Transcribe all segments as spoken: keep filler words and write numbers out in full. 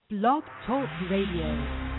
Blog Talk Radio.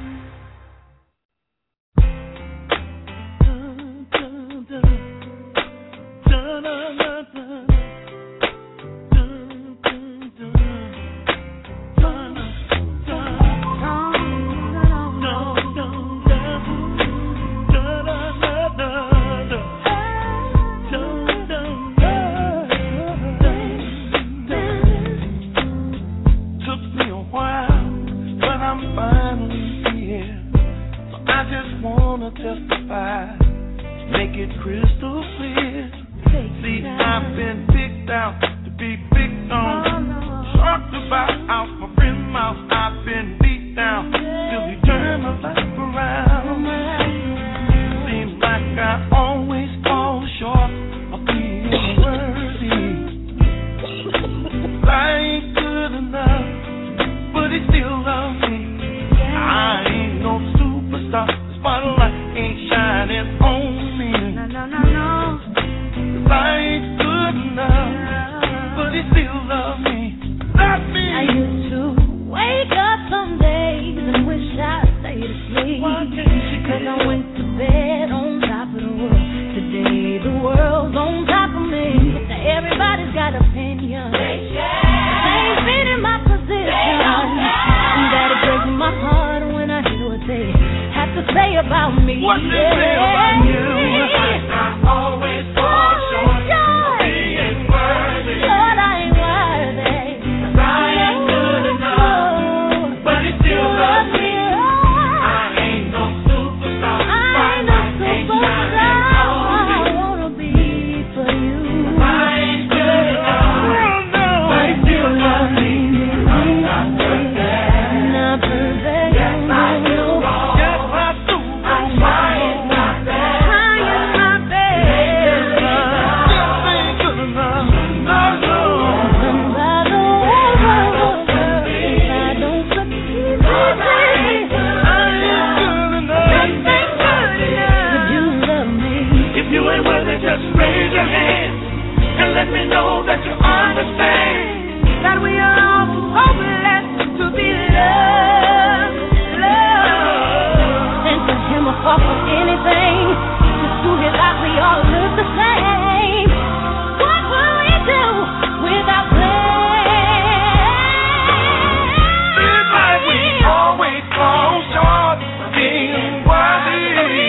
Testify, make it crystal clear. See, I've been picked out to be picked on, talked about out my friend's mouth. I've been beat down till he turned my life around. Seems like I always fall short of being worthy. I ain't good enough, but he still loves me. I ain't no superstar. Spotlight ain't shining on me. No, no, no, no. 'Cause I ain't good enough, but he still loves me. Love me. I used to wake up some days and wish I stayed asleep. Cause I went to bed on top of the world. Today the world's on top of me. Now everybody's got opinions. They ain't been in my position. And that it breaks my heart when I hear what they have to say about me. What they say about you? I always fall short of being worthy. Lord, I ain't worthy. 'Cause I ain't good enough, but he still loves me. I ain't no superstar. I ain't no superstar. I wanna be for you. I ain't good enough, but he still loves me. I'm not perfect. Not perfect. Yes, I do. Yes, I do. I'm trying my best. Trying my best. This ain't good enough. No, no. And by the way, if I don't succeed, I ain't good enough. would you love me? If you ain't worthy, just raise your hand and let me know that you understand that we are all so blessed to be loved, loved. And for him or for anything, just to his eyes we all look the same. What will we do without Seems like we always fall short of being worthy.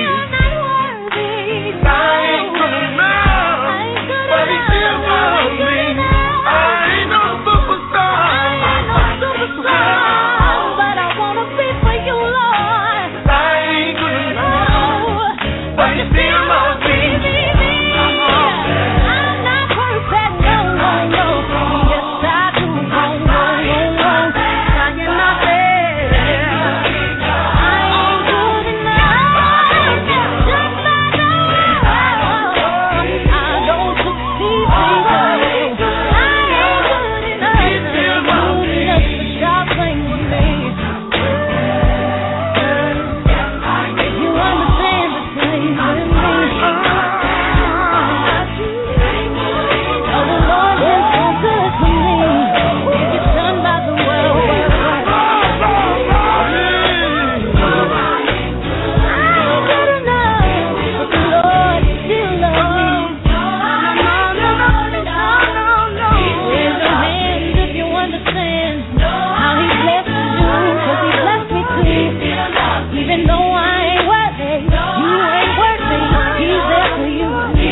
I ain't good enough, but he still loves me. I ain't no superstar. But I wanna be for you, Lord. I ain't good enough, but he still loves me. I'm not perfect, no, no, no. Yes, I do, no, no, no, no. Trying my best. I ain't good enough, just like I don't succeed, I ain't good enough. Good enough to stop playing with me. If you understand the same with me. Oh, the Lord is so good to me. If you're done by the world, I ain't good enough, but the Lord still loves me. Raise your hands if you understand how He blesses you, 'cause He blessed me too. Even though I ain't worthy, you ain't worthy. He's there for you.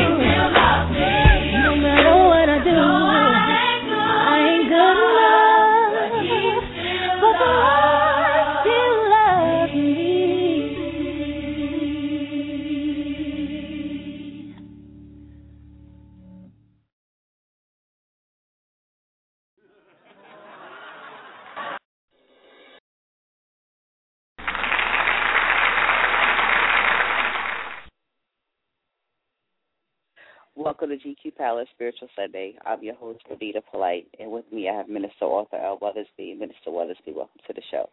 No matter what I do, I ain't good enough, but the Lord still loves me. Welcome to G Q Palace Spiritual Sunday. I'm your host, Anita Polite, and with me I have Minister Arthur L. Weathersby. Minister Weathersby, welcome to the show.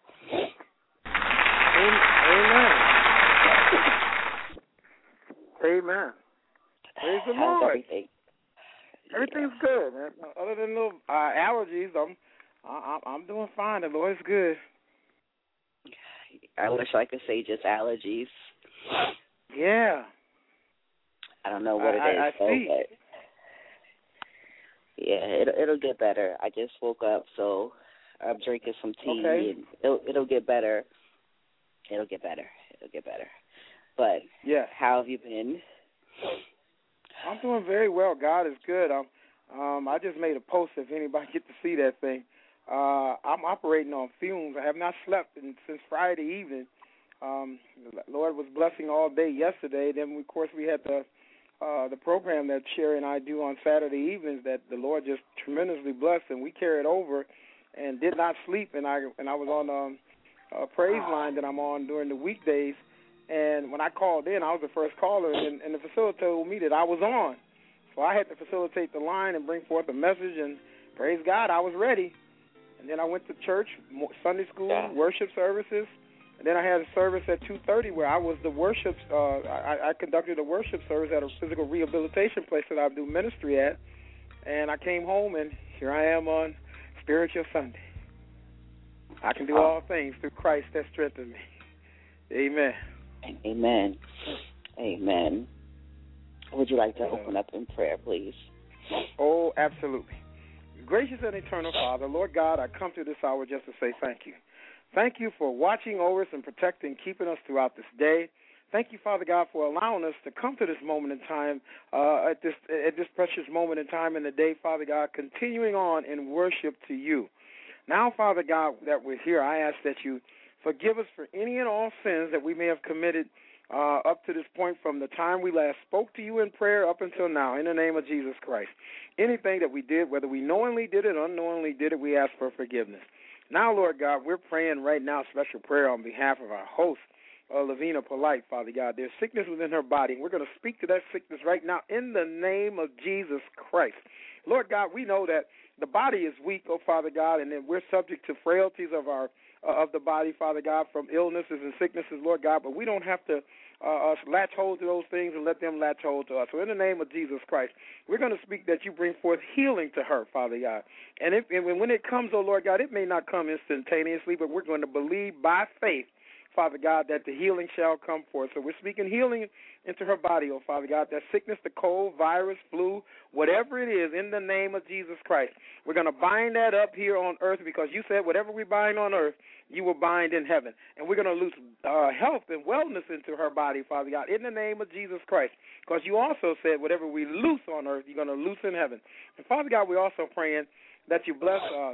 Amen. Amen. Praise the How's Lord. everything? Everything's good. Other than little uh, allergies, I'm I, I'm doing fine. The Lord's good. I wish I could say just allergies. Yeah. I don't know what it I, is. I, I so, see. But yeah, it, it'll get better. I just woke up, so I'm drinking some tea, okay. and it'll, it'll get better. It'll get better. It'll get better. But yes. How have you been? I'm doing very well. God is good. Um, um, I just made a post if anybody get to see that thing. Uh, I'm operating on fumes. I have not slept in, since Friday evening. Um, the Lord was blessing all day yesterday. Then, of course, we had the uh, the program that Sherry and I do on Saturday evenings that the Lord just tremendously blessed, and we carried over and did not sleep. And I and I was on um, a praise line that I'm on during the weekdays. And when I called in, I was the first caller, and, and the facilitator told me that I was on. So I had to facilitate the line and bring forth a message, and praise God, I was ready. And then I went to church, Sunday school, yeah. worship services, and then I had a service at two thirty where I was the worship, uh, I, I conducted a worship service at a physical rehabilitation place that I do ministry at, and I came home, and here I am on Spiritual Sunday. I can do all things through Christ that strengthens me. Amen. Amen. Amen. Would you like to open up in prayer, please? Oh, absolutely. Gracious and eternal Father, Lord God, I come to this hour just to say thank you. Thank you for watching over us and protecting, keeping us throughout this day. Thank you, Father God, for allowing us to come to this moment in time, uh, at this at this precious moment in time in the day, Father God, continuing on in worship to you. Now, Father God, that we're here, I ask that you forgive us for any and all sins that we may have committed uh, up to this point from the time we last spoke to you in prayer up until now, in the name of Jesus Christ. Anything that we did, whether we knowingly did it or unknowingly did it, we ask for forgiveness. Now, Lord God, we're praying right now special prayer on behalf of our host, uh, Lavina Polite, Father God. There's sickness within her body, and we're going to speak to that sickness right now in the name of Jesus Christ. Lord God, we know that the body is weak, oh Father God, and that we're subject to frailties of our uh, of the body, Father God, from illnesses and sicknesses, Lord God, but we don't have to uh, us latch hold to those things and let them latch hold to us. So in the name of Jesus Christ, we're going to speak that you bring forth healing to her, Father God. And, if, and when it comes, oh Lord God, it may not come instantaneously, but we're going to believe by faith, Father God, that the healing shall come forth. So we're speaking healing into her body, oh Father God, that sickness, the cold, virus, flu, whatever it is, in the name of Jesus Christ. We're going to bind that up here on earth because you said whatever we bind on earth, you will bind in heaven. And we're going to loose uh, health and wellness into her body, Father God, in the name of Jesus Christ, because you also said whatever we loose on earth, you're going to loose in heaven. And Father God, we're also praying that you bless uh,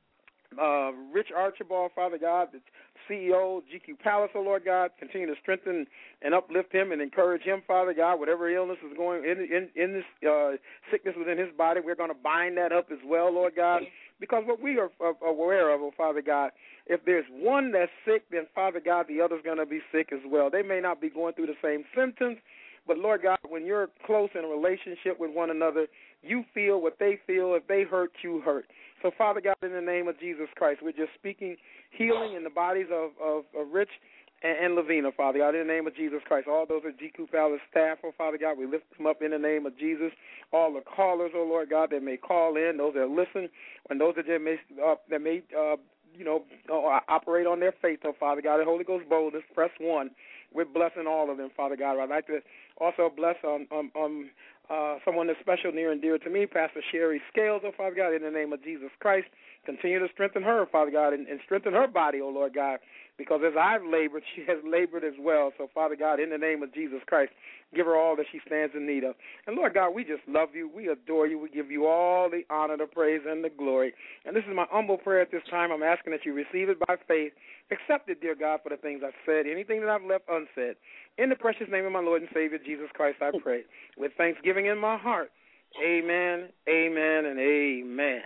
uh, Rich Archibald, Father God, the C E O, G Q Palace, oh Lord God, continue to strengthen and uplift him and encourage him, Father God, whatever illness is going in in, in this uh, sickness within his body, we're going to bind that up as well, Lord God, because what we are aware of, oh Father God, if there's one that's sick, then Father God, the other's going to be sick as well. They may not be going through the same symptoms, but Lord God, when you're close in a relationship with one another, you feel what they feel. If they hurt, you hurt. So, Father God, in the name of Jesus Christ, we're just speaking healing in the bodies of, of, of Rich and, and Lavina, Father God, in the name of Jesus Christ. All those at G Q Palace staff, oh Father God, we lift them up in the name of Jesus. All the callers, oh Lord God, that may call in, those that listen, and those that may, uh, that may uh, you know, uh, operate on their faith, oh Father God, the Holy Ghost boldness, press one. We're blessing all of them, Father God. I'd like to also bless on um, um, uh, someone that's special, near and dear to me, Pastor Sherry Scales, oh Father God, in the name of Jesus Christ. Continue to strengthen her, Father God, and, and strengthen her body, oh Lord God, because as I've labored, she has labored as well. So, Father God, in the name of Jesus Christ, give her all that she stands in need of. And, Lord God, we just love you. We adore you. We give you all the honor, the praise, and the glory. And this is my humble prayer at this time. I'm asking that you receive it by faith. Accept it, dear God, for the things I've said, anything that I've left unsaid. In the precious name of my Lord and Savior, Jesus Christ, I pray. With thanksgiving in my heart, amen, amen, and amen.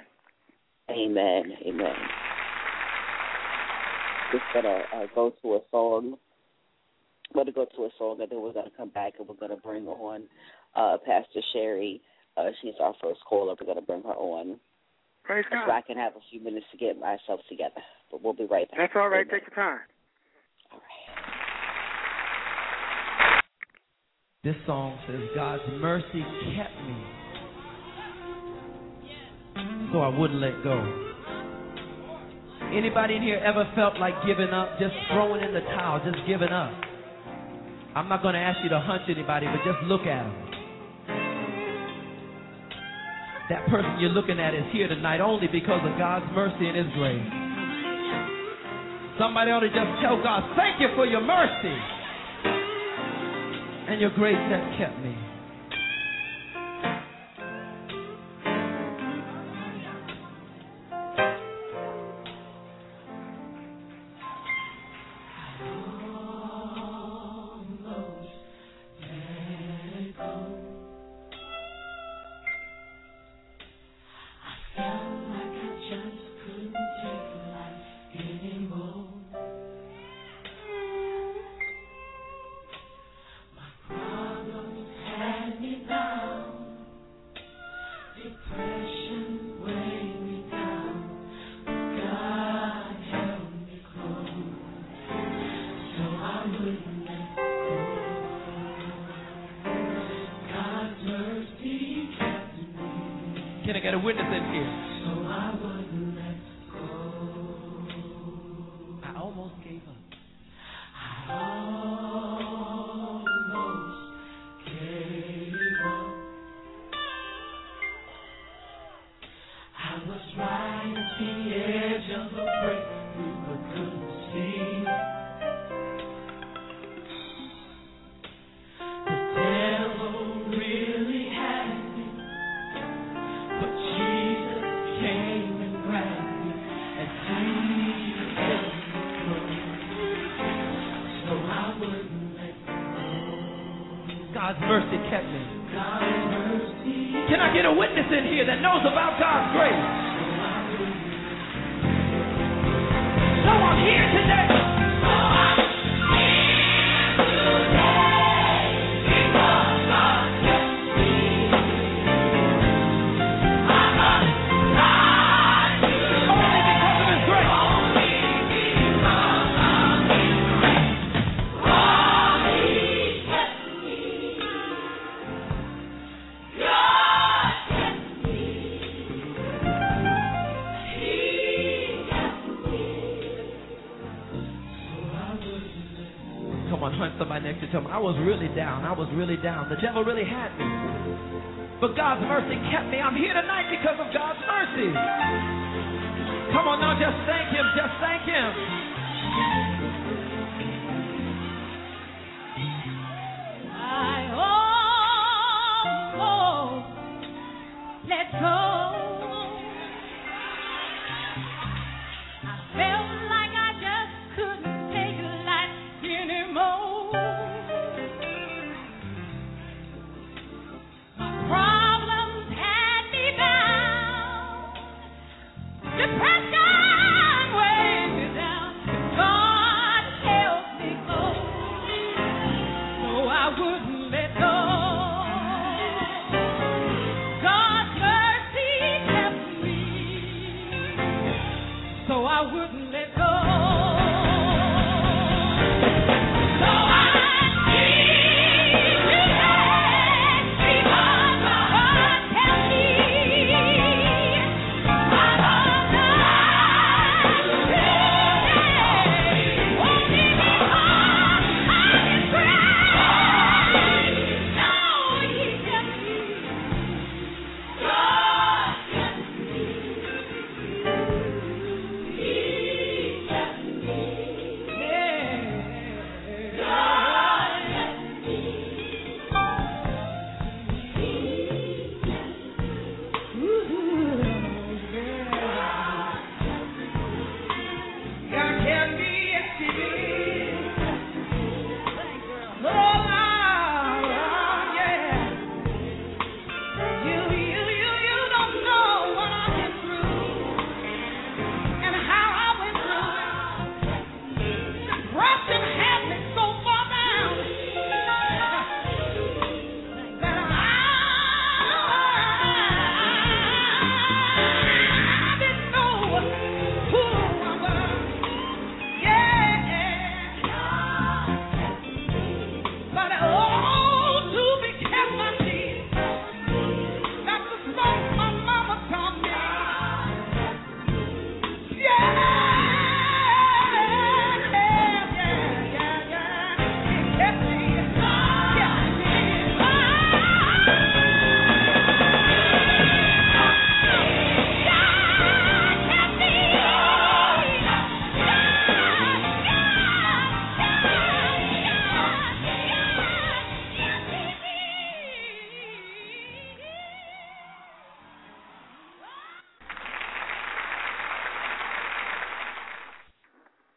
Amen, amen. Just going to uh, go to a song. We're going to go to a song, and then we're going to come back, and we're going to bring on uh, Pastor Sherry. Uh, she's our first caller. We're going to bring her on. Praise God. So I can have a few minutes to get myself together. But we'll be right back. That's all right. Amen. Take your time. All right. This song says, God's mercy kept me, so I wouldn't let go. Anybody in here ever felt like giving up, just throwing in the towel, just giving up? I'm not going to ask you to hunch anybody, but just look at them. That person you're looking at is here tonight only because of God's mercy and His grace. Somebody ought to just tell God, thank you for your mercy and your grace that kept me. Can I get a witness in here? So I wouldn't let go. I almost gave up. I almost gave up. I was right at the edge of a breakthrough, but couldn't see. The devil really had me. God's mercy kept me. Can I get a witness in here that knows about God's grace? So I'm here today. So I'm here today because God kept me. I'm alive only because of His grace. Only because of His grace. Oh, He kept me. Come on, hunt somebody next to you. Tell them, I was really down. I was really down. The devil really had me. But God's mercy kept me. I'm here tonight because of God's mercy. Come on now, just thank Him. Just thank Him. I almost let go. I felt like I just couldn't take life anymore. My problems had me bound. Depression weighed me down. God helped me go, so I wouldn't let go. God's mercy kept me, so I wouldn't let go. So I'm here today because God kept me. I'm alive today only because of His grace. No, He kept me. God kept me. He kept me.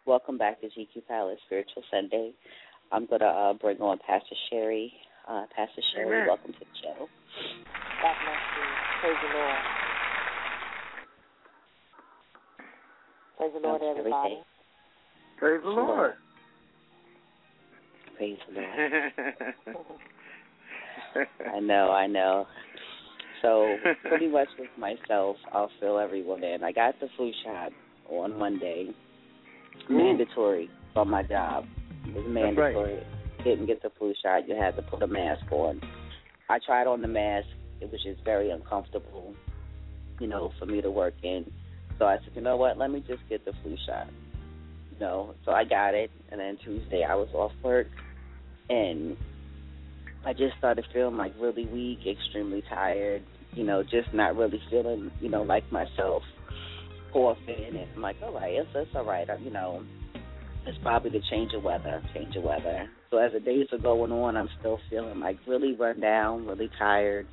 welcome back to G Q Palace Spiritual Sunday. I'm going to uh, bring on Pastor Sherry. Uh, Pastor Sherry, Amen. welcome to the show. God bless you. Praise the Lord. Praise the Lord, How's everybody. everything? Praise the Lord. Praise the Lord. I know, I know. So pretty much with myself, I'll fill everyone in. I got the flu shot on Monday. Ooh. Mandatory from my job. It was mandatory. Right. Didn't get the flu shot. You had to put a mask on. I tried on the mask. It was just very uncomfortable, you know, for me to work in. So I said, you know what, let me just get the flu shot. You know, so I got it. And then Tuesday I was off work. And I just started feeling like really weak, extremely tired, you know, just not really feeling, you know, like myself, coughing. And I'm like, all right, it's, it's all right. You know, it's probably the change of weather, change of weather. So as the days are going on, I'm still feeling like really run down, really tired,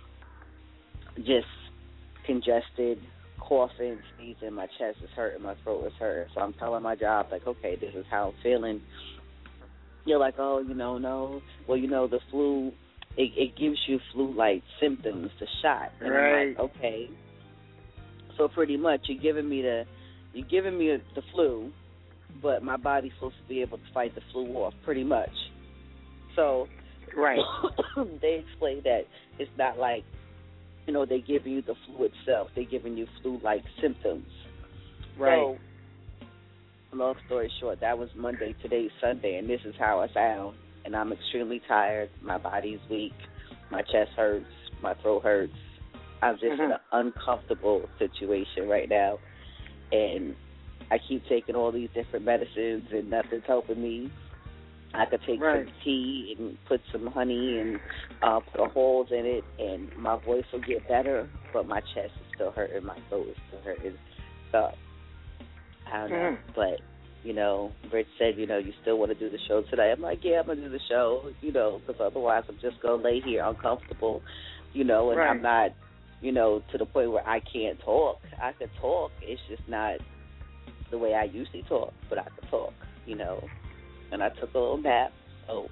just congested, coughing, sneezing, my chest is hurting, my throat is hurting. So I'm telling my job, like, okay, this is how I'm feeling. You're like, oh, you know, no. Well, you know, the flu, it, it gives you flu-like symptoms, the shot. And right. I'm like, okay. So pretty much you're giving me the, you're giving me the flu, but my body's supposed to be able to fight the flu off, pretty much. So right. they explain that it's not like, you know, they give you the flu itself. They're giving you flu-like symptoms. Right. So, long story short, that was Monday, today's Sunday, and this is how I sound. And I'm extremely tired. My body's weak. My chest hurts. My throat hurts. I'm just mm-hmm. in an uncomfortable situation right now. And I keep taking all these different medicines, and nothing's helping me. I could take right. some tea and put some honey and uh, put a holes in it, and my voice will get better, but my chest is still hurting. My throat is still hurting. So I don't know, mm. but, you know, Rich said, you know, you still want to do the show today. I'm like, yeah, I'm going to do the show, you know, because otherwise I'm just going to lay here uncomfortable, you know, and right. I'm not, you know, to the point where I can't talk. I could talk. It's just not the way I usually talk, but I could talk, you know. And I took a little nap, so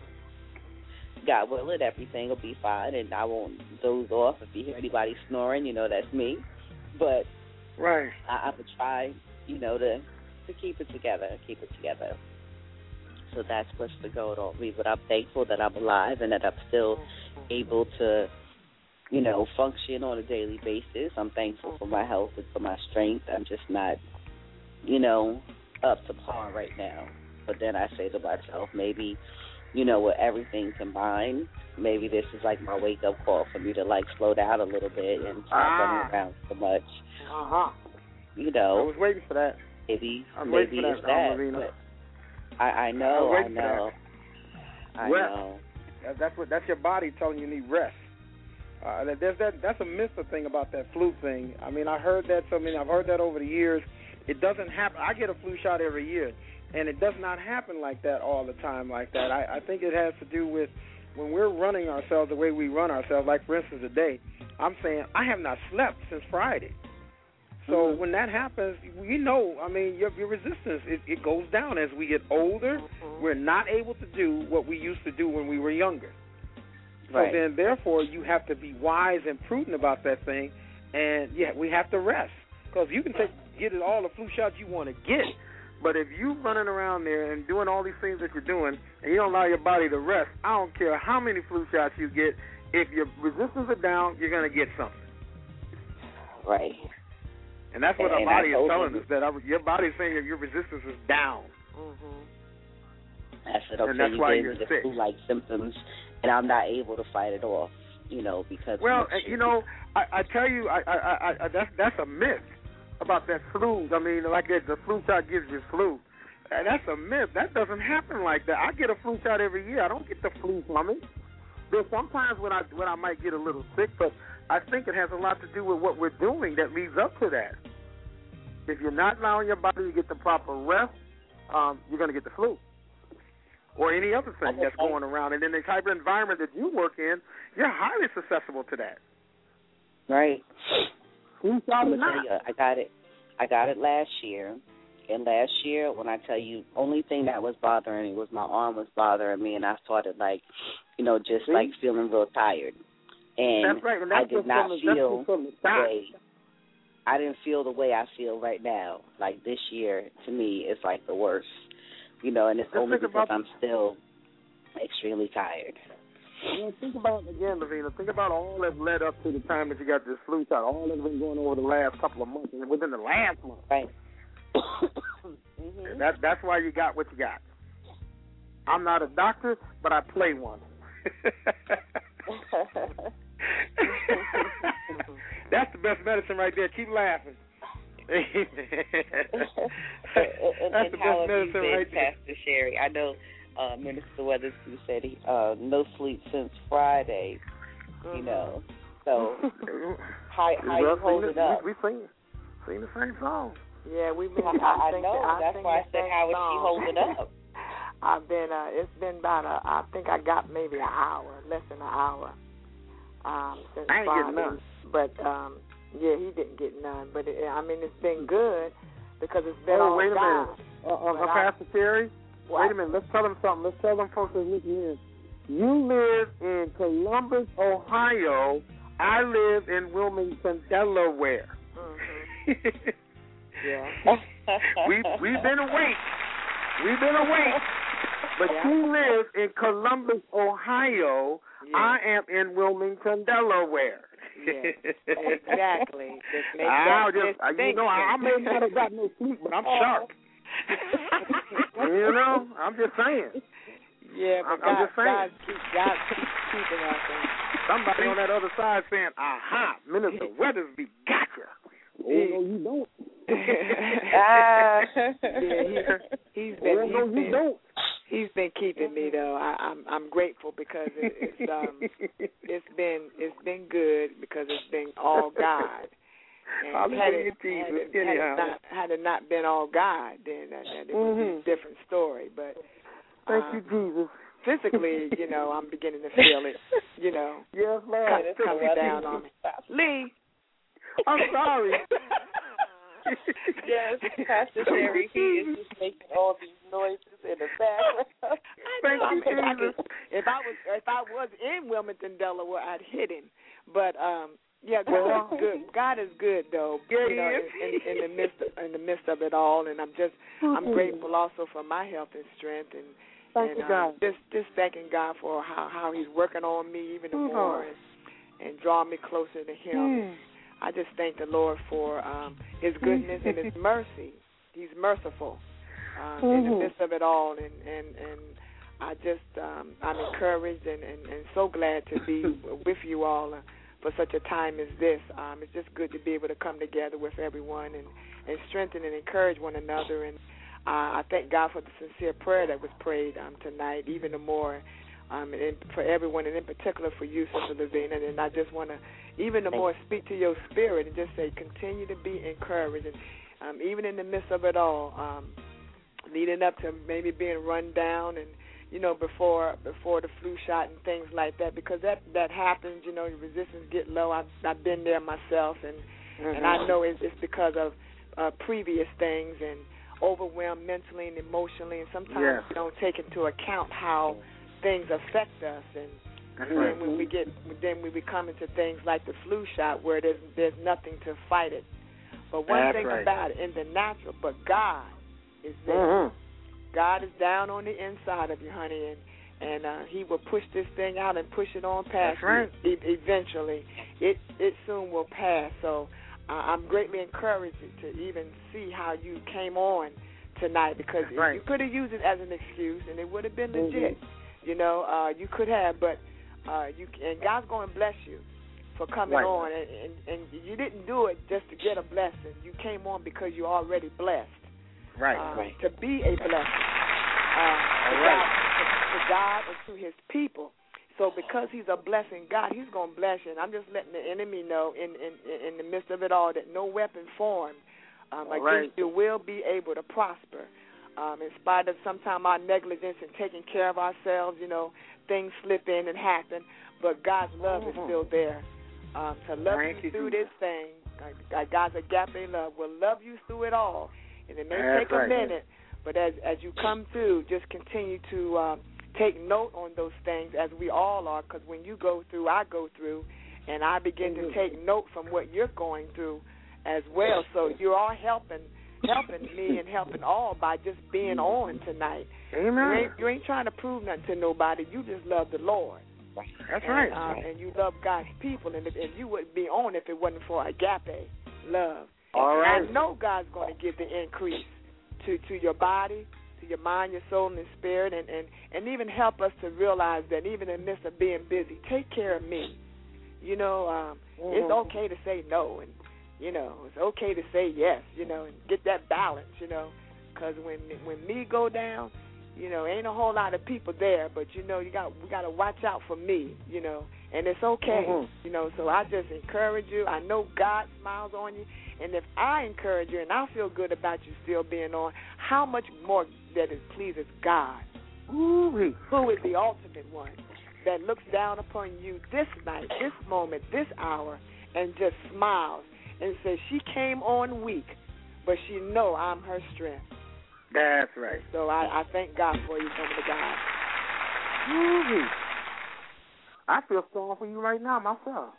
God willing, everything will be fine, and I won't doze off. If you hear anybody snoring, you know that's me. But right. I, I would try, you know, to to keep it together, keep it together. So that's what's the going on me. But I'm thankful that I'm alive and that I'm still able to, you know, function on a daily basis. I'm thankful for my health and for my strength. I'm just not, you know, up to par right now. But then I say to myself, maybe, you know, with everything combined, maybe this is like my wake-up call for me to, like, slow down a little bit and stop ah. running around so much. Uh-huh. You know. I was waiting for that. Maybe, I was maybe waiting it's for that, that. Marina. But I, I know, I, I know. I well, know. That's what. That's your body telling you you need rest. Uh, there's that. That's a myth thing about that flu thing. I mean, I heard that so many. I've heard that over the years. It doesn't happen. I get a flu shot every year. And it does not happen like that all the time like that. I, I think it has to do with when we're running ourselves the way we run ourselves. Like, for instance, today, I'm saying I have not slept since Friday. So mm-hmm. when that happens, you know, I mean, your, your resistance, it, it goes down. As we get older, mm-hmm. we're not able to do what we used to do when we were younger. Right. So then, therefore, you have to be wise and prudent about that thing. And, yeah, we have to rest. Because you can take get it all the flu shots you want to get. But if you running around there and doing all these things that you're doing and you don't allow your body to rest, I don't care how many flu shots you get. If your resistance are down, you're going to get something. Right. And that's what and, our body is telling you. us, that our, your body is saying that your resistance is down. Mm-hmm. I said, okay, and that's you why gave you're me the sick. flu-like symptoms, and I'm not able to fight it off, you know, because... Well, you know, I, I tell you, I, I, I, I, that's, that's a myth. About that flu, I mean, like that, the flu shot gives you flu. And that's a myth. That doesn't happen like that. I get a flu shot every year. I don't get the flu from it. There's sometimes when I when I might get a little sick, but I think it has a lot to do with what we're doing that leads up to that. If you're not allowing your body to get the proper rest, um, you're going to get the flu or any other thing that's going around. And in the type of environment that you work in, you're highly susceptible to that. Right. I'm gonna tell you, I got it. I got it last year, And last year, when I tell you, only thing that was bothering me was my arm was bothering me, and I started like, you know, just See? like feeling real tired. And that's right. And that's I did not the, feel the the way I didn't feel the way I feel right now. Like this year, to me, it's like the worst. You know, and it's Just only think because about I'm still extremely tired. Yeah, think about it again, Lavina. Think about all that's led up to the time that you got this flu shot. All that's been going over the last couple of months, and within the last month. Right. mm-hmm. That that's why you got what you got. I'm not a doctor, but I play one. That's the best medicine right there. Keep laughing. and, That's and the how best have you medicine been, right there. Pastor Sherry? I know uh, Minister Weatherspoon said he, uh, no sleep since Friday. Mm-hmm. You know, so how how well, you holding we, up? We, we sing, sing the same song. Yeah, we've been. I, I, I think know. that, I That's sing why I the said, same how is song. she holding up? I've been. Uh, it's been about a. I think I got maybe an hour, less than an hour. Um, since I ain't Friday. getting none. But um, yeah, he didn't get none. But it, I mean, it's been good because it's been Oh, all wait a God. minute. Uh, uh, But uh, I- Pastor Terry, What? wait a minute. Let's tell them something. Let's tell them folks that's listening in. You live in Columbus, Ohio. I live in Wilmington, Delaware. Mm-hmm. Yeah. we we've been awake. We've been awake. But Yeah. you live in Columbus, Ohio. Yeah. I am in Wilmington, Delaware. Yes, exactly. Just make I'll that just, uh, you know, I, I may not have got no sleep, but I'm sharp. You know, I'm just saying. Yeah, but I'm, God, I'm just saying. God, keep, God keeps keeping us. And Somebody on that other side saying, aha, Minister Weathersby gotcha. Oh, no, you don't. ah, yeah, he, he's been, Oh, no, he's you been, don't. he's been keeping me though. I, I'm, I'm grateful because it, it's, um, it's been, it's been good because it's been all God. And had it, had, it, had, it not, had it not been all God, then that, that it would be a different story. But thank uh, you, Jesus. physically, you know, I'm beginning to feel it. You know, Yes, Lord. coming, coming down on me. Lee. I'm sorry. Yes, Pastor Sherry, he is just making all these noises in the background. Thank you, if I, Jesus. could, if I was if I was in Wilmington, Delaware, I'd hit him. But um, yeah, God is good. God is good though. Yeah, you know, he in, in, in the midst of, in the midst of it all, and I'm just I'm grateful also for my health and strength, and Thank and you, um, God. just just thanking God for how how He's working on me even Mhm. more, and, and drawing me closer to Him. Mm. I just thank the Lord for um, His goodness and His mercy. He's merciful um, in the Mhm. midst of it all, and and, and I just um, I'm encouraged and, and, and so glad to be with you all uh, for such a time as this. Um, it's just good to be able to come together with everyone and, and strengthen and encourage one another. And uh, I thank God for the sincere prayer that was prayed um, tonight, even the more. Um, and for everyone, and in particular for you, Sister Lavina. And I just want to even the more speak to your spirit and just say continue to be encouraged. And um, even in the midst of it all, um, leading up to maybe being run down and, you know, before before the flu shot and things like that, because that, that happens, you know, your resistance get low. I've, I've been there myself, and, mm-hmm. and I know it's, it's because of uh, previous things and overwhelmed mentally and emotionally, and sometimes yes. we don't take into account how things affect us, and That's then right. when we get, then we come into things like the flu shot, where there's there's nothing to fight it. But one That's thing right. about it, in the natural, but God is there. Mm-hmm. God is down on the inside of you, honey, and and uh, He will push this thing out and push it on past That's right. you. E- eventually, it it soon will pass. So uh, I'm greatly encouraged to even see how you came on tonight, because That's right. you could have used it as an excuse, and it would have been legit. Mm-hmm. You know, uh, you could have, but uh, you and God's going to bless you for coming right. on, and, and, and you didn't do it just to get a blessing. You came on because you're already blessed. Right. Uh, right. To be a blessing uh, to, right. God, to, to God and to His people. So because He's a blessing God, He's going to bless you. And I'm just letting the enemy know in, in, in the midst of it all that no weapon formed um, against right. you will be able to prosper. Um, in spite of sometimes our negligence in taking care of ourselves, you know, things slip in and happen, but God's love mm-hmm. is still there. Um, to love Thank you you through Jesus. this thing, uh, God's agape love will love you through it all, and it may That's take a right. minute, but as as you come through, just continue to um, take note on those things, as we all are, because when you go through, I go through, and I begin to take note from what you're going through as well. So you are helping helping me and helping all by just being on tonight. Amen. You ain't, you ain't trying to prove nothing to nobody. You just love the Lord. That's and, right. Um, and you love God's people, and, if, and you wouldn't be on if it wasn't for agape love. All and right. I know God's going to give the increase to, to your body, to your mind, your soul, and your spirit, and, and, and even help us to realize that even in the midst of being busy, take care of me. You know, um, mm-hmm. It's okay to say no, and you know, it's okay to say yes, you know, and get that balance, you know, because when when me go down, you know, ain't a whole lot of people there, but you know, you got we got to watch out for me, you know, and it's okay, mm-hmm. you know. So I just encourage you. I know God smiles on you, and if I encourage you and I feel good about you still being on, how much more that it pleases God, Ooh-wee. who is the ultimate one that looks down upon you this night, this moment, this hour, and just smiles and says she came on weak, but she know I'm her strength. That's right. So I, I thank God for you, woman of God. Ooh-wee. I feel strong for you right now myself.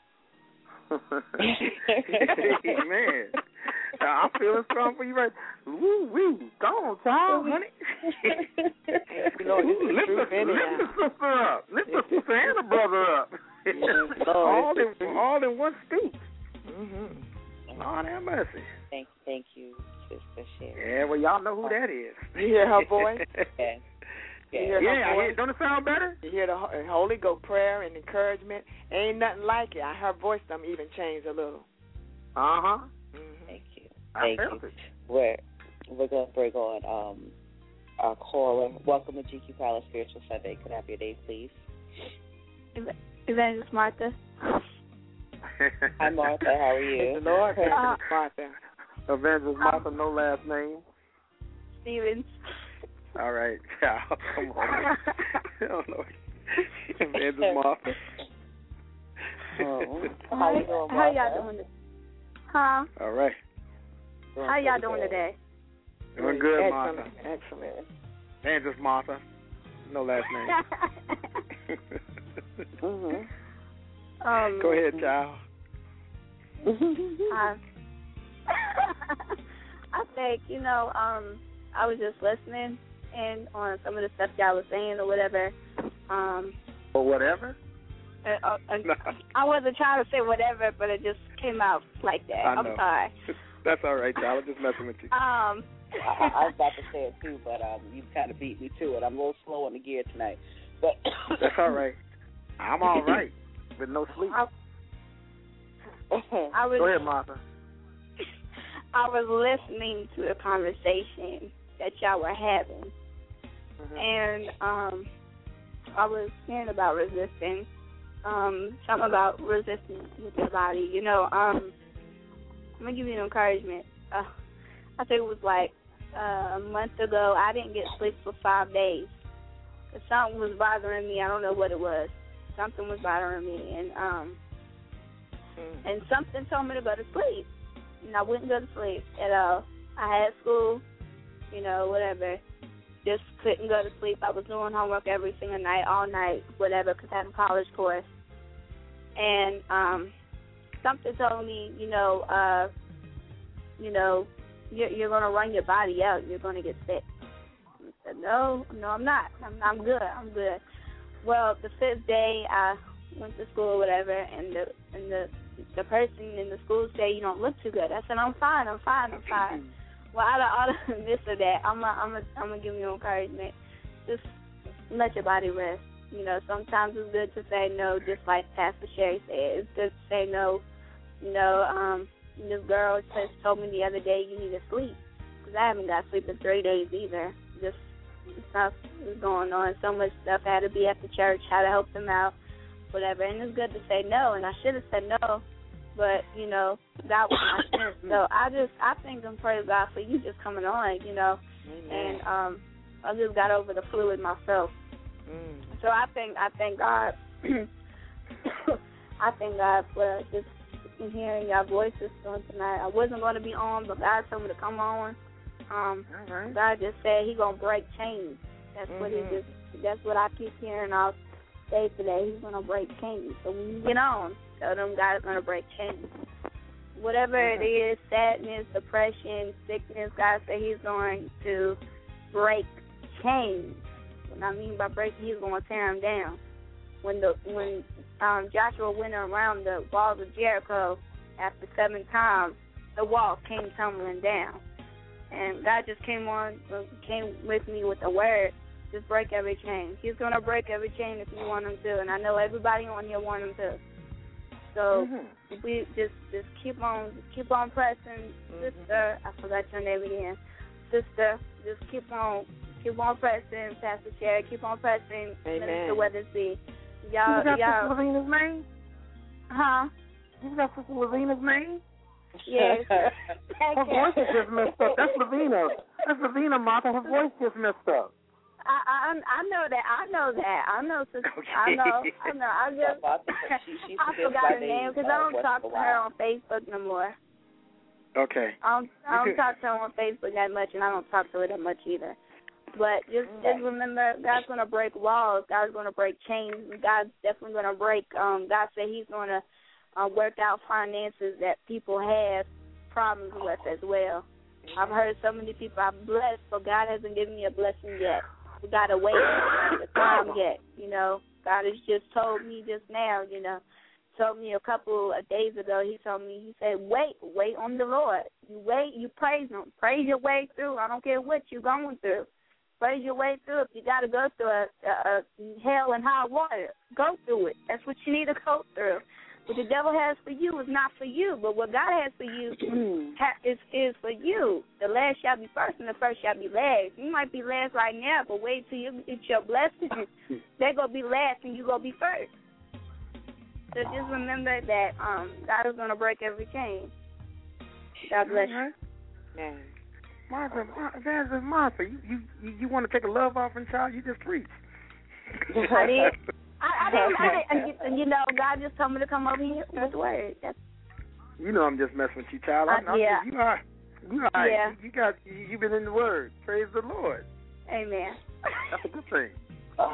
Man, I'm feeling strong for you right now. Woo-wee. Go on, child, honey. You know, this is lift, truth the, anyhow. lift the sister up. Lift the sister and the brother up. Yes, all, Lord, in, all in one speech. Mm-hmm. Lord have mercy. Thank, thank you, Sister Sherry. Yeah, well, y'all know who that is. You hear her voice? Okay. You Yeah, hear yeah, her I voice? hear, don't it sound better? You hear the Ho- Holy Ghost prayer and encouragement. Ain't nothing like it. Her voice done even changed a little. Uh-huh. Mm-hmm. Thank you. I Thank felt you. it. We're, we're going to bring on um, our caller. Welcome to G Q Palace Spiritual Sunday. Could I have your name, please? Evangelist Martha. Hi, Martha. How are you? Praise the Lord. Praise Uh, Martha. Evangelist Martha, no last name. Stevens. All right, child. Come on. I don't know. Evangelist Martha. Oh. How, How you doing, how Martha? y'all doing? Huh? All right. How y'all doing today? Doing good, Excellent. Martha. Excellent. Evangelist Martha. No last name. Mm-hmm. um, Go ahead, child. I, I think, you know, um, I was just listening and on some of the stuff y'all was saying or whatever. Um, Or whatever? uh, uh, uh, No. I wasn't trying to say whatever, but it just came out like that. I I'm know. sorry. That's all right, child. I'm just messing with you. Um, I, I was about to say it too, but um, you kind of beat me to it. I'm a little slow on the gear tonight, but That's all right. I'm all right with no sleep. I, I was Go ahead, Martha. I was listening to the conversation that y'all were having, Mm-hmm. and um, I was hearing about resisting, um, something about resistance with your body. You know, um, I'm gonna give you an encouragement. Uh, I think it was like uh, a month ago. I didn't get sleep for five days. 'Cause something was bothering me. I don't know what it was. Something was bothering me, and um, and something told me to go to sleep. And I wouldn't go to sleep at all. I had school, you know, whatever. Just couldn't go to sleep. I was doing homework every single night, all night, whatever, because I had a college course. And um, something told me, you know, uh, you know, you're, you're going to run your body out. You're going to get sick. I said, no, no, I'm not. I'm, I'm good. I'm good. Well, the fifth day, I went to school, whatever, and the and the the person in the school said, you don't look too good. I said, I'm fine, I'm fine, I'm fine. Well, out of all of this or that, I'm going I'm I'm to give you encouragement. Just let your body rest. You know, sometimes it's good to say no, just like Pastor Sherry said. It's good to say no. You know, um, this girl just told me the other day you need to sleep, because I haven't got sleep in three days either. Just stuff was going on, so much stuff. I had to be at the church, had to help them out, whatever. And it's good to say no, and I should have said no, but, you know, that was my strength. So I just, I thank and praise God for you just coming on, you know. Amen. And um, I just got over the fluid myself. Mm. So I think, I thank God, I thank God for just hearing your voices on tonight. I wasn't going to be on, but God told me to come on. Um, All right. God just said He gonna break chains. That's mm-hmm. what He just. That's what I keep hearing all day today. He's gonna break chains. So when you get on, tell them God is gonna break chains. Whatever mm-hmm. it is, sadness, depression, sickness, God said He's going to break chains. What I mean by breaking, He's going to tear them down. When the when um, Joshua went around the walls of Jericho after seven times, the walls came tumbling down. And God just came on, came with me with a word, just break every chain. He's going to break every chain if you want Him to, and I know everybody on here want Him to. So Mhm. if we just just keep on just keep on pressing, Mhm. sister. I forgot your name again, sister. Just keep on keep on pressing, Pastor Sherry. Keep on pressing, Amen. Minister Weathersby. You Y'all, got y'all, Sister Lavina's name? huh? You got Sister Lavina's name? Yes. Her voice is just messed up. That's Lavina. That's Lavina, Martha. Her voice just messed up. I, I I know that. I know that. I know. Sister, I know. I know. I just she, she I forgot her name because I don't talk to her on Facebook no more. Okay. I don't, I don't talk to her on Facebook that much, and I don't talk to her that much either. But just just remember, God's going to break walls. God's going to break chains. God's definitely going to break. Um, God said He's going to uh, work out finances that people have problems with as well. I've heard so many people are blessed, but God hasn't given me a blessing yet. We got to wait for the time yet, you know. God has just told me just now, you know, told me a couple of days ago, He told me, He said, wait, wait on the Lord. You wait, you praise Him. Praise your way through. I don't care what you're going through. Praise your way through. If you got to go through a, a, a hell and high water, go through it. That's what you need to go through. What the devil has for you is not for you, but what God has for you is is for you. The last shall be first, and the first shall be last. You might be last right now, but wait till you get your blessing. They're going to be last, and you're going to be first. So just remember that um, God is going to break every chain. God bless you. Amen. Martha, Martha, Martha, you, you, you, you want to take a love offering, child? You just preached. I did. I, I didn't. I didn't. And, you know, God just told me to come over here with the word. That's, You know I'm just messing with you, child. I'm, Uh, I'm, yeah. You are. You are. Yeah. You, you got. You, you've been in the Word. Praise the Lord. amen. That's a good thing. All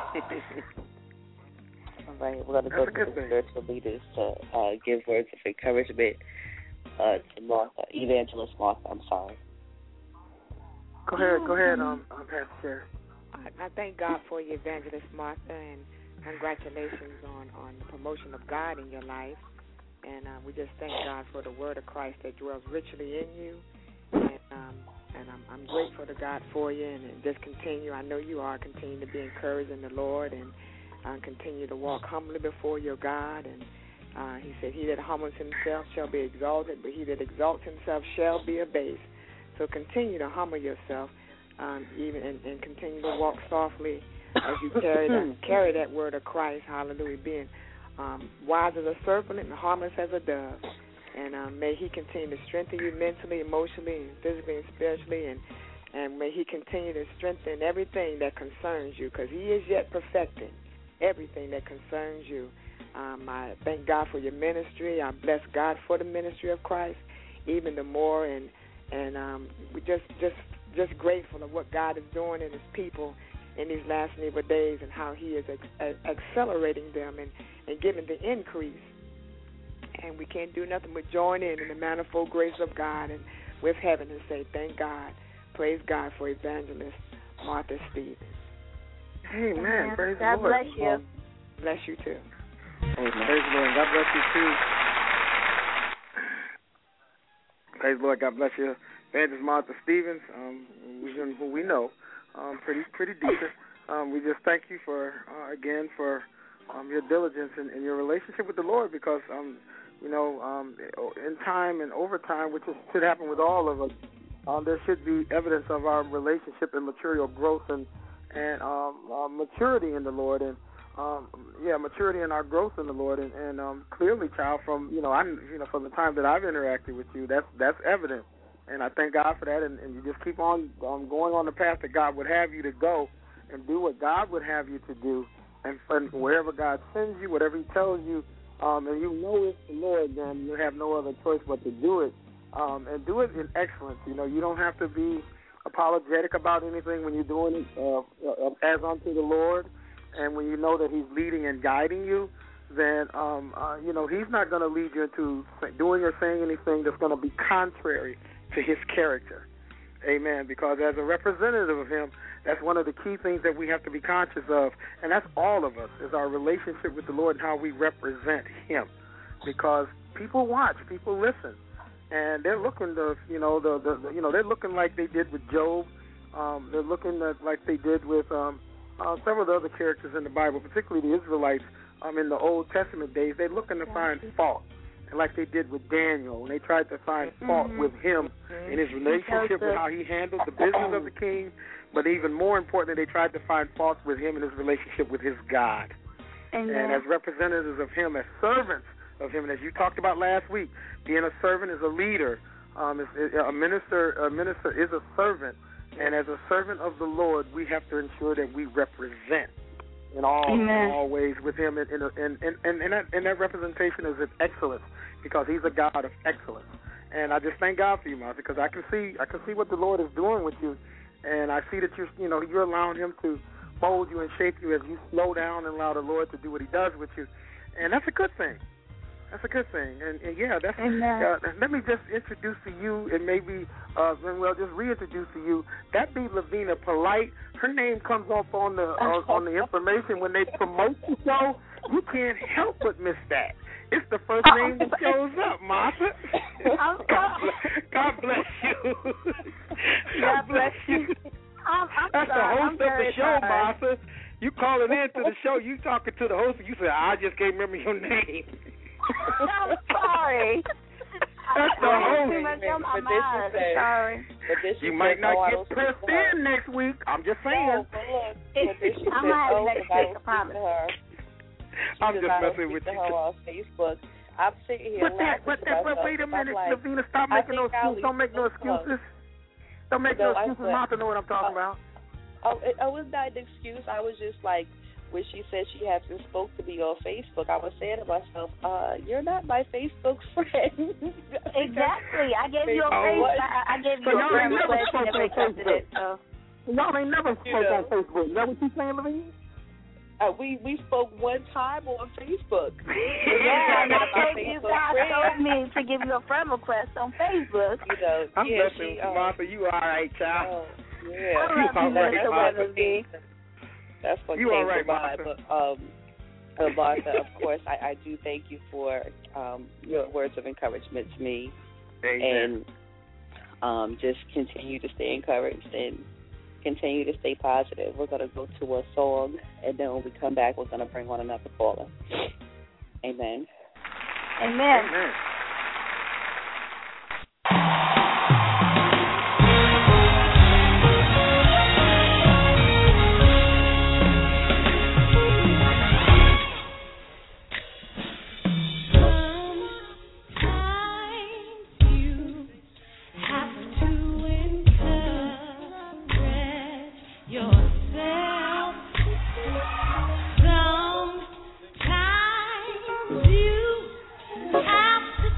right, we're going to go That's a to good the thing. spiritual leaders to uh, give words of encouragement uh, to Martha, Evangelist Martha. I'm sorry. Go ahead. Go ahead, um, um Pastor Sherry. I, I thank God for you, Evangelist Martha, and congratulations on, on the promotion of God in your life. And uh, we just thank God for the word of Christ that dwells richly in you. And um, and I'm, I'm grateful to God for you. And, and just continue. I know you are. Continue to be encouraged in the Lord and uh, continue to walk humbly before your God. And uh, He said, he that humbles himself shall be exalted, but he that exalts himself shall be abased. So continue to humble yourself, um, even and, and continue to walk softly as you carry that carry that word of Christ. Hallelujah, being um, wise as a serpent and harmless as a dove. And um, may He continue to strengthen you mentally, emotionally, and physically and spiritually, and and may He continue to strengthen everything that concerns you, because He is yet perfecting everything that concerns you. Um, I thank God for your ministry. I bless God for the ministry of Christ even the more, and. And um, we're just, just, just grateful of what God is doing in His people in these last and evil days, and how He is ex- accelerating them and, and giving the increase. And we can't do nothing but join in in the manifold grace of God and with heaven and say, thank God, praise God for Evangelist Martha Stevens. Amen. Amen. Praise God the Lord. bless you. Bless you too. Amen. Praise the Lord. God bless you too. Praise the Lord. God bless you. Evangelist Martha Stevens, um, who we know, um, pretty pretty decent. Um, we just thank you for, uh, again, for um, your diligence in, in your relationship with the Lord, because, um, you know, um, in time and over time, which is, should happen with all of us, um, there should be evidence of our relationship and material growth and, and um, uh, maturity in the Lord. And, Um, yeah, maturity in our growth in the Lord, and, and um, clearly, child, from you know, I you know, from the time that I've interacted with you, that's that's evident, and I thank God for that. And, and you just keep on um, going on the path that God would have you to go, and do what God would have you to do, and, and wherever God sends you, whatever He tells you, um, and you know it's the Lord, then you have no other choice but to do it, um, and do it in excellence. You know, you don't have to be apologetic about anything when you're doing it uh, uh, as unto the Lord, and when you know that He's leading and guiding you, then um, uh, you know He's not going to lead you into doing or saying anything that's going to be contrary to His character. Amen. Because as a representative of Him, that's one of the key things that we have to be conscious of, and that's all of us, is our relationship with the Lord and how we represent Him. Because people watch, people listen, and they're looking to, you know, the, the, the you know, they're looking like they did with Job. Um, they're looking at, like they did with um, uh, several of the other characters in the Bible, particularly the Israelites um, in the Old Testament days. They're looking to find fault. And like they did with Daniel, and they tried to find fault mm-hmm. with him in his relationship with how he handled the business of the king, but even more importantly, they tried to find fault with him in his relationship with his God. Amen. And as representatives of him, as servants of him, and as you talked about last week, being a servant is a leader. Um, is, is, a minister, a minister is a servant, and as a servant of the Lord, we have to ensure that we represent in all, in all ways with him, and, and, and, and, and, that, and that representation is in excellence, because he's a God of excellence. And I just thank God for you, Martha, because I can see I can see what the Lord is doing with you, and I see that you're you know you're allowing Him to mold you and shape you as you slow down and allow the Lord to do what He does with you, and that's a good thing. That's a good thing, and, and yeah, that's. Uh, let me just introduce to you, and maybe, uh, well, just reintroduce to you. That be Lavina Polite. Her name comes up on the uh, on the information when they promote the show. You can't help but miss that. It's the first name that shows up, Martha. God, God bless you. God bless you. I'm, I'm That's sorry. the host I'm of the show, sorry. Martha. You calling in to the show. You talking to the host, and you said, I just can't remember your name. I'm sorry. That's the host. Too much on my mind. Sorry. You might not get pressed in next week. I'm just saying. No, but look, I might have next week, I promise. I'm just messing with you. Her on Facebook. I'm sitting here. But that, but that, but wait a minute, like, Lavina, stop making no excuses. Don't make no excuses. Don't make no, no excuses. Martha know what I'm talking uh, about. Oh, it, it was not an excuse. I was just like, when she said she hasn't spoke to me on Facebook, I was saying to myself, uh, you're not my Facebook friend. Exactly. I gave you a oh, face. I, I gave you so a friend request. You never accepted it. So. Y'all ain't never spoke you know. on Facebook. Is that what you saying, Lavina? Uh, we we spoke one time on Facebook. Yeah, and I told you guys told me to give you a friend request on Facebook. You know, I'm yeah, messing she, with um, Martha. You all right, child? Oh, yeah, I love you, Mister Weatherby. That's what you came all right, to mind. Martha? But, um, uh, Martha, of course, I, I do thank you for um, your words of encouragement to me. Amen. And um, just continue to stay encouraged and continue to stay positive. We're going to go to a song, and then when we come back, we're going to bring on another caller. Amen. Amen. Amen. Sometimes you have to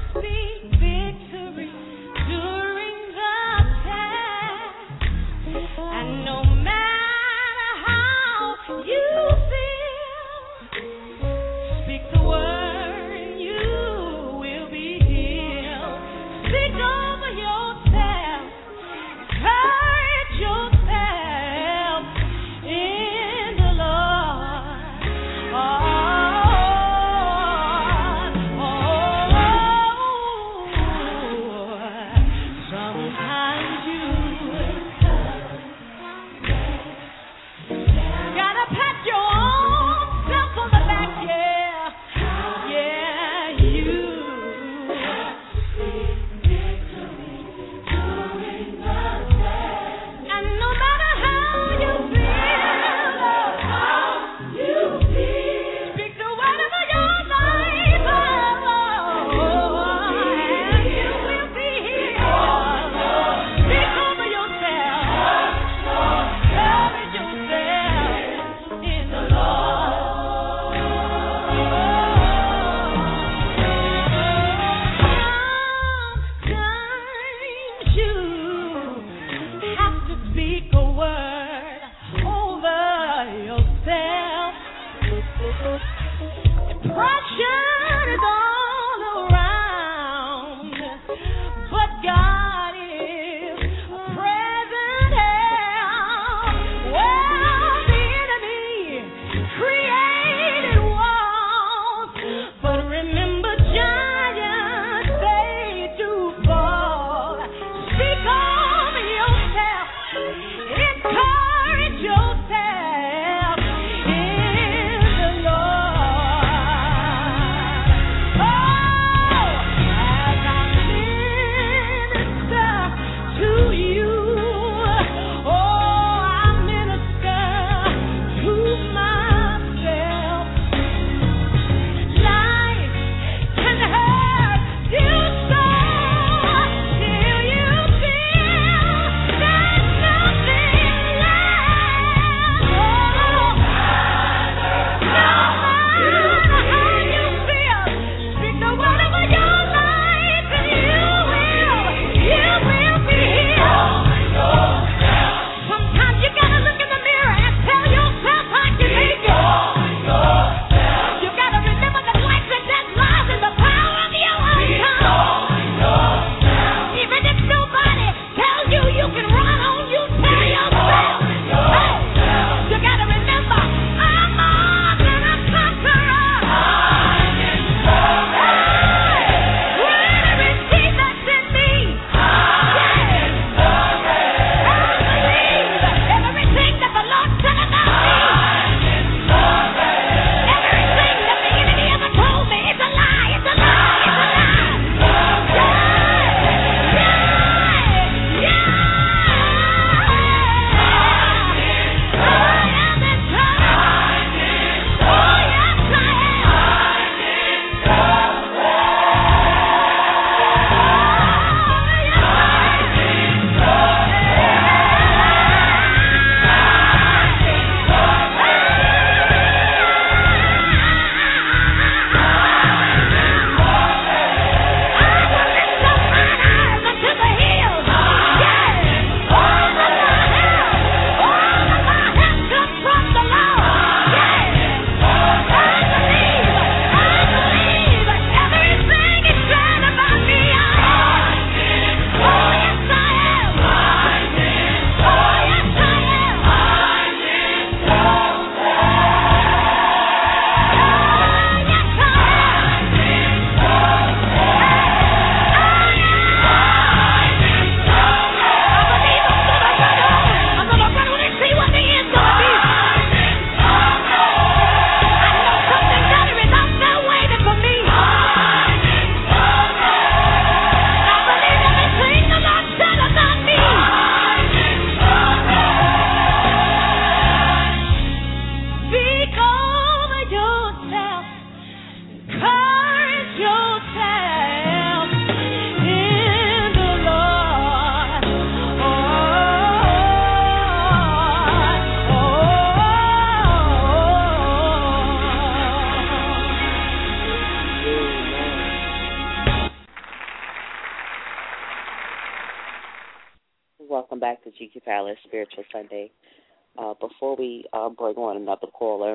G Q Palace Spiritual Sunday. Uh, before we uh, bring on another caller,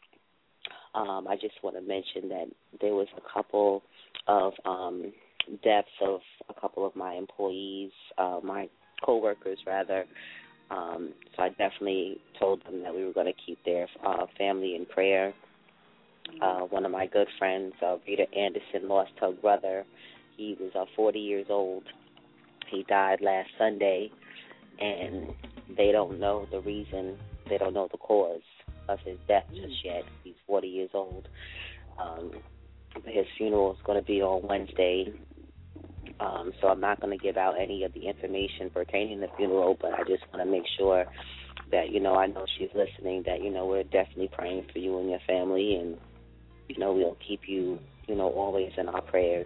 um, I just want to mention that there was a couple of um, deaths of a couple of my employees, uh, my coworkers rather. Um, so I definitely told them that we were going to keep their uh, family in prayer. Uh, one of my good friends, uh, Rita Anderson, lost her brother. He was uh, forty years old. He died last Sunday, and they don't know the reason. They don't know the cause of his death just yet. He's forty years old. Um, his funeral is going to be on Wednesday, um, so I'm not going to give out any of the information pertaining to the funeral, but I just want to make sure that, you know, I know she's listening, that, you know, we're definitely praying for you and your family, and, you know, we'll keep you, you know, always in our prayers.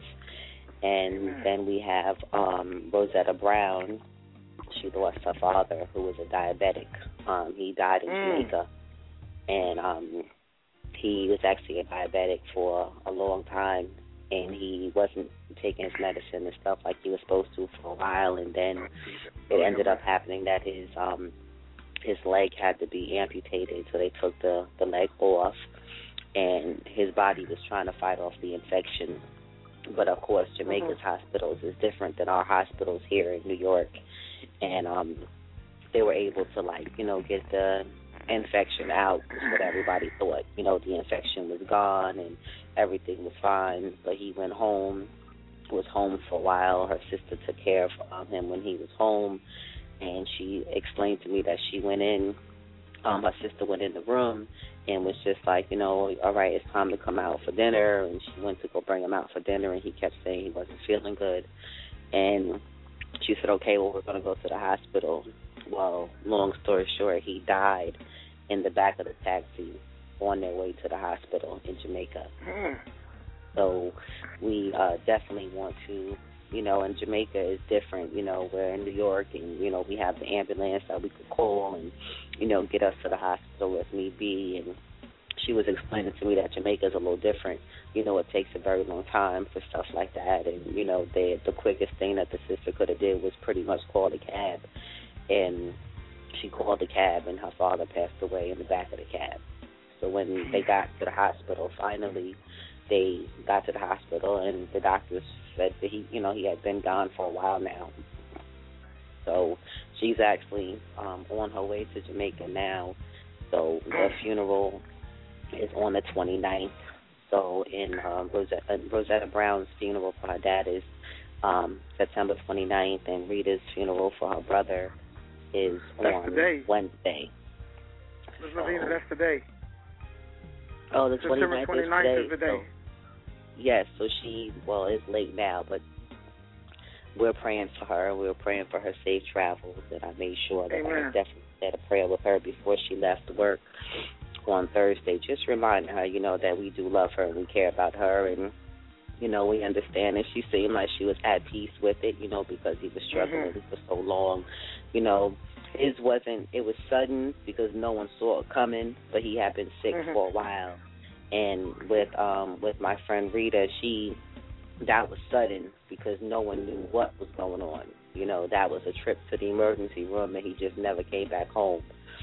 And then we have um, Rosetta Brown. She lost her father, who was a diabetic. Um, he died in mm. Jamaica, and um, he was actually a diabetic for a long time, and he wasn't taking his medicine and stuff like he was supposed to for a while, and then it ended up happening that his um, his leg had to be amputated, so they took the, the leg off, and his body was trying to fight off the infection. But, of course, Jamaica's mm-hmm. hospitals is different than our hospitals here in New York. And um, they were able to, like, you know, get the infection out, is what everybody thought. You know, the infection was gone and everything was fine. But he went home, was home for a while. Her sister took care of him when he was home. And she explained to me that she went in, um, her sister went in the room and was just like, you know, all right, it's time to come out for dinner. And she went to go bring him out for dinner, and he kept saying he wasn't feeling good. And she said, okay, well, we're going to go to the hospital. Well, long story short, he died in the back of the taxi on their way to the hospital in Jamaica. Mm. So we uh, definitely want to, you know, and Jamaica is different. You know, we're in New York, and, you know, we have the ambulance that we could call and, you know, get us to the hospital if need be. And she was explaining to me that Jamaica is a little different. You know, it takes a very long time for stuff like that. And, you know, they, the quickest thing that the sister could have did was pretty much call the cab. And she called the cab, and her father passed away in the back of the cab. So when they got to the hospital, finally they got to the hospital, and the doctors said that he, you know, he had been gone for a while now. So she's actually um, on her way to Jamaica now. So the funeral is on the twenty-ninth. So in uh, Rosetta, Rosetta Brown's funeral for her dad is um, September twenty-ninth, and Rita's funeral for her brother is that's on today. Wednesday. Miz Lavina, that's today. Oh, the September twenty-ninth, twenty-ninth is is the day. So, yes, so she, well, it's late now, but we're praying for her. We were praying for her safe travels, and I made sure that Amen. I definitely said a prayer with her before she left work on Thursday, just reminding her, you know, that we do love her and we care about her, and, you know, we understand. And she seemed like she was at peace with it, you know, because he was struggling mm-hmm. for so long. You know, his wasn't, it was sudden because no one saw it coming, but he had been sick mm-hmm. for a while. And with um with my friend Rita, she, that was sudden because no one knew what was going on. You know, that was a trip to the emergency room, and he just never came back home.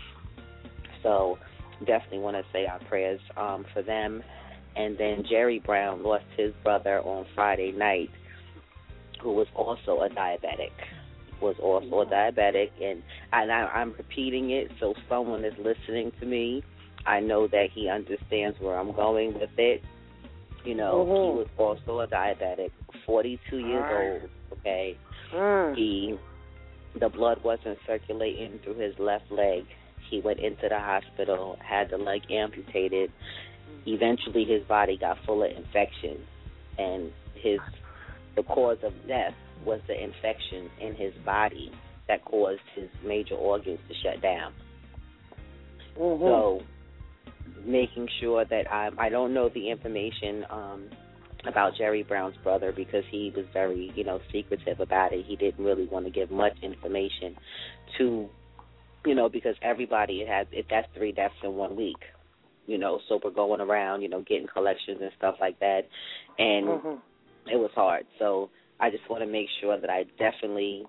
So definitely want to say our prayers um, for them. And then Jerry Brown lost his brother on Friday night, who was also a diabetic, was also a diabetic. And, and I, I'm repeating it so someone is listening to me. I know that he understands where I'm going with it. You know, mm-hmm. he was also a diabetic, forty-two years right. old, okay? Mm. He, the blood wasn't circulating through his left leg. He went into the hospital, had the leg amputated. Eventually his body got full of infection, and his the cause of death was the infection in his body that caused his major organs to shut down. Mm-hmm. So making sure that I, I don't know the information um, about Jerry Brown's brother because he was very, you know, secretive about it. He didn't really want to give much information to, you know, because everybody had, if that's three deaths in one week, you know, so we're going around, you know, getting collections and stuff like that, and mm-hmm. it was hard. So I just want to make sure that I definitely,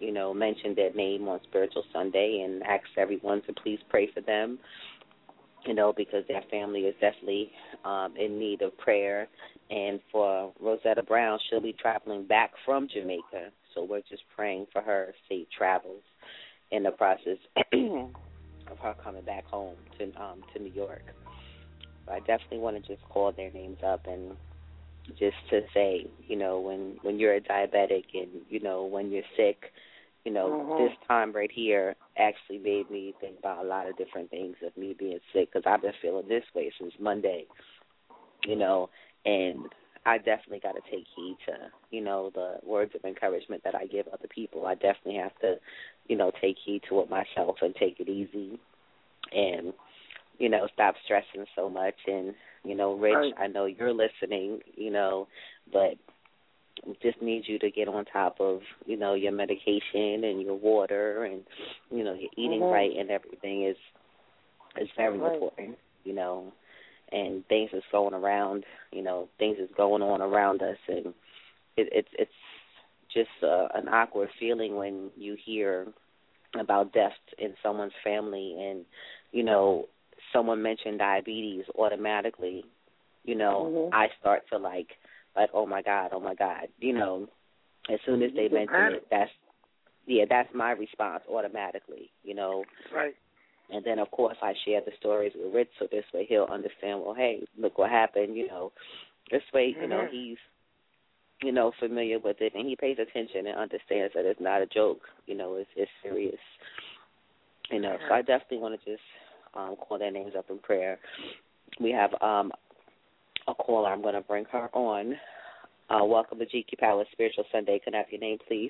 you know, mentioned their name on Spiritual Sunday and asked everyone to please pray for them, you know, because their family is definitely um, in need of prayer. And for Rosetta Brown, she'll be traveling back from Jamaica, so we're just praying for her safe travels in the process of her coming back home to um, to New York. But I definitely want to just call their names up and just to say, you know, when, when you're a diabetic and, you know, when you're sick, you know, mm-hmm. this time right here actually made me think about a lot of different things of me being sick, because I've been feeling this way since Monday, you know, and I definitely got to take heed to, you know, the words of encouragement that I give other people. I definitely have to, you know, take heed to it myself and take it easy and, you know, stop stressing so much. And, you know, Rich, right. I know you're listening, you know, but just need you to get on top of, you know, your medication and your water and, you know, your eating mm-hmm. right and everything is is very right. important, you know. And things is going around, you know, things is going on around us, and it, it's it's just uh, an awkward feeling when you hear about deaths in someone's family, and you know, someone mentioned diabetes automatically, you know, mm-hmm. I start to like, like, oh my God, oh my God, you know, as soon as they mention it, that's yeah, that's my response automatically, you know, right. And then, of course, I share the stories with Rich, so this way he'll understand, well, hey, look what happened, you know. This way, you mm-hmm. know, he's, you know, familiar with it, and he pays attention and understands that it's not a joke, you know, it's, it's serious. You know, so I definitely want to just um, call their names up in prayer. We have um, a caller. I'm going to bring her on. Uh, welcome to G Q Palace Spiritual Sunday. Can I have your name, please?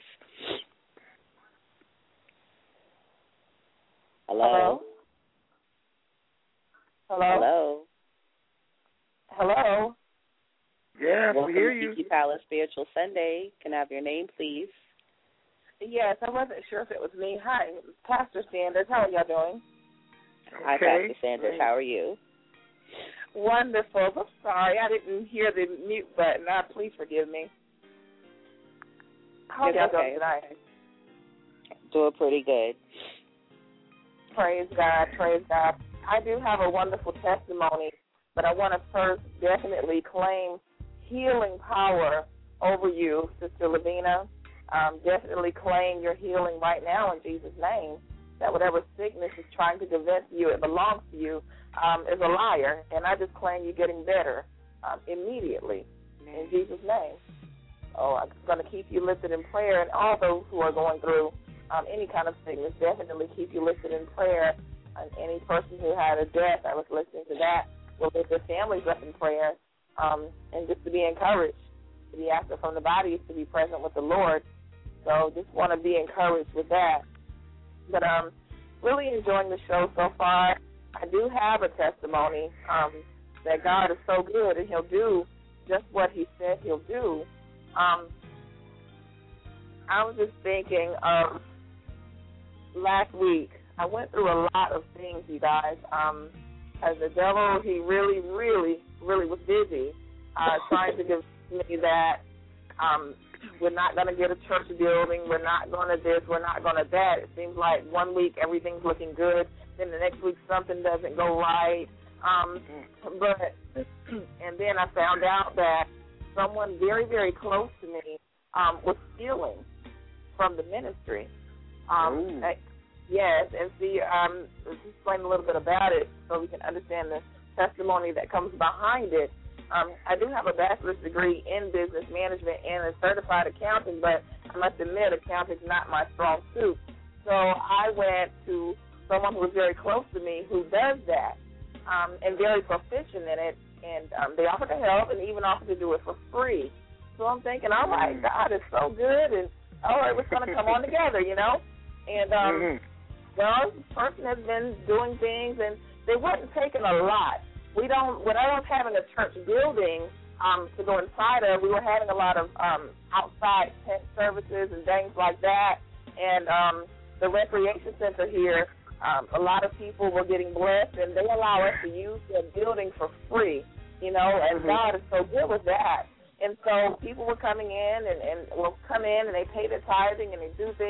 Hello? Hello? Hello? Hello? Yeah, Welcome we hear you. to G Q Palace Spiritual Sunday. Can I have your name, please? Yes, I wasn't sure if it was me. Hi, Pastor Sanders. How are y'all doing? Okay. Hi, Pastor Sanders. How are you? Wonderful. I'm sorry. I didn't hear the mute button. Uh, please forgive me. How are y'all okay. doing tonight? Doing pretty good. Praise God, praise God. I do have a wonderful testimony, but I want to first definitely claim healing power over you, Sister Lavina. Um, definitely claim your healing right now in Jesus' name, that whatever sickness is trying to convince you it belongs to you um, is a liar, and I just claim you getting better um, immediately in Jesus' name. Oh, I'm going to keep you lifted in prayer, and all those who are going through Um, any kind of sickness, definitely keep you lifted in prayer. And any person who had a death, I was listening to that, will lift their families up in prayer, um, and just to be encouraged. To be absent from the body is to be present with the Lord. So just want to be encouraged with that. But um, really enjoying the show so far. I do have a testimony um, that God is so good and He'll do just what He said He'll do. Um, I was just thinking of last week. I went through a lot of things, you guys. Um, as the devil, he really, really, really was busy uh, trying to convince me that um, we're not going to get a church building, we're not going to this, we're not going to that. It seems like one week everything's looking good, then the next week something doesn't go right. Um, but and then I found out that someone very, very close to me um, was stealing from the ministry. Um, I, yes, and see, um, let's explain a little bit about it so we can understand the testimony that comes behind it. Um, I do have a bachelor's degree in business management and a certified accountant, but I must admit accounting is not my strong suit. So I went to someone who was very close to me who does that um, and very proficient in it, and um, they offered to help and even offered to do it for free. So I'm thinking, all right, God is so good, and all right, we're going to come on together, you know. And, um, mm-hmm. well, this person has been doing things, and they wasn't taking a lot. We don't, when I was having a church building um, to go inside of, we were having a lot of um, outside tent services and things like that. And um, the recreation center here, um, a lot of people were getting blessed, and they allow us to use their building for free, you know, and mm-hmm. God is so good with that. And so people were coming in and, and will come in and they pay their tithing and they do things.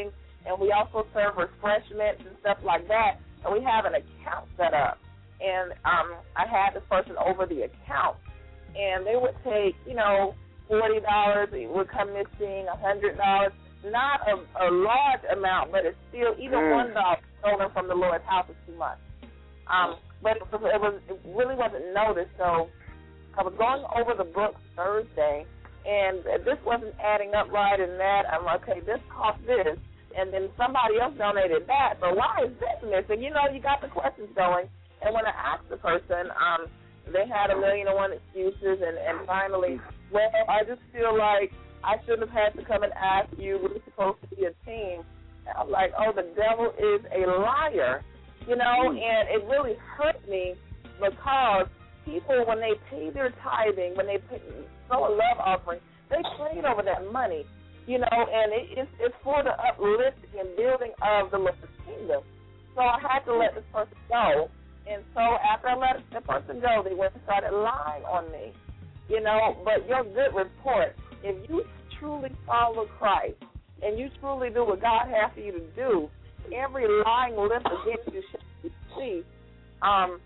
and we also serve refreshments and stuff like that, and we have an account set up. And um, I had this person over the account, and they would take, you know, forty dollars, it would come missing, one hundred dollars, not a, a large amount, but it's still, even mm. one dollar stolen from the Lord's house is too much. Um, but it, was, it, was, it really wasn't noticed, so I was going over the books Thursday, and this wasn't adding up right and that. I'm like, okay, this cost this, and then somebody else donated that, but why is this missing? You know, you got the questions going. And when I asked the person, um, they had a million and one excuses, and, and finally, well, I just feel like I shouldn't have had to come and ask you. We're supposed to be a team. And I'm like, oh, the devil is a liar, you know, and it really hurt me because people, when they pay their tithing, when they pay, sow a love offering, they prayed over that money, you know, and it, it's, it's for the uplifting and building of the Lord's kingdom. So I had to let this person go. And so after I let the person go, they went and started lying on me, you know. But your good report, if you truly follow Christ and you truly do what God has for you to do, every lying lip against you should cease. Um,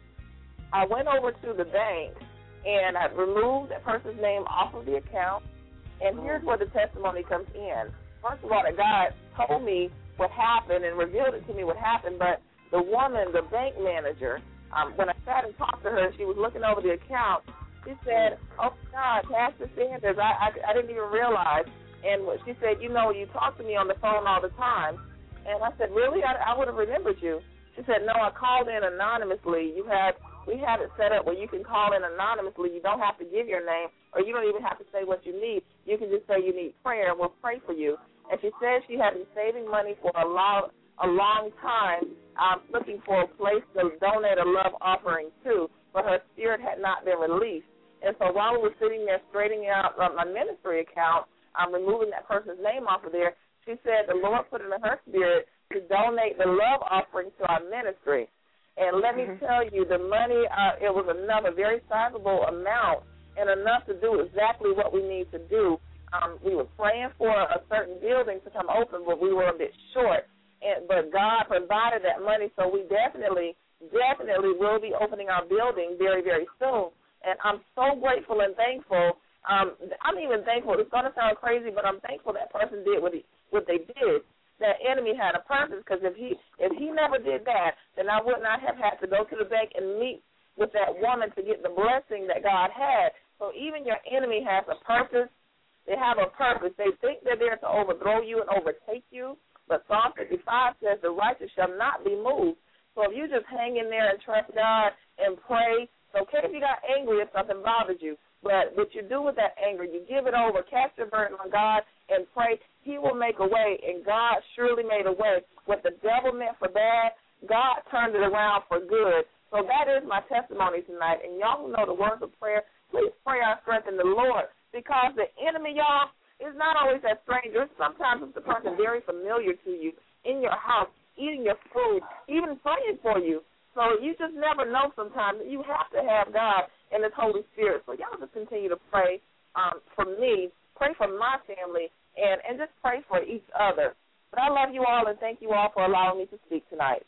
I went over to the bank and I removed that person's name off of the account. And here's where the testimony comes in. First of all, that God told me what happened and revealed it to me what happened, but the woman, the bank manager, um, when I sat and talked to her, she was looking over the account. She said, oh, God, Pastor Sanders, I, I, I didn't even realize. And she said, you know, you talk to me on the phone all the time. And I said, really? I, I would have remembered you. She said, no, I called in anonymously. You have, we have it set up where you can call in anonymously. You don't have to give your name, or you don't even have to say what you need. You can just say you need prayer, and we'll pray for you. And she said she had been saving money for a long, a long time, um, looking for a place to donate a love offering to, but her spirit had not been released. And so while we were sitting there straightening out uh, my ministry account, um, removing that person's name off of there, she said the Lord put it in her spirit to donate the love offering to our ministry. And let mm-hmm. me tell you, the money, uh, it was enough, a very sizable amount, and enough to do exactly what we need to do. Um, we were praying for a certain building to come open, but we were a bit short. And, but God provided that money, so we definitely, definitely will be opening our building very, very soon. And I'm so grateful and thankful. Um, I'm even thankful. It's going to sound crazy, but I'm thankful that person did what, he, what they did. That enemy had a purpose, because if he if he never did that, then I would not have had to go to the bank and meet with that woman to get the blessing that God had. So even your enemy has a purpose. They have a purpose. They think they're there to overthrow you and overtake you. But Psalm fifty-five says the righteous shall not be moved. So if you just hang in there and trust God and pray, it's okay if you got angry if something bothers you. But what you do with that anger, you give it over, cast your burden on God, and pray. He will make a way, and God surely made a way. What the devil meant for bad, God turned it around for good. So that is my testimony tonight. And y'all who know the words of prayer, please pray our strength in the Lord, because the enemy, y'all, is not always that stranger. Sometimes it's the person very familiar to you in your house, eating your food, even praying for you. So you just never know sometimes. You have to have God and His Holy Spirit. So y'all just continue to pray um, for me, pray for my family, and, and just pray for each other. But I love you all, and thank you all for allowing me to speak tonight.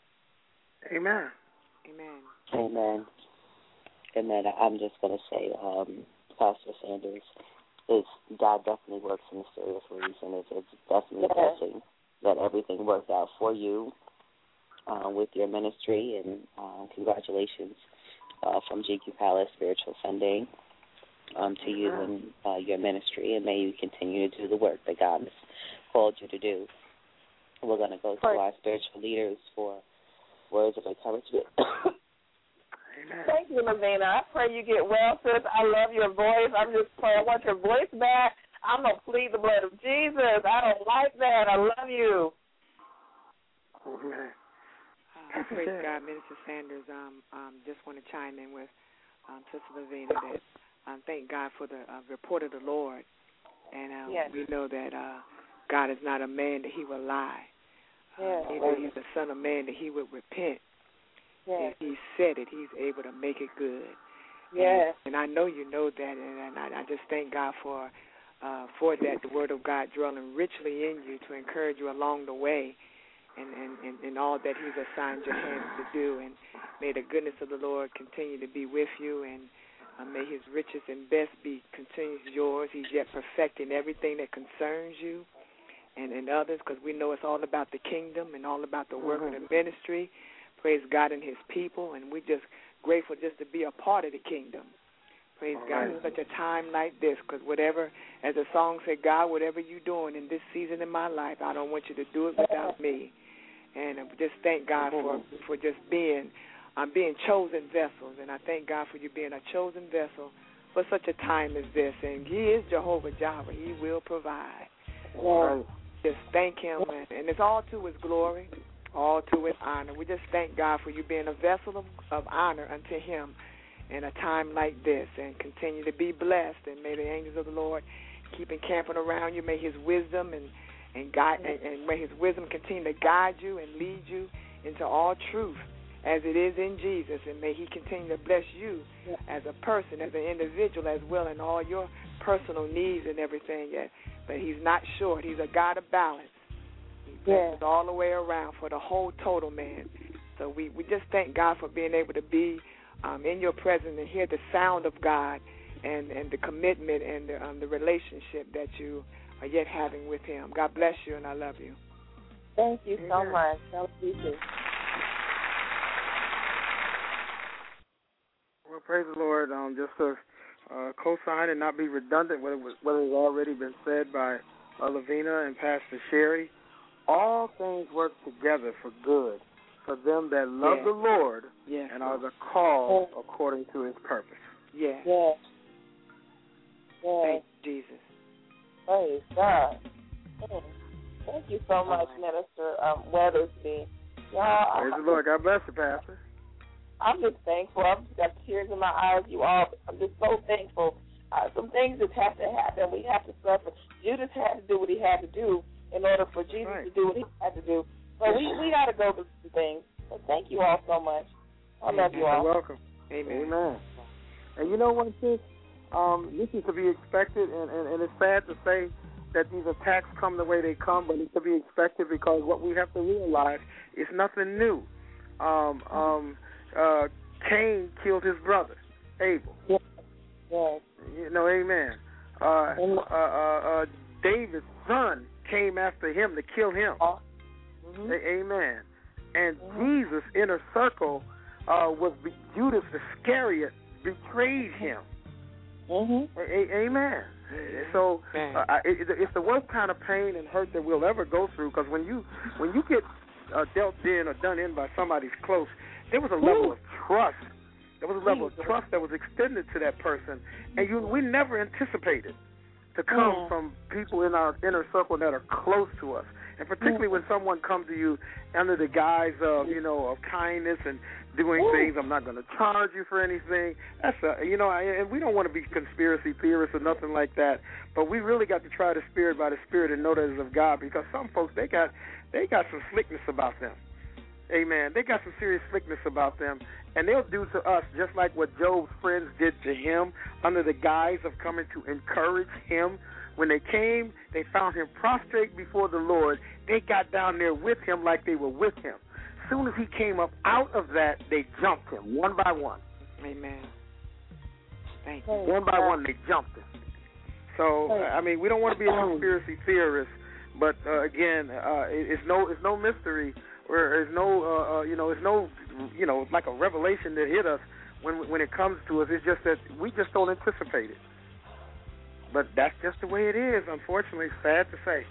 Amen. Amen. Amen. Amen. I'm just going to say, um, Pastor Sanders, it's, God definitely works in mysterious ways, and it's, it's definitely a blessing that everything worked out for you uh, with your ministry, and uh, congratulations uh, from G Q Palace Spiritual Sunday um, to you and uh, your ministry, and may you continue to do the work that God has called you to do. We're going to go to our spiritual leaders for words of encouragement. Thank you, Lavina. I pray you get well, sis. I love your voice. I'm just praying. I want your voice back. I'm going to plead the blood of Jesus. I don't like that. I love you. Amen. Uh, praise God, Minister Sanders. Um, um, just want to chime in with um, Sister Lavina that um, thank God for the uh, report of the Lord. And um, yes. we know that uh, God is not a man that He will lie. Yes. Uh, neither He's the Son of Man that He would repent. Yes. If He said it, He's able to make it good. Yes. And, and I know you know that, and I, I just thank God for uh, for that, the Word of God dwelling richly in you to encourage you along the way. and, and, and, and all that he's assigned your hands to do. And may the goodness of the Lord continue to be with you, and uh, may his richest and best be continues yours. He's yet perfecting everything that concerns you and, and others, because we know it's all about the kingdom and all about the work mm-hmm. of the ministry. Praise God and his people, and we're just grateful just to be a part of the kingdom. Praise all God right. in such a time like this, because whatever, as the song said, God, whatever you're doing in this season in my life, I don't want you to do it without me. And I just thank God for, for just being um, being chosen vessels, and I thank God for you being a chosen vessel for such a time as this. And he is Jehovah Jireh. He will provide. Right. Just thank him, and, and it's all to his glory, all to his honor. We just thank God for you being a vessel of, of honor unto him in a time like this, and continue to be blessed, and may the angels of the Lord keep encamping around you. May his wisdom and and guide and, and may his wisdom continue to guide you and lead you into all truth as it is in Jesus, and may he continue to bless you as a person, as an individual as well, in all your personal needs and everything. Yet, but he's not short. He's a God of balance. He blesses yeah. all the way around for the whole total man. So we, we just thank God for being able to be Um, in your presence and hear the sound of God and, and the commitment and the, um, the relationship that you are yet having with him. God bless you, and I love you. Thank you Amen. so much. Thank you too. Well, praise the Lord. Um, just to uh, co-sign and not be redundant, whether whether it's already been said by uh, Lavina and Pastor Sherry, all things work together for good for them that love yeah. the Lord yeah. and are the called yeah. according to his purpose. Yeah. Yeah. yeah. Thank you, Jesus. Praise God. Mm. Thank you so much, Minister um, Weathersby. Y'all, Praise I, the Lord. God bless you, Pastor. I'm just thankful. I've just got tears in my eyes. You all, I'm just so thankful. Uh, some things just have to happen. We have to suffer. Judas had to do what he had to do in order for Jesus right. to do what he had to do. So we, we got to go through some things. So thank you all so much. I love you all. You're welcome. Amen. Amen. And you know what, sis? Um, this is to be expected, and, and, and it's sad to say that these attacks come the way they come, but it's to be expected because what we have to realize is nothing new. Um, um, uh, Cain killed his brother, Abel. Yes. Yes. You know, amen. Uh, uh, uh, uh, David's son came after him to kill him. Mm-hmm. Amen. And mm-hmm. Jesus' inner circle uh, was be- Judas Iscariot betrayed him. Mm-hmm. A- a- amen. So uh, it, it's the worst kind of pain and hurt that we'll ever go through, because when you when you get uh, dealt in or done in by somebody close, there was a level Ooh. of trust. There was a level of trust that was extended to that person, and you we never anticipated to come yeah. from people in our inner circle that are close to us. And particularly when someone comes to you under the guise of, you know, of kindness and doing Ooh. things, I'm not going to charge you for anything. That's a, you know, and we don't want to be conspiracy theorists or nothing like that. But we really got to try the spirit by the spirit and know that it's of God, because some folks, they got they got some slickness about them. Amen. They got some serious slickness about them, and they'll do to us just like what Job's friends did to him under the guise of coming to encourage him. When they came, they found him prostrate before the Lord. They got down there with him like they were with him. As soon as he came up out of that, they jumped him one by one. Amen. Thank you. One by one, they jumped him. So, I mean, we don't want to be a conspiracy theorist, but uh, again, uh, it's no, it's no mystery, or it's no, uh, uh, you know, it's no, you know, like a revelation that hit us when when it comes to us. It's just that we just don't anticipate it. But that's just the way it is, unfortunately. Sad to say.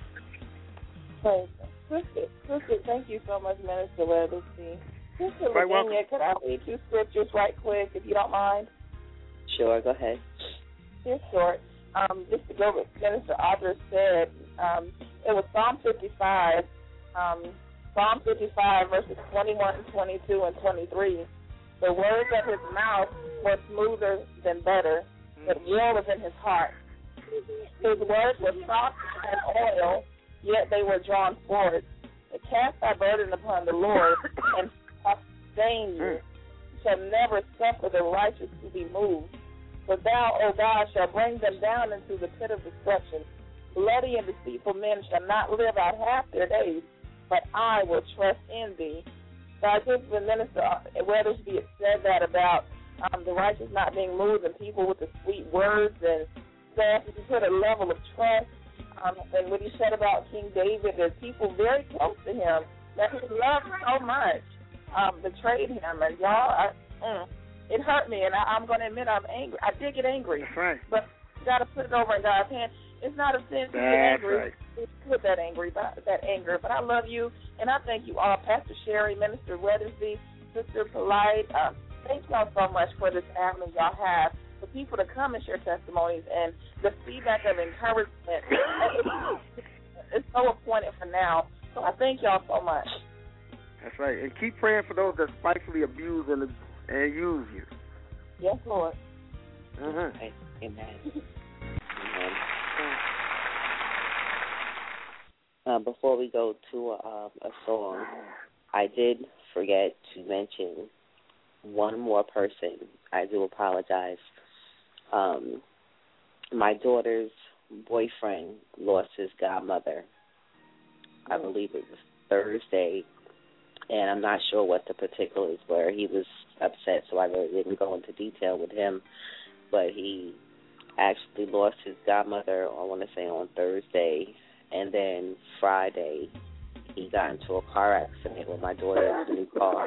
Sister, Sister, thank you so much, Minister Weathersby. Sister Virginia, could I read two scriptures right quick, if you don't mind? Sure, go ahead. It's short. Um, just to go with Minister Audra said, um, it was Psalm fifty-five, um, Psalm fifty-five, verses twenty-one, twenty-two, and twenty-three. The words of his mouth were smoother than butter, but will was in his heart. His words were soft as oil, yet they were drawn forth. But cast thy burden upon the Lord, and sustain you. Shall never suffer the righteous to be moved. For thou, O God, shalt bring them down into the pit of destruction. Bloody and deceitful men shall not live out half their days. but I will trust in thee. So I think the Minister Weathersby had said that about um, the righteous not being moved and people with the sweet words and stuff. He put a level of trust. Um, and what he said about King David, there's people very close to him that he loved so much, um, betrayed him. And y'all, I, mm, it hurt me, and I, I'm going to admit I'm angry. I did get angry. That's right. But you got to put it over in God's hand. It's not a sin to get angry. Right. It's good that angry, but that anger. But I love you, and I thank you all, Pastor Sherry, Minister Weathersby, Sister Polite. Um, thank y'all so much for this avenue y'all have for people to come and share testimonies and the feedback of encouragement. It's so appointed for now. So I thank y'all so much. That's right, and keep praying for those that spitefully abuse and and use you. Yes, Lord. Mm-hmm. Amen. Uh, before we go to uh, a song, I did forget to mention one more person. I do apologize. Um, my daughter's boyfriend lost his godmother. I believe it was Thursday, and I'm not sure what the particulars were. He was upset, so I really didn't go into detail with him. But he actually lost his godmother, I want to say, on Thursday. And then Friday, he got into a car accident with my daughter's new car.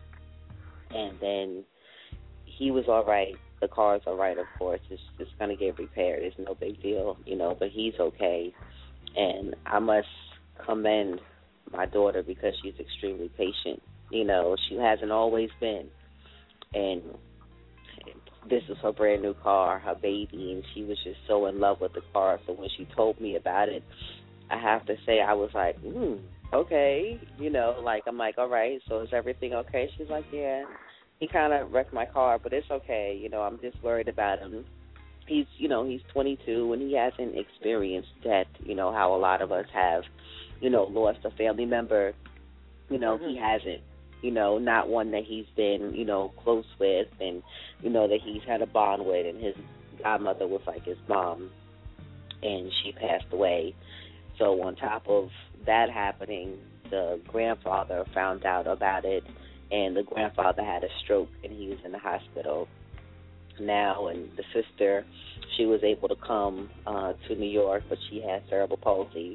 And then he was all right. The car's all right, of course. It's just going to get repaired. It's no big deal, you know, but he's okay. And I must commend my daughter because she's extremely patient. You know, she hasn't always been. And this is her brand new car, her baby, and she was just so in love with the car. So when she told me about it, I have to say I was like, hmm, okay. You know, like I'm like, all right, so is everything okay? She's like, yeah. He kind of wrecked my car, but it's okay. You know, I'm just worried about him. He's, you know, he's twenty-two, and he hasn't experienced death, you know, how a lot of us have, you know, lost a family member. You know, mm-hmm. He hasn't, you know, not one that he's been, you know, close with and, you know, that he's had a bond with. And his godmother was like his mom, and she passed away. So on top of that happening, the grandfather found out about it, and the grandfather had a stroke, and he was in the hospital now. And the sister, she was able to come uh, to New York, but she has cerebral palsy.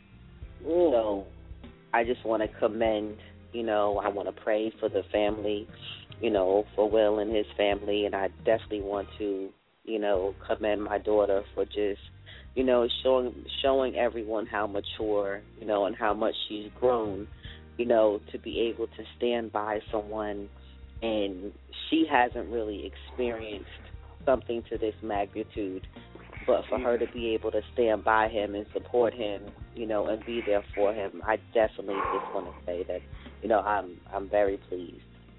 So I just want to commend, you know, I want to pray for the family, you know, for Will and his family, and I definitely want to, you know, commend my daughter for just, you know, showing showing everyone how mature, you know, and how much she's grown, you know, to be able to stand by someone. And she hasn't really experienced something to this magnitude, but for her to be able to stand by him and support him, you know, and be there for him, I definitely just want to say that, you know, I'm I'm very pleased.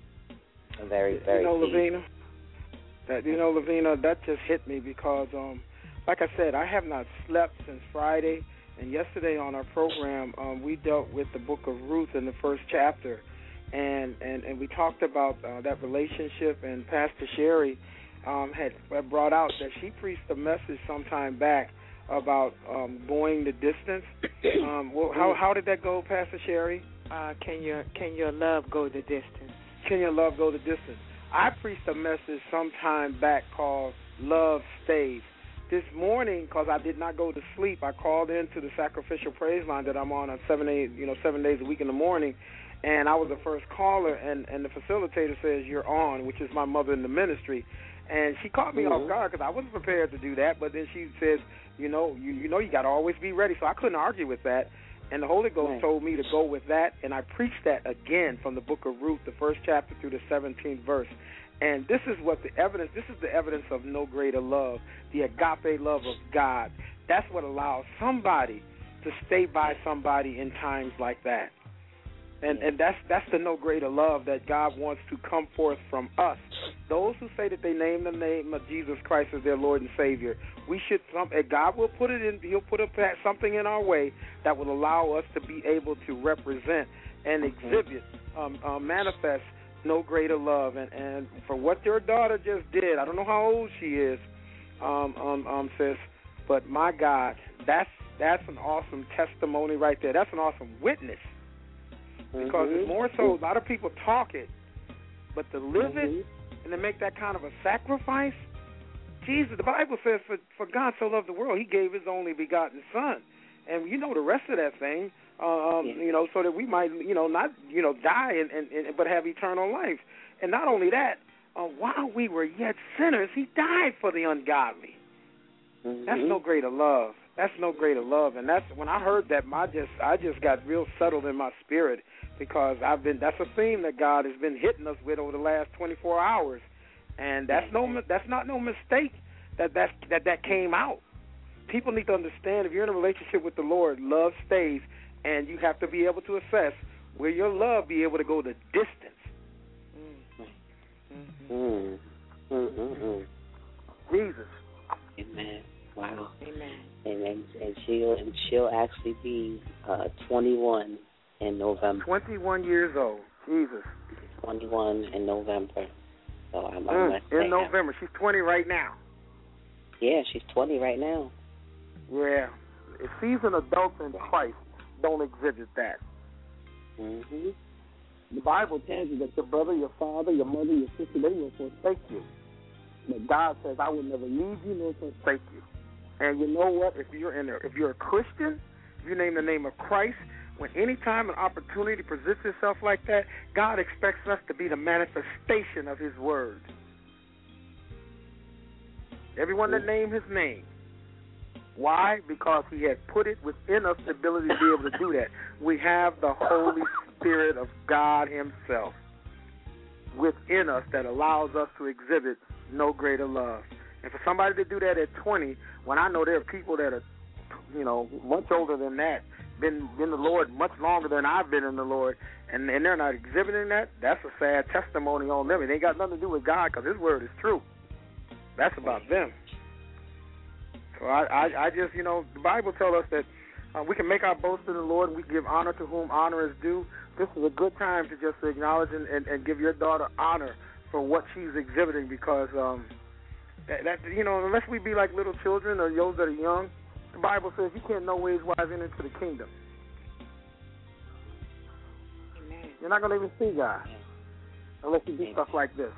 I'm very, very you know, pleased. Lavina, that, you know, Lavina, that just hit me because, um, like I said, I have not slept since Friday, and yesterday on our program, um, we dealt with the book of Ruth in the first chapter, and, and, and we talked about uh, that relationship, and Pastor Sherry um, had brought out that she preached a message sometime back about um, going the distance. Um, well, how how did that go, Pastor Sherry? Uh, can your can your love go the distance? Can your love go the distance? I preached a message sometime back called Love Stays. This morning, because I did not go to sleep, I called into the sacrificial praise line that I'm on on seven eight, you know, seven days a week in the morning, and I was the first caller, and, and the facilitator says, you're on, which is my mother in the ministry. And she caught me mm-hmm. off guard because I wasn't prepared to do that, but then she says, you know, you, you know, you got to always be ready. So I couldn't argue with that. And the Holy Ghost right. told me to go with that, and I preached that again from the book of Ruth, the first chapter through the seventeenth verse. And this is what the evidence, this is the evidence of no greater love, the agape love of God. That's what allows somebody to stay by somebody in times like that. And and that's that's the no greater love that God wants to come forth from us. Those who say that they name the name of Jesus Christ as their Lord and Savior, we should. Some, God will put it in. He'll put a, something in our way that will allow us to be able to represent and exhibit, um, uh, manifest no greater love. And, and for what your daughter just did, I don't know how old she is, um, um, um, sis, but my God, that's that's an awesome testimony right there. That's an awesome witness. Because mm-hmm. it's more so, a lot of people talk it, but to live mm-hmm. it and to make that kind of a sacrifice, Jesus, the Bible says, for, for God so loved the world, he gave his only begotten son. And you know the rest of that thing, um, yeah. you know, so that we might, you know, not, you know, die and, and, and but have eternal life. And not only that, uh, while we were yet sinners, he died for the ungodly. Mm-hmm. That's no greater love. That's no greater love. And that's when I heard that, I just I just got real settled in my spirit, because I've been that's a theme that God has been hitting us with over the last twenty-four hours, and that's no that's not no mistake that that that that came out. People need to understand, if you're in a relationship with the Lord, love stays, and you have to be able to assess will your love be able to go the distance. Mm-hmm. Mm-hmm. Mm-hmm. Jesus. Amen. Wow. Amen. And and, and she'll and she'll actually be uh, twenty-one in November. twenty-one years old. Jesus. twenty-one in November. So I'm, I'm mm, in November. She's twenty right now. Yeah, she's twenty right now. Yeah. Seasoned adults in Christ don't exhibit that. Mm-hmm. The Bible tells you that your brother, your father, your mother, your sister, they will forsake you. But God says, I will never leave you nor forsake you. And you know what? If you're in a, if you're a Christian, if you name the name of Christ, when any time an opportunity presents itself like that, God expects us to be the manifestation of his word. Everyone that named his name. Why? Because he has put it within us the ability to be able to do that. We have the Holy Spirit of God himself within us that allows us to exhibit no greater love. And for somebody to do that at twenty, when I know there are people that are, you know, much older than that, been in the Lord much longer than I've been in the Lord, and, and they're not exhibiting that, that's a sad testimony on them. It ain't got nothing to do with God, because his word is true. That's about them. So I, I, I just, you know, the Bible tells us that uh, we can make our boast in the Lord, and we give honor to whom honor is due. This is a good time to just acknowledge and, and, and give your daughter honor for what she's exhibiting, because um, that, that, you know, unless we be like little children or those that are young, the Bible says you can't no ways wise into the kingdom. Amen. You're not going to even see God unless you do Amen. Stuff like this.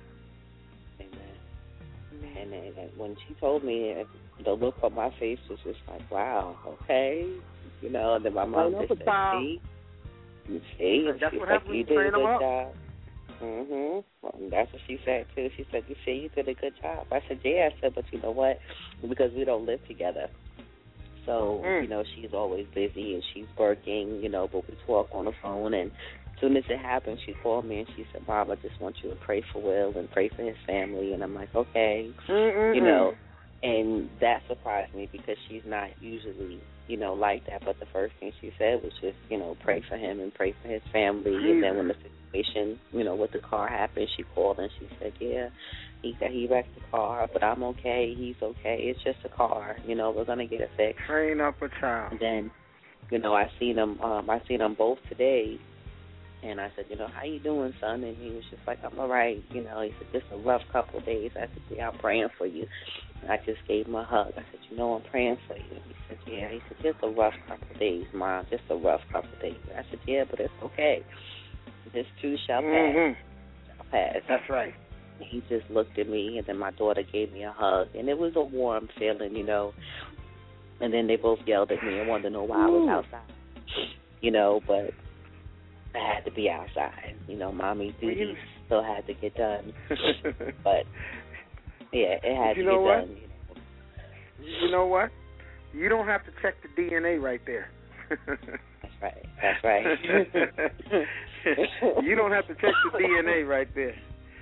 Amen. And, and, and when she told me, the look on my face was just like, wow, okay. You know, and then my mom just said, see, you see, and that's she's what like, happens you when you did a train good them up. job. Mm-hmm. Well, that's what she said, too. She said, you see, you did a good job. I said, yeah. I said, but you know what? Because we don't live together. So, mm. you know, she's always busy and she's working, you know, but we talk on the phone. And as soon as it happened, she called me and she said, Mom, I just want you to pray for Will and pray for his family. And I'm like, okay. Mm-mm-mm. You know, and that surprised me because she's not usually, you know, like that. But the first thing she said was just, you know, pray for him and pray for his family. Mm. And then when the situation, you know, with the car happened, she called and she said, yeah, he got he wrecked the car, but I'm okay. He's okay. It's just a car. You know, we're gonna get it fixed. Train up a child. And then, you know, I seen them. Um, I seen them both today, and I said, you know, how you doing, son? And he was just like, I'm all right. You know, he said, just a rough couple of days. I said, yeah, I'm praying for you. And I just gave him a hug. I said, you know, I'm praying for you. He said, yeah. He said, just a rough couple of days, Mom. Just a rough couple of days. I said, yeah, but it's okay. This too shall pass. Mm-hmm. Shall pass. That's right. He just looked at me, and then my daughter gave me a hug, and it was a warm feeling, you know. And then they both yelled at me and wanted to know why I was outside, you know, but I had to be outside. You know, mommy duties still had to get done. But, yeah, it had you to know get what? done. You know? You know what? You don't have to check the D N A right there. That's right. That's right. You don't have to check the D N A right there.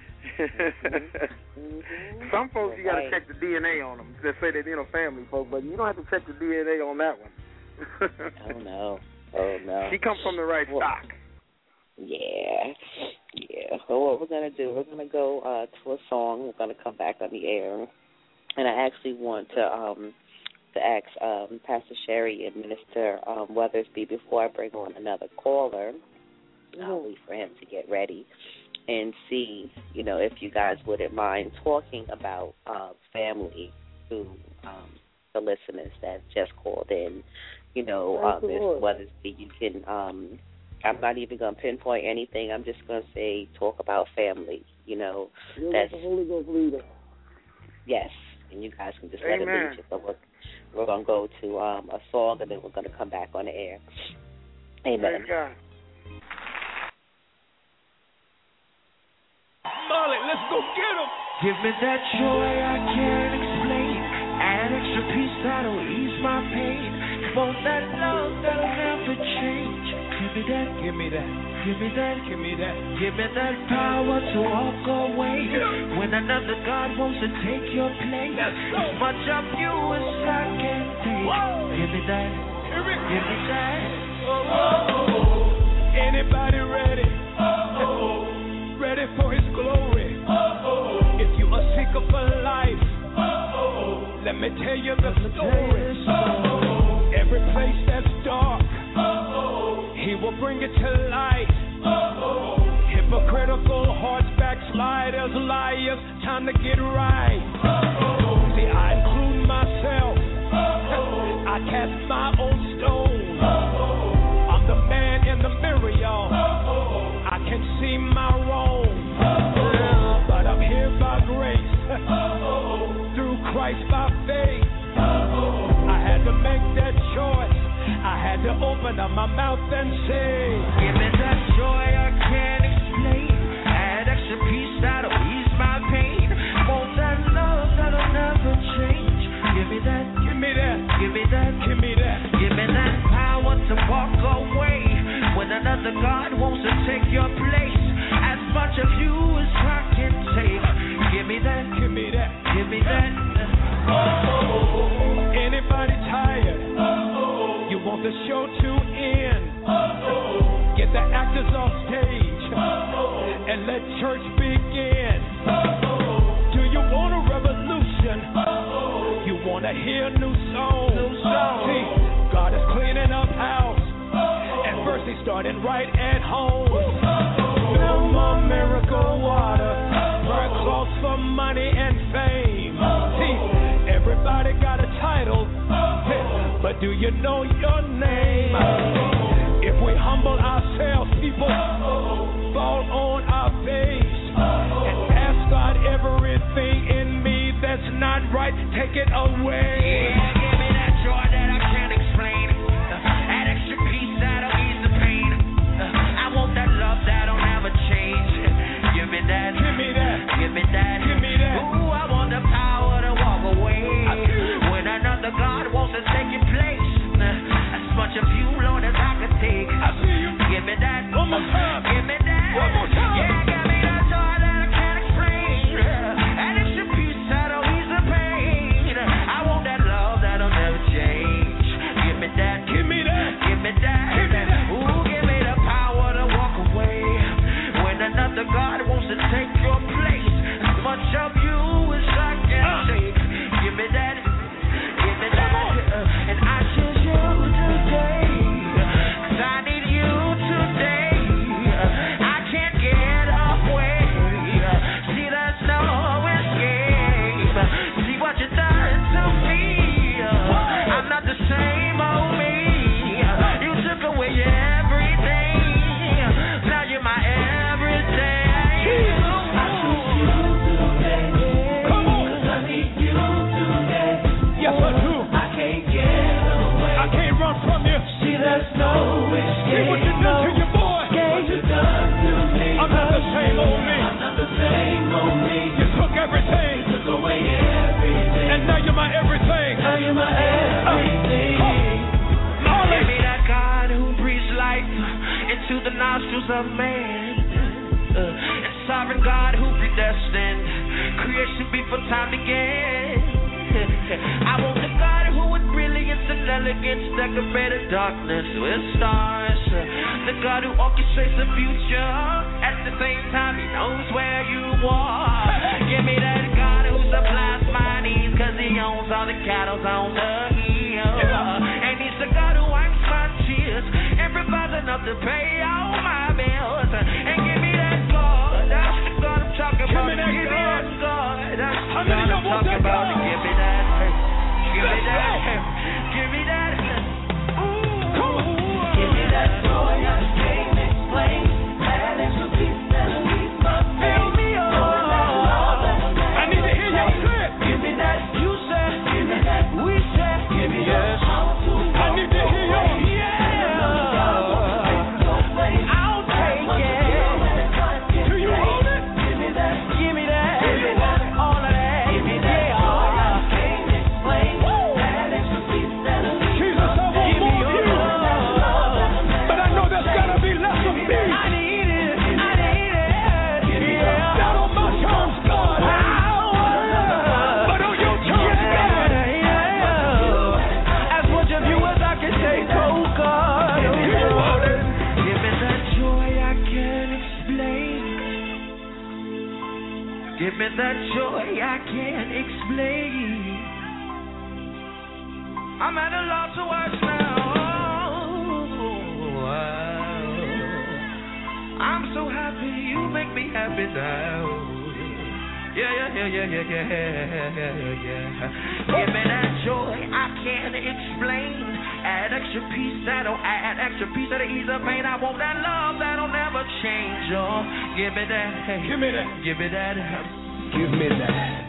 Mm-hmm. Some folks you got to right. check the D N A on them. They say that, you know, family folks, but you don't have to check the D N A on that one. Oh no! Oh no! She comes from the right well, stock. Yeah, yeah. So what we're gonna do? We're gonna go uh, to a song. We're gonna come back on the air, and I actually want to um to ask um, Pastor Sherry and Minister um, Weathersby before I bring on another caller. Mm-hmm. I'll wait for him to get ready. And see, you know, if you guys wouldn't mind talking about uh, family to um, the listeners that just called in. You know, uh, Miz Weathersby, you can um, I'm not even going to pinpoint anything. I'm just going to say talk about family. You know, You're that's like the Holy Ghost leader. Yes, and you guys can just Amen. let it lead you. So we're, we're going to go to um, a song, and then we're going to come back on the air. Amen. Praise God. Molly, let's go get him. Give me that joy I can't explain. An extra piece that'll ease my pain. Want that love that'll never change. Give me that, give me that, give me that, give me that. Give me that power to walk away when another God wants to take your place. As much of you as I can take. Give me that, give me that. Oh, oh. Anybody ready? Oh, ready for His glory? Oh, if you are seeker for life, oh, let me tell you the story. Oh, every place that's dark, oh, He will bring it to light. Oh, hypocritical hearts, backsliders, liars, time to get right. Oh, see, I include myself. Oh, I cast my own stone. Oh, I'm the man in the mirror, y'all. Oh, I can see my wrong. Oh, but I'm here by grace. Oh, through Christ by faith. Oh, I had to make that choice. I had to open up my mouth and say, give me that joy I can't explain. Add extra peace that'll ease my pain. Want that love that'll never change. Give me that, give me that, give me that, give me that. Give me that power to walk away when another God wants to take your place. As much of you as I can take. Give me that, give me that, give me that. Oh, anybody tired? Oh, you want the show to end? Oh, get the actors off stage oh, and let church begin. Oh, do you want a revolution? Oh, you want to hear a new song? New song. See, God is cleaning up house, and first He started right at home. No more miracle water, burn clothes for money and fame. See, everybody got a title, but do you know your name? If we humble ourselves, people fall on our face and ask God, everything in me that's not right, take it away. Yeah, give me that joy that I can't explain. That extra peace that'll ease the pain. I want that love that'll never change. Give me that, give me that, give me that, give me that. Ooh, I want the power to walk away when another God wants to take your place. As much of you, Lord, as I can take. I see you. Give me that, one more time. Give me that, one more time. Yeah, give me that joy that I can't explain. That extra peace that'll ease the pain. I want that love that'll never change. Give me that, give me that, give me that, give me that. Ooh, give me the power to walk away when another God wants to take your place. As much of you as I can uh. take. Give me that, give me that, uh, and I choose you today. 'Cause I need you today. I can't get away. See, there's no escape. See what you done to me. I'm not the same old me. You took away everything. Now you're my everything. I choose you today. Come on. 'Cause I need you today. Yes, I do. I can't get away. I can't run from you. See, there's no escape. See what you done to your boy. What you done to me. I'm not the same old me. I'm not the same old me. You took everything. You took away everything. And now you're my everything. Now you're my everything. Uh, oh. Give me that God who breathes life into the nostrils of man. Uh, and sovereign God who predestined creation before time began. I want the God who with brilliance and elegance decorated darkness with stars. The God who orchestrates the future. At the same time, He knows where you are. Give me that God who supplies my needs, 'cause He owns all the cattle on the hill. And He's the God who wipes my tears and provides enough to pay all my bills. And give me that God, that's the God I'm talking about. Give me that God. God, that's the How God many I'm of you want talking that about. God? Give me that, give me Let's that, go. give me that. Come on. Give me that joy I can't joy I can't explain. I'm at a loss of words now. I'm so happy, you make me happy now. Yeah, yeah, yeah, yeah, yeah, yeah, yeah, yeah. Give me that joy I can't explain. Add extra peace that'll add extra peace that'll ease the pain. I want that love that'll never change. Oh, give me that. Give me that. Give me that. Give me that.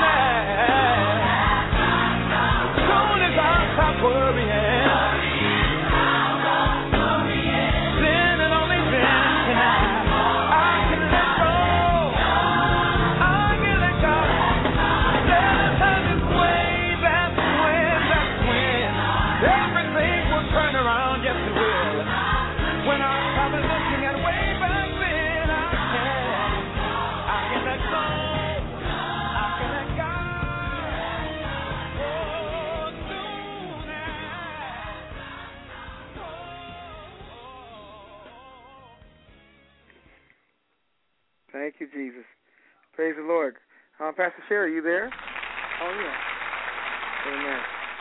Worrying. Thank you, Jesus. Praise the Lord. Uh, Pastor Sherry, you there? Oh, yeah. Amen.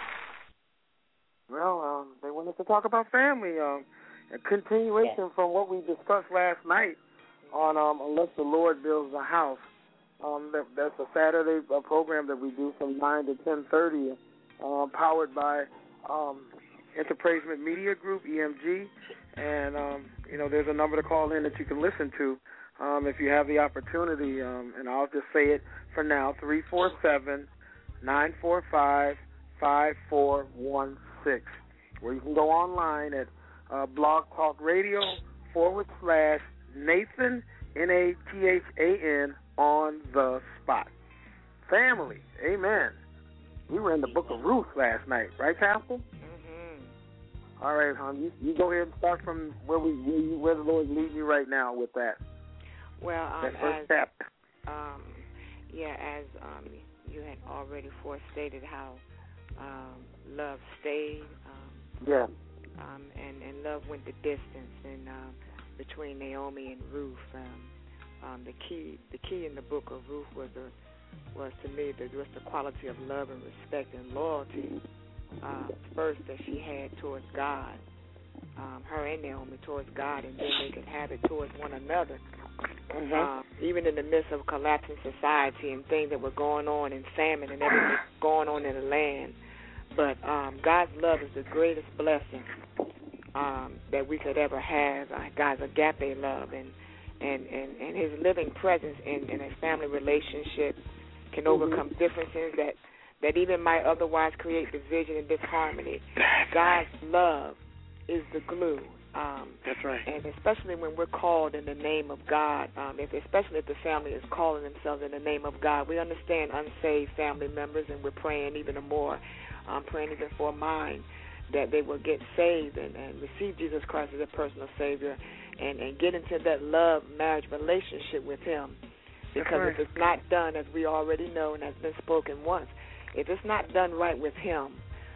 Well, um, they want us to talk about family. Um, a continuation yeah. from what we discussed last night on um, Unless the Lord Builds a House. Um, that, that's a Saturday uh, program that we do from nine to ten thirty, uh, powered by um, Interpraisement Media Group, E M G. And, um, you know, there's a number to call in that you can listen to um, if you have the opportunity. Um, and I'll just say it for now, three four seven, nine four five, five four one six. Or you can go online at uh, Blog Talk Radio forward slash Nathan, N A T H A N, on the spot. Family, amen. We were in the book of Ruth last night, right, Pastor? Mm-hmm. All right, hon. You, you go ahead and start from where we where, you, where the Lord leads you right now with that. Well, um, that first as, chapter. Um, yeah, as um, you had already forestated how um, love stayed. Um, yeah. Um, and, and love went the distance, and um, between Naomi and Ruth. Um, Um, the key, the key in the book of Ruth was a, was to me the was the quality of love and respect and loyalty. Uh, first, that she had towards God, um, her and Naomi towards God, and then they could have it towards one another. Mm-hmm. Um, even in the midst of collapsing society and things that were going on, and famine and everything going on in the land, but um, God's love is the greatest blessing um, that we could ever have. Uh, God's agape love, and And, and, and his living presence in, in a family relationship can mm-hmm. overcome differences that, that even might otherwise create division and disharmony. God's love is the glue. Um, That's right. And especially when we're called in the name of God, um, if, especially if the family is calling themselves in the name of God, we understand unsaved family members, and we're praying even more, um, praying even for mine, that they will get saved and, and receive Jesus Christ as a personal Savior, and, and get into that love marriage relationship with him. Because right. if it's not done, as we already know and has been spoken once, if it's not done right with him,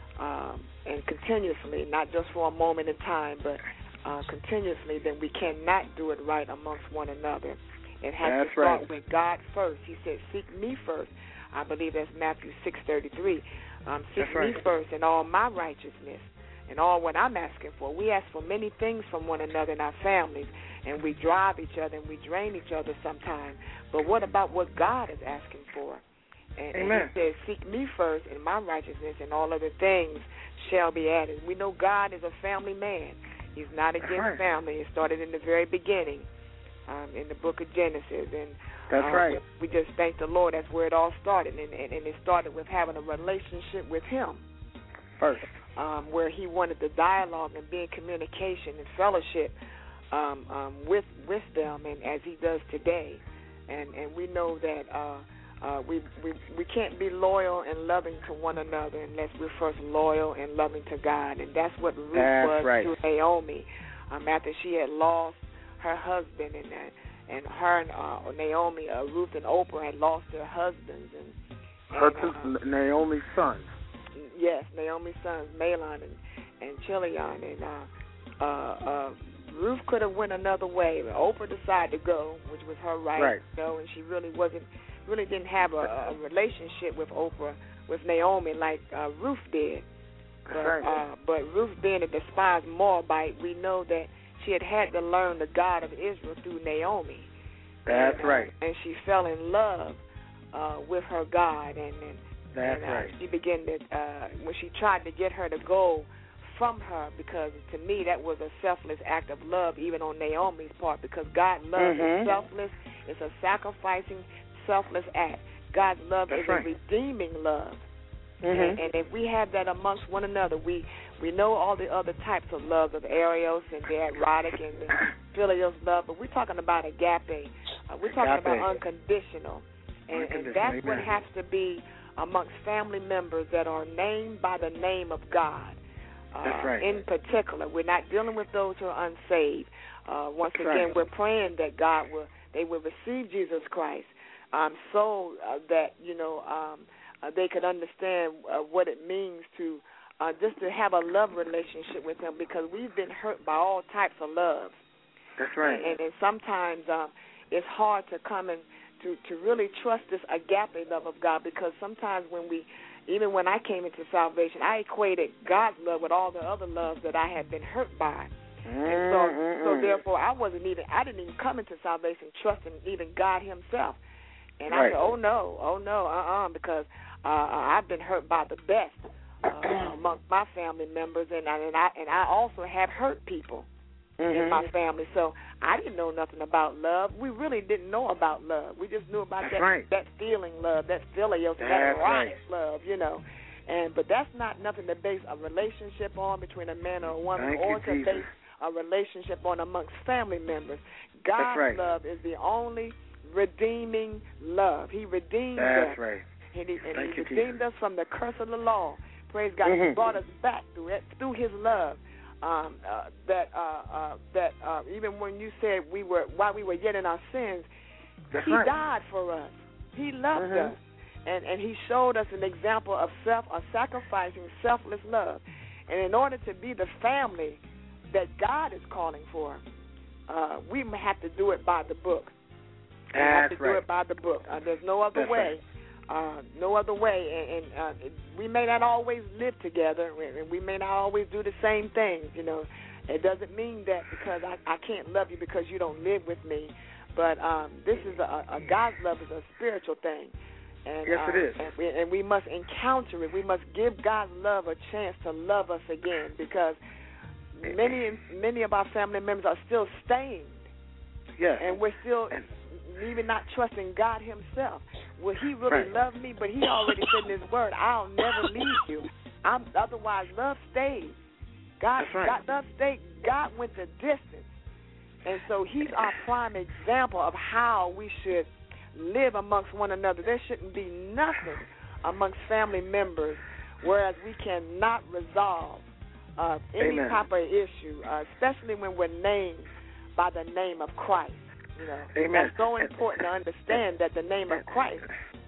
um, and continuously, not just for a moment in time, but uh, continuously, then we cannot do it right amongst one another. It has that's to start right. with God first. He said, seek me first. I believe that's Matthew six thirty-three. Um, seek that's right. me first and all my righteousness and all what I'm asking for. We ask for many things from one another in our families, and we drive each other and we drain each other sometimes. But what about what God is asking for? And, Amen. and he says, seek me first and my righteousness, and all other things shall be added. We know God is a family man. He's not against right. family. It started in the very beginning, um, in the book of Genesis. And That's um, right. we just thank the Lord. That's where it all started. And, and, and it started with having a relationship with him. First. Um, where he wanted the dialogue and be in communication and fellowship um, um, with with them, and as he does today. And and we know that uh, uh, we, we we can't be loyal and loving to one another unless we're first loyal and loving to God. And that's what Ruth that's was right. to Naomi um, after she had lost her husband, and uh, and her and uh, Naomi, uh, Ruth and Oprah had lost their husbands, and, her and two uh, Naomi's sons. Yes, Naomi's sons, Mahlon and, and Chilion. And uh, uh, uh, Ruth could have went another way. Oprah decided to go, which was her right, right. you know, and she really wasn't, really didn't have a, a relationship with Oprah, with Naomi like uh, Ruth did. But, right. uh, but Ruth being a despised Moabite, we know that she had had to learn the God of Israel through Naomi. That's and, uh, right. And she fell in love uh, with her God, and, and That's and, uh, right. she began to, uh, when she tried to get her to go from her, because to me that was a selfless act of love, even on Naomi's part, because God's love mm-hmm. is selfless. It's a sacrificing, selfless act. God's love That's is right. a redeeming love. Mm-hmm. And, and if we have that amongst one another, we, we know all the other types of love, of eros and the erotic and the filial love, but we're talking about agape. Uh, we're talking agape. about unconditional. And, and that's Amen. what has to be amongst family members that are named by the name of God. Uh, That's right. In particular, we're not dealing with those who are unsaved. Uh, once That's again, right. we're praying that God will, they will receive Jesus Christ, um, so uh, that you know um, uh, they could understand uh, what it means to uh, just to have a love relationship with Him, because we've been hurt by all types of love. That's right. And, and, and sometimes um, it's hard to come and to, to really trust this agape love of God, because sometimes when we, even when I came into salvation, I equated God's love with all the other loves that I had been hurt by. And so, so therefore, I wasn't even, I didn't even come into salvation trusting even God himself. And right. I said, oh, no, oh, no, uh-uh, because uh, I've been hurt by the best uh, amongst my family members, and I, and I and I also have hurt people mm-hmm. in my family. So I didn't know nothing about love. We really didn't know about love. We just knew about that's that right. that feeling love, that filial, that erotic right. love, you know. And but that's not nothing to base a relationship on between a man or a woman, Thank or you, to Jesus. base a relationship on amongst family members. God's right. love is the only redeeming love. He redeemed That's us. right. And he, and Thank he you, redeemed Jesus. us from the curse of the law. Praise God. Mm-hmm. He brought us back through it, through his love. Um, uh, that uh, uh, that uh, even when you said we were while we were yet in our sins, That's he right. died for us. He loved mm-hmm. us, and and he showed us an example of self, a sacrificing, selfless love. And in order to be the family that God is calling for, uh, we have to do it by the book. We have to right. do it by the book. Uh, there's no other That's way. Right. Uh, no other way. And, and uh, we may not always live together, and we may not always do the same things. You know, it doesn't mean that because I, I can't love you because you don't live with me. But um, this is a, a God's love is a spiritual thing. And, yes, uh, it is. And we, and we must encounter it. We must give God's love a chance to love us again, because many many of our family members are still stained. Yes. And we're still even not trusting God himself. Will he really right. love me? But he already said in his word, I'll never leave you. I'm, otherwise, love stays. God, That's right. God, love stayed. God went the distance. And so he's our prime example of how we should live amongst one another. There shouldn't be nothing amongst family members whereas we cannot resolve uh, any Amen. type of issue, uh, especially when we're named by the name of Christ. You know, Amen. That's so important to understand that the name of Christ.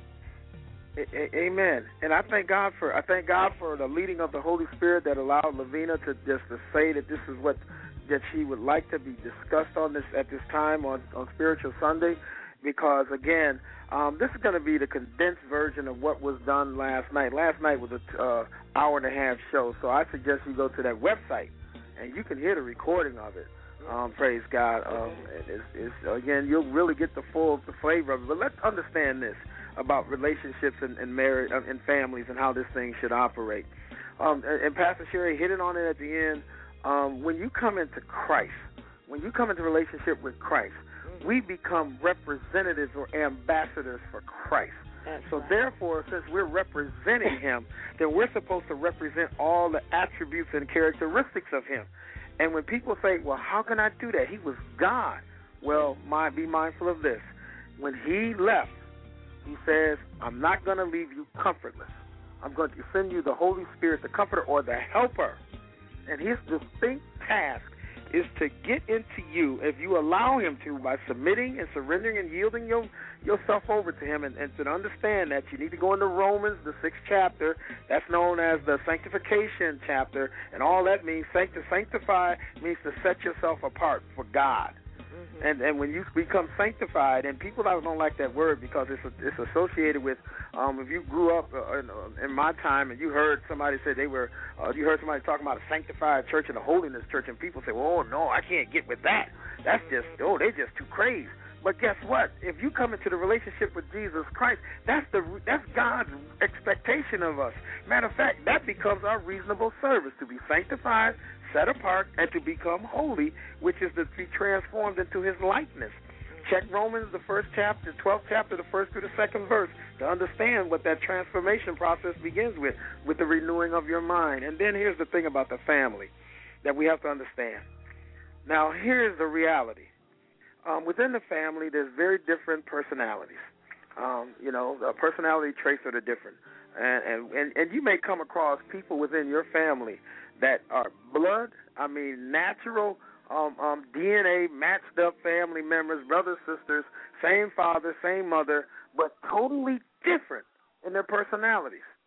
Amen. And I thank God for I thank God for the leading of the Holy Spirit that allowed Lavina to just to say that this is what that she would like to be discussed on this at this time on, on Spiritual Sunday, because again, um, this is going to be the condensed version of what was done last night. Last night was an uh, hour and a half show, so I suggest you go to that website and you can hear the recording of it. Um, praise God. Um, it's, it's, again, you'll really get the full the flavor of it. But let's understand this about relationships and, and marriage uh, and families and how this thing should operate. Um, and, and Pastor Sherry hit it on it at the end. Um, when you come into Christ, when you come into relationship with Christ, we become representatives or ambassadors for Christ. That's so right. Therefore, since we're representing him, then we're supposed to represent all the attributes and characteristics of him. And when people say, well, how can I do that? He was God. Well, my, be mindful of this. When he left, he says, I'm not going to leave you comfortless. I'm going to send you the Holy Spirit, the Comforter, or the Helper. And his distinct task is to get into you, if you allow him to, by submitting and surrendering and yielding your, yourself over to him, and, and to understand that you need to go into Romans, the sixth chapter. That's known as the sanctification chapter, and all that means, sancti- sanctify means to set yourself apart for God. Mm-hmm. And and when you become sanctified, and people don't like that word because it's a, it's associated with um, if you grew up uh, in, uh, in my time and you heard somebody say they were uh, you heard somebody talking about a sanctified church and a holiness church, and people say, well, oh no, I can't get with that. That's just oh they're just too crazy. But guess what? If you come into the relationship with Jesus Christ, that's the that's God's expectation of us. Matter of fact, that becomes our reasonable service, to be sanctified, set apart, and to become holy, which is to be transformed into his likeness. Check Romans, the first chapter, twelfth chapter, the first through the second verse, to understand what that transformation process begins with, with the renewing of your mind. And then here's the thing about the family that we have to understand. Now, here's the reality. Um, within the family, there's very different personalities. Um, you know, the personality traits are the different. And, and, and, and you may come across people within your family that are blood, I mean natural um, um, D N A matched up family members, brothers, sisters, same father, same mother, but totally different in their personalities. Mm-hmm.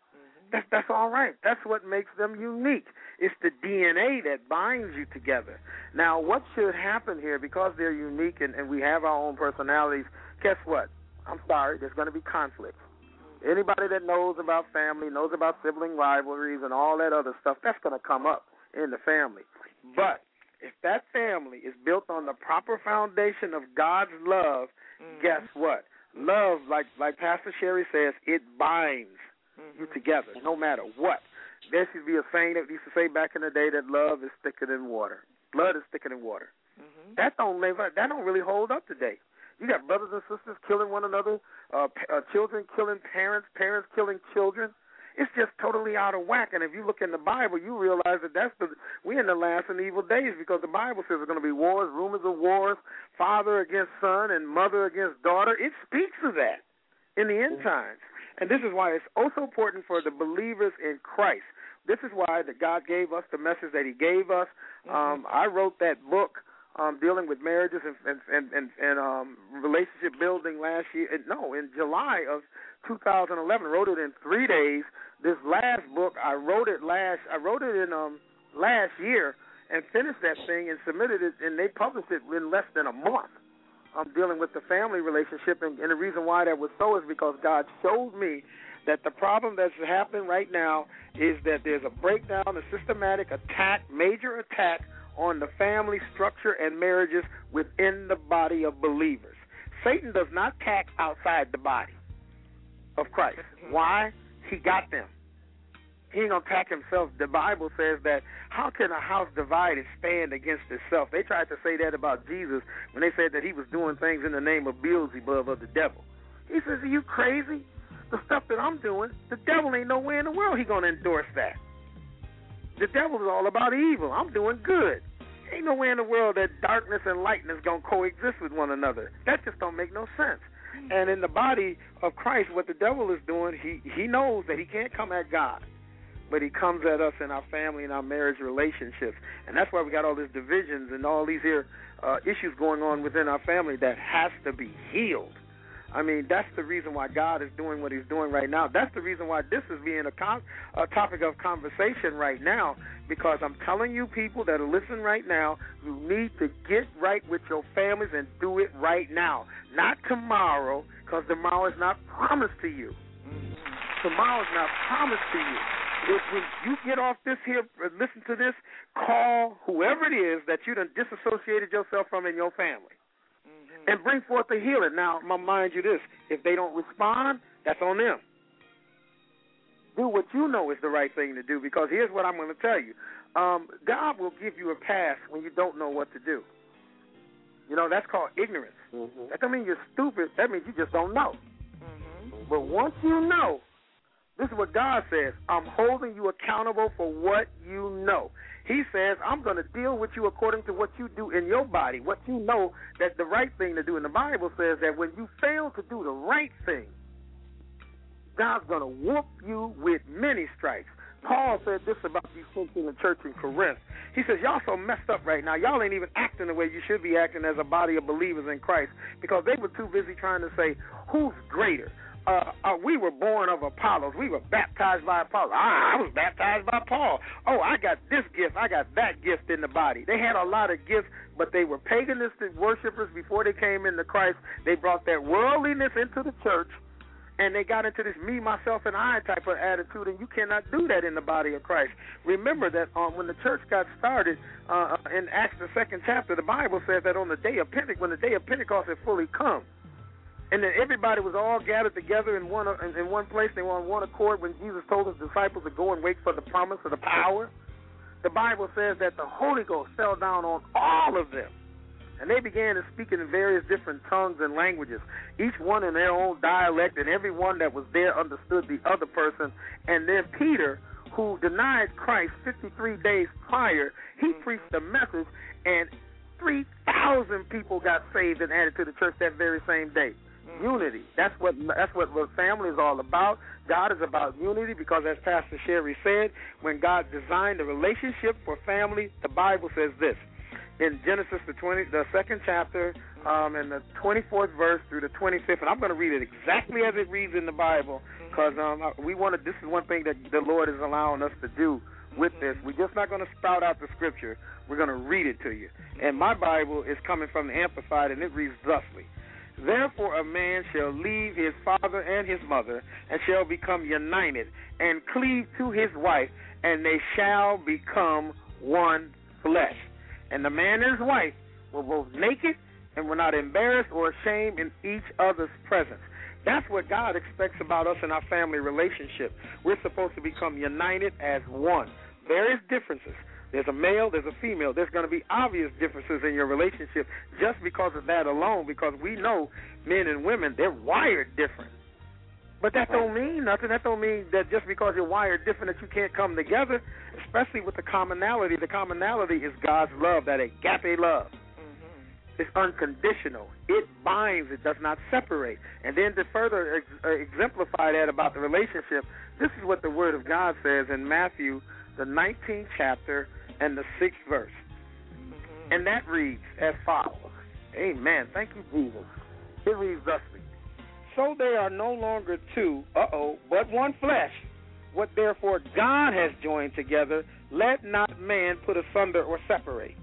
That's, that's all right. That's what makes them unique. It's the D N A that binds you together. Now, what should happen here, because they're unique and, and we have our own personalities, guess what? I'm sorry, there's going to be conflict. Anybody that knows about family, knows about sibling rivalries and all that other stuff, that's going to come up in the family. But if that family is built on the proper foundation of God's love, mm-hmm. guess what? Love, like like Pastor Sherry says, it binds mm-hmm. you together no matter what. There should be a saying that we used to say back in the day that love is thicker than water. Blood is thicker than water. Mm-hmm. That don't live, that don't really hold up today. You got brothers and sisters killing one another, uh, uh, children killing parents, parents killing children. It's just totally out of whack. And if you look in the Bible, you realize that that's the we're in the last and evil days, because the Bible says there's going to be wars, rumors of wars, father against son and mother against daughter. It speaks of that in the end times. And this is why it's also important for the believers in Christ. This is why that God gave us the message that he gave us. Mm-hmm. Um, I wrote that book um, dealing with marriages and, and, and, and, and um, relationship building last year. No, in July of two thousand eleven. Wrote it in three days. This last book, I wrote it last. I wrote it in um, last year and finished that thing and submitted it, and they published it in less than a month. I'm dealing with the family relationship, and, and the reason why that was so is because God showed me that the problem that's happening right now is that there's a breakdown, a systematic attack, major attack on the family structure and marriages within the body of believers. Satan does not attack outside the body of Christ. Why? He got them. He ain't going to attack himself. The Bible says that how can a house divided stand against itself? They tried to say that about Jesus when they said that he was doing things in the name of Beelzebub, of the devil. He says, are you crazy? The stuff that I'm doing, the devil ain't nowhere in the world he going to endorse that. The devil is all about evil. I'm doing good. Ain't nowhere in the world that darkness and lightness going to coexist with one another. That just don't make no sense. And in the body of Christ, what the devil is doing, he, he knows that he can't come at God, but he comes at us in our family and our marriage relationships. And that's why we got all these divisions and all these here uh, issues going on within our family that has to be healed. I mean, that's the reason why God is doing what he's doing right now. That's the reason why this is being a, con- a topic of conversation right now, because I'm telling you people that are listening right now, you need to get right with your families and do it right now, not tomorrow, because tomorrow is not promised to you. Tomorrow is not promised to you. If when you get off this here, listen to this, call whoever it is that you done disassociated yourself from in your family. And bring forth the healing. Now, mind you this, if they don't respond, that's on them. Do what you know is the right thing to do, because here's what I'm going to tell you. Um, God will give you a pass when you don't know what to do. You know, that's called ignorance. Mm-hmm. That doesn't mean you're stupid. That means you just don't know. Mm-hmm. But once you know, this is what God says, I'm holding you accountable for what you know. He says, I'm going to deal with you according to what you do in your body, what you know that the right thing to do. And the Bible says that when you fail to do the right thing, God's going to whoop you with many stripes. Paul said this about these folks in the church in Corinth. He says, y'all so messed up right now. Y'all ain't even acting the way you should be acting as a body of believers in Christ, because they were too busy trying to say, who's greater? Uh, uh, we were born of Apollos. We were baptized by Apollos. Ah, I was baptized by Paul. Oh, I got this gift. I got that gift in the body. They had a lot of gifts, but they were paganistic worshipers before they came into Christ. They brought that worldliness into the church, and they got into this me, myself, and I type of attitude, and you cannot do that in the body of Christ. Remember that um, when the church got started uh, in Acts, the second chapter, the Bible says that on the day of Pentecost, when the day of Pentecost had fully come, and then everybody was all gathered together in one in, in one place. They were on one accord when Jesus told his disciples to go and wait for the promise of the power. The Bible says that the Holy Ghost fell down on all of them, and they began to speak in various different tongues and languages, each one in their own dialect, and everyone that was there understood the other person. And then Peter, who denied Christ fifty-three days prior, he preached the message, and three thousand people got saved and added to the church that very same day. Unity. That's what that's what family is all about. God is about unity, because as Pastor Sherry said, when God designed the relationship for family, the Bible says this. in Genesis, the twenty, the second chapter, um, and the twenty-fourth verse through the twenty-fifth, and I'm going to read it exactly as it reads in the Bible, because um, we want to. This is one thing that the Lord is allowing us to do with this. We're just not going to spout out the scripture. We're going to read it to you. And my Bible is coming from the Amplified, and it reads thusly: Therefore a man shall leave his father and his mother, and shall become united, and cleave to his wife, and they shall become one flesh. And the man and his wife were both naked and were not embarrassed or ashamed in each other's presence. That's what God expects about us in our family relationship. We're supposed to become united as one. There is differences. There's a male, there's a female. There's going to be obvious differences in your relationship just because of that alone, because we know men and women, they're wired different. But that don't mean nothing. That don't mean that just because you're wired different that you can't come together, especially with the commonality. The commonality is God's love, that agape love. Mm-hmm. It's unconditional. It binds. It does not separate. And then to further ex- uh, exemplify that about the relationship, this is what the Word of God says in Matthew, the nineteenth chapter and the sixth verse. Mm-hmm. And that reads as follows. Amen. Thank you, Jesus. It reads thusly: So they are no longer two, uh-oh, but one flesh. What therefore God has joined together, let not man put asunder or separate.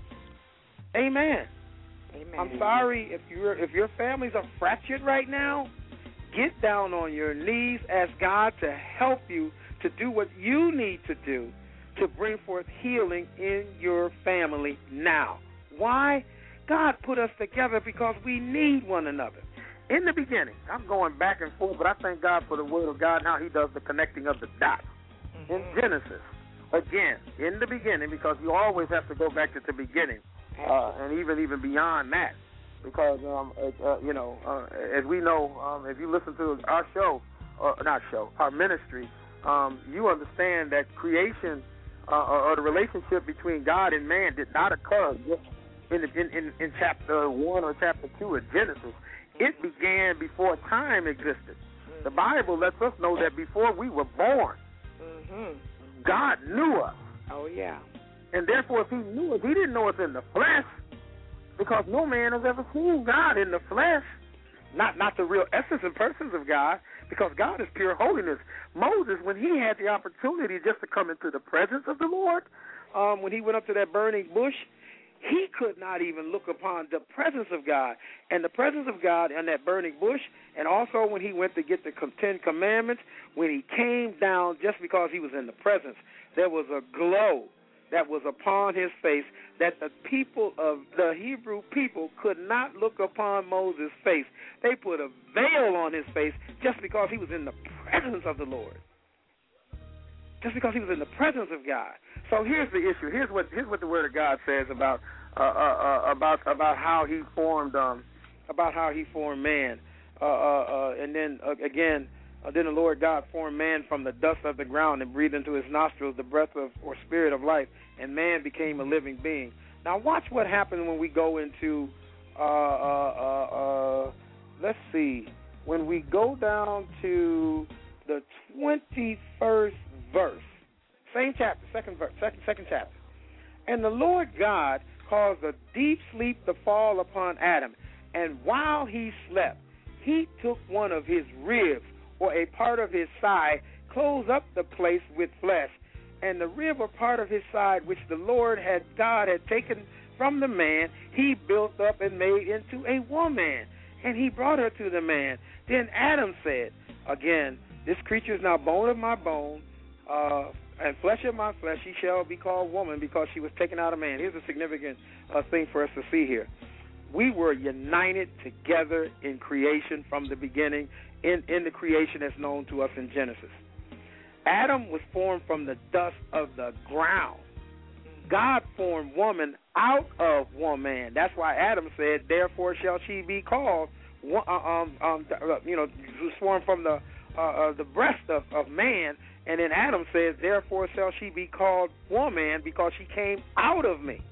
Amen. Amen. I'm sorry if you're if your families are fractured right now. Get down on your knees, ask God to help you to do what you need to do to bring forth healing in your family now. Why? God put us together because we need one another. In the beginning, I'm going back and forth, but I thank God for the Word of God and how He does the connecting of the dots. Mm-hmm. In Genesis, again, in the beginning, because you always have to go back to the beginning, uh, and even even beyond that, because um, uh, you know, uh, as we know, um, if you listen to our show, or not show, our ministry, um, you understand that creation uh, or, or the relationship between God and man did not occur just in, in, in, in chapter one or chapter two of Genesis. It began before time existed. The Bible lets us know that before we were born, mm-hmm. God knew us. Oh, yeah. And therefore, if He knew us, He didn't know us in the flesh, because no man has ever seen God in the flesh. Not not the real essence and persons of God, because God is pure holiness. Moses, when he had the opportunity just to come into the presence of the Lord, um, when he went up to that burning bush, he could not even look upon the presence of God. And the presence of God in that burning bush, and also when he went to get the Ten Commandments, when he came down just because he was in the presence, there was a glow that was upon his face that the people of the Hebrew people could not look upon Moses' face. They put a veil on his face just because he was in the presence of the Lord. Just because he was in the presence of God. So here's the issue. Here's what here's what the Word of God says about uh, uh, uh, about about how He formed um, about how He formed man. Uh, uh, uh, and then uh, again, uh, then the Lord God formed man from the dust of the ground and breathed into his nostrils the breath of or spirit of life, and man became a living being. Now watch what happens when we go into uh, uh, uh, uh, let's see, when we go down to the twenty-first verse. Same chapter, second verse, second, second chapter. And the Lord God caused a deep sleep to fall upon Adam, and while he slept, he took one of his ribs, or a part of his side, closed up the place with flesh, and the rib or part of his side, which the Lord had God had taken from the man, he built up and made into a woman, and he brought her to the man. Then Adam said, again, this creature is now bone of my bone, uh, and flesh of my flesh, she shall be called woman, because she was taken out of man. Here's a significant uh, thing for us to see here. We were united together in creation from the beginning, in, in the creation that's known to us in Genesis. Adam was formed from the dust of the ground. God formed woman out of woman. That's why Adam said, therefore shall she be called, um, um, you know, formed from the uh, uh, the breast of, of man. And then Adam says, therefore shall she be called woman, because she came out of me.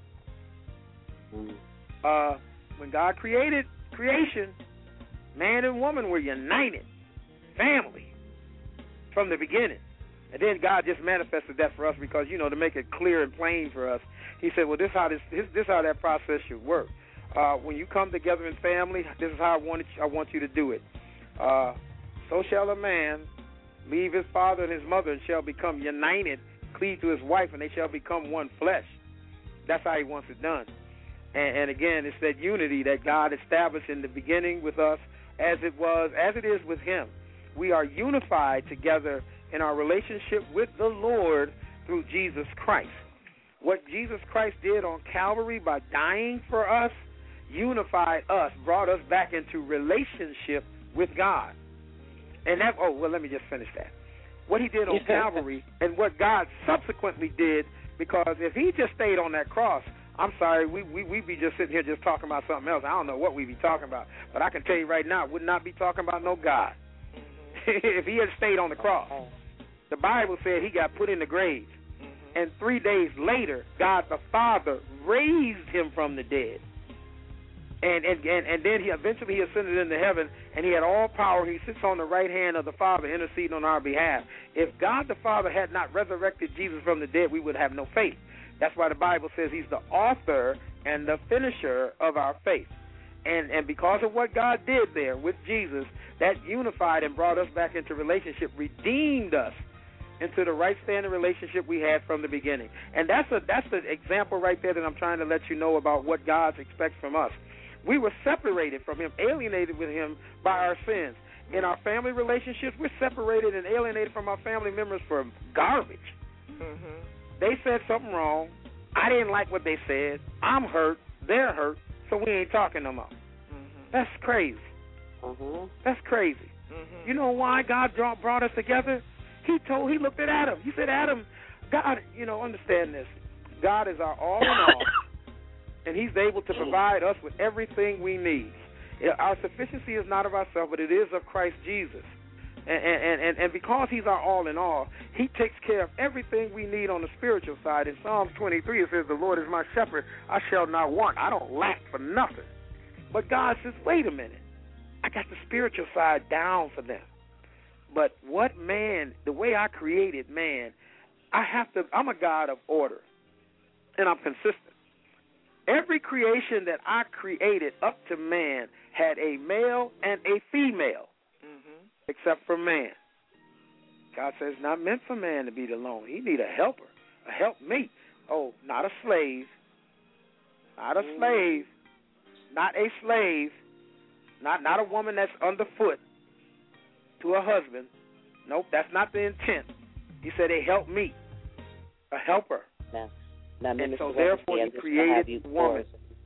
Mm. Uh, when God created creation, man and woman were united, family, from the beginning. And then God just manifested that for us because, you know, to make it clear and plain for us. He said, well, this how this this, this how that process should work. Uh, when you come together in family, this is how I want it, I want you to do it. Uh, so shall a man leave his father and his mother and shall become united, cleave to his wife, and they shall become one flesh. That's how he wants it done. And, and again, it's that unity that God established in the beginning with us, as it was, as it is with Him. We are unified together in our relationship with the Lord through Jesus Christ. What Jesus Christ did on Calvary by dying for us unified us, brought us back into relationship with God. And that, oh, well, let me just finish that. What He did on Calvary and what God subsequently did, because if He just stayed on that cross, I'm sorry, we, we, we'd be just sitting here just talking about something else. I don't know what we'd be talking about. But I can tell you right now, would not be talking about no God. If He had stayed on the cross. The Bible said He got put in the grave. Mm-hmm. And three days later, God the Father raised Him from the dead. And, and and and then he eventually he ascended into heaven, and He had all power. He sits on the right hand of the Father, interceding on our behalf. If God the Father had not resurrected Jesus from the dead, we would have no faith. That's why the Bible says He's the author and the finisher of our faith. And and because of what God did there with Jesus, that unified and brought us back into relationship, redeemed us into the right standing relationship we had from the beginning. And that's a that's the example right there that I'm trying to let you know about what God expects from us. We were separated from Him, alienated with Him by our sins. In our family relationships, we're separated and alienated from our family members for garbage. Mm-hmm. They said something wrong. I didn't like what they said. I'm hurt. They're hurt. So we ain't talking no more. Mm-hmm. That's crazy. Mm-hmm. That's crazy. Mm-hmm. You know why God brought us together? He told, He looked at Adam. He said, Adam, God, you know, understand this. God is our all in all. And He's able to provide us with everything we need. Our sufficiency is not of ourselves, but it is of Christ Jesus. And, and, and, and because He's our all in all, He takes care of everything we need on the spiritual side. In Psalms twenty-three, it says, the Lord is my shepherd, I shall not want. I don't lack for nothing. But God says, wait a minute. I got the spiritual side down for them. But what man, the way I created man, I have to, I'm a God of order. And I'm consistent. Every creation that I created up to man had a male and a female, mm-hmm. except for man. God says it's not meant for man to be alone. He need a helper, a helpmate. Oh, not a slave, not a mm-hmm. slave, not a slave, not not a woman that's underfoot to a husband. Nope, that's not the intent. He said a helpmeet, a helper. Yeah. Now, and so therefore He created woman.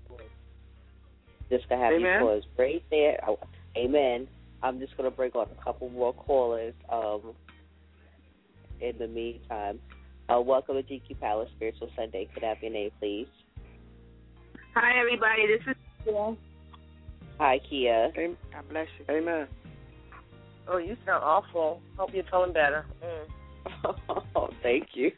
Just to have Amen. you pause right there. Oh, amen. I'm just going to bring on a couple more callers um, in the meantime. Uh, welcome to G Q Palace Spiritual Sunday. Could I have your name, please? Hi, everybody. This is Kia. Hi, Kia. Amen. God bless you. Amen. Oh, you sound awful. Hope you're feeling better. Mm. Oh, thank you.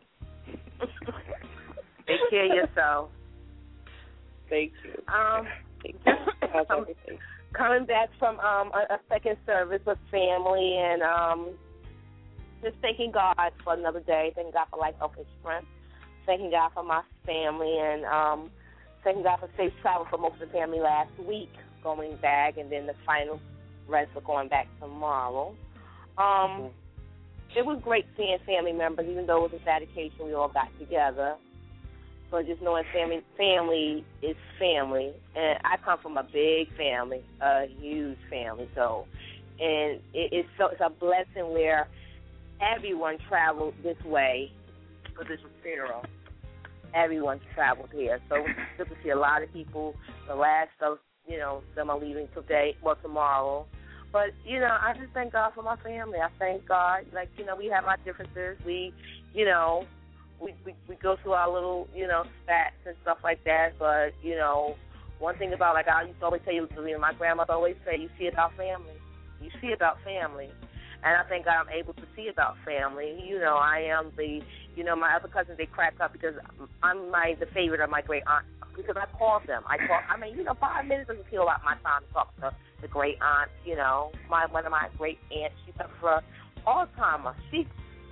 Take care of yourself. Thank you. Um, Thank you. How's I'm everything? Coming back from um, a, a second service with family and um, just thanking God for another day. Thanking God for life, health, and strength. Thanking God for my family and um, thanking God for safe travel for most of the family last week going back, and then the final rest for going back tomorrow. Um, it was great seeing family members, even though it was a sad occasion. We all got together. But just knowing family, family is family, and I come from a big family, a huge family. So, and it, it's so it's a blessing where everyone traveled this way for this funeral. Everyone traveled here, so it's good to see a lot of people. The last of you know them are leaving today, well tomorrow. But you know, I just thank God for my family. I thank God, like you know, we have our differences. We, you know. We, we we go through our little, you know, spats and stuff like that, but, you know, one thing about, like I used to always tell you, you know, my grandmother always say, you see about family. You see about family. And I think I'm able to see about family. You know, I am the, you know, my other cousins, they crack up because I'm my the favorite of my great aunt, because I call them. I call, I mean, you know, five minutes doesn't feel like my time to talk to the great aunt, you know. My One of my great aunts, she's a for Alzheimer's. She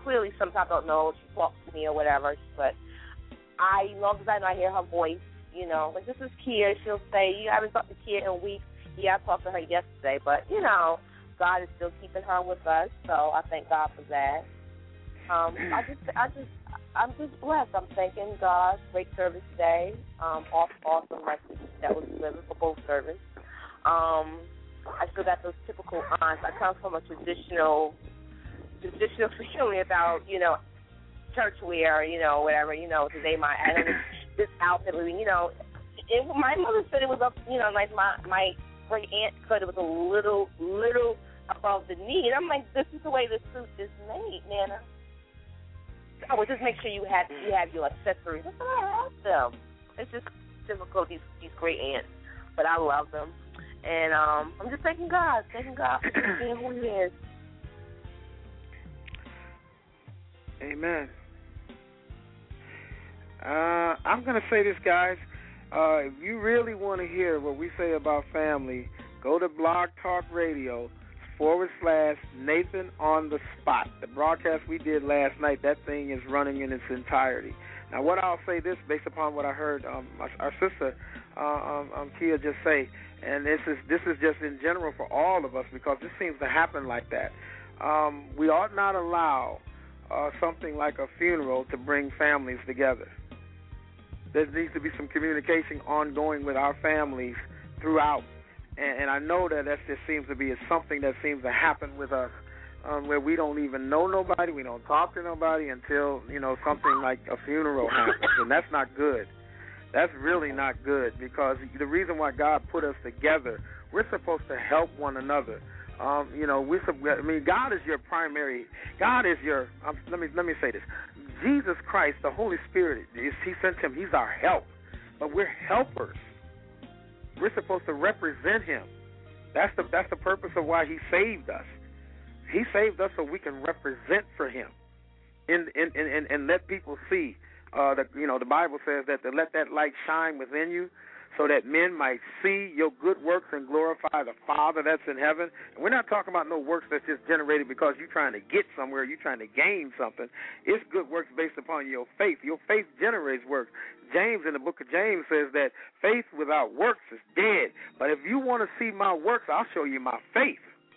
clearly sometimes I don't know she talks to me or whatever, but I, as long as I know I hear her voice, you know, like this is Kia, she'll say, you haven't talked to Kia in weeks. Yeah, I talked to her yesterday, but, you know, God is still keeping her with us, so I thank God for that. Um, I just, I just, I'm just blessed. I'm thanking God. Great service today. Um, awesome, awesome message that was delivered for both service. Um, I still got those typical aunts. I come from a traditional, traditional feeling about, you know, church wear, you know, whatever, you know, today my, I know this, this outfit, you know, it, my mother said it was up, you know, like my, my great aunt said it was a little, little above the knee. And I'm like, this is the way the suit is made, Nana. I would just make sure you have you have your accessories. That's why I have them. It's just typical, these these great aunts. But I love them. And um, I'm just thanking God, thanking God for being who He is. Amen. Uh, I'm going to say this, guys. Uh, if you really want to hear what we say about family, go to Blog Talk Radio forward slash Nathan on the Spot. The broadcast we did last night, that thing is running in its entirety. Now, what I'll say this, based upon what I heard um, my, our sister uh, um, um, Kia just say, and this is this is just in general for all of us, because this seems to happen like that. Um, we ought not allow uh, something like a funeral to bring families together. There needs to be some communication ongoing with our families throughout. And, and I know that that just seems to be something that seems to happen with us, um, where we don't even know nobody, we don't talk to nobody until, you know, something like a funeral happens. And that's not good. That's really not good, because the reason why God put us together, we're supposed to help one another. Um, you know, we. I mean, God is your primary. God is your. Um, let me let me say this. Jesus Christ, the Holy Spirit, is, He sent Him. He's our help, but we're helpers. We're supposed to represent Him. That's the that's the purpose of why He saved us. He saved us so we can represent for Him, and and and, and let people see. Uh, that you know, the Bible says that to let that light shine within you, so that men might see your good works and glorify the Father that's in heaven. And we're not talking about no works that's just generated because you're trying to get somewhere, you're trying to gain something. It's good works based upon your faith. Your faith generates works. James, in the book of James, says that faith without works is dead. But if you want to see my works, I'll show you my faith.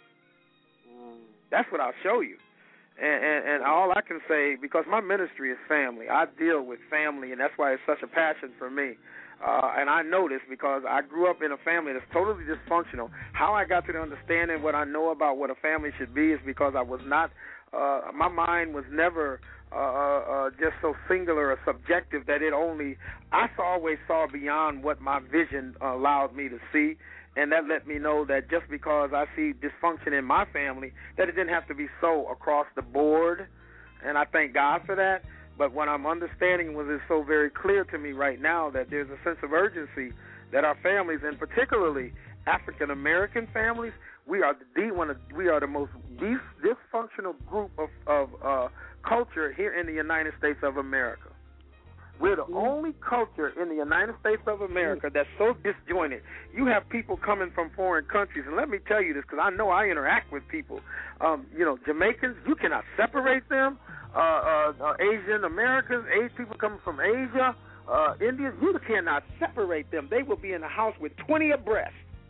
That's what I'll show you. And, and, and all I can say, because my ministry is family, I deal with family, and that's why it's such a passion for me. Uh, and I know this because I grew up in a family that's totally dysfunctional. How I got to the understanding what I know about what a family should be is because I was not, uh, my mind was never uh, uh, just so singular or subjective that it only, I always saw beyond what my vision allowed me to see. And that let me know that just because I see dysfunction in my family, that it didn't have to be so across the board. And I thank God for that. But what I'm understanding was it's so very clear to me right now that there's a sense of urgency that our families, and particularly African American families, we are the one of, we are the most dysfunctional group of, of uh, culture here in the United States of America. We're the only culture in the United States of America that's so disjointed. You have people coming from foreign countries, and let me tell you this because I know I interact with people. Um, you know, Jamaicans, you cannot separate them. Uh, uh, uh, Asian Americans, Asian people coming from Asia, uh, Indians, you cannot separate them. They will be in a house with twenty abreast,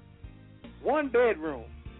one bedroom.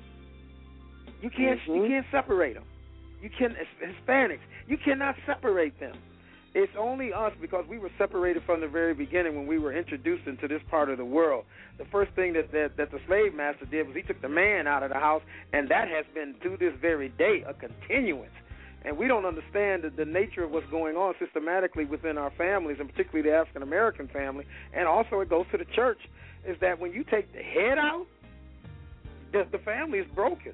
You can't, mm-hmm. you can't separate them. You can Hispanics, you cannot separate them. It's only us because we were separated from the very beginning when we were introduced into this part of the world. The first thing that, that, that the slave master did was he took the man out of the house, and that has been to this very day a continuance. And we don't understand the, the nature of what's going on systematically within our families, and particularly the African-American family, and also it goes to the church, is that when you take the head out, the, the family is broken.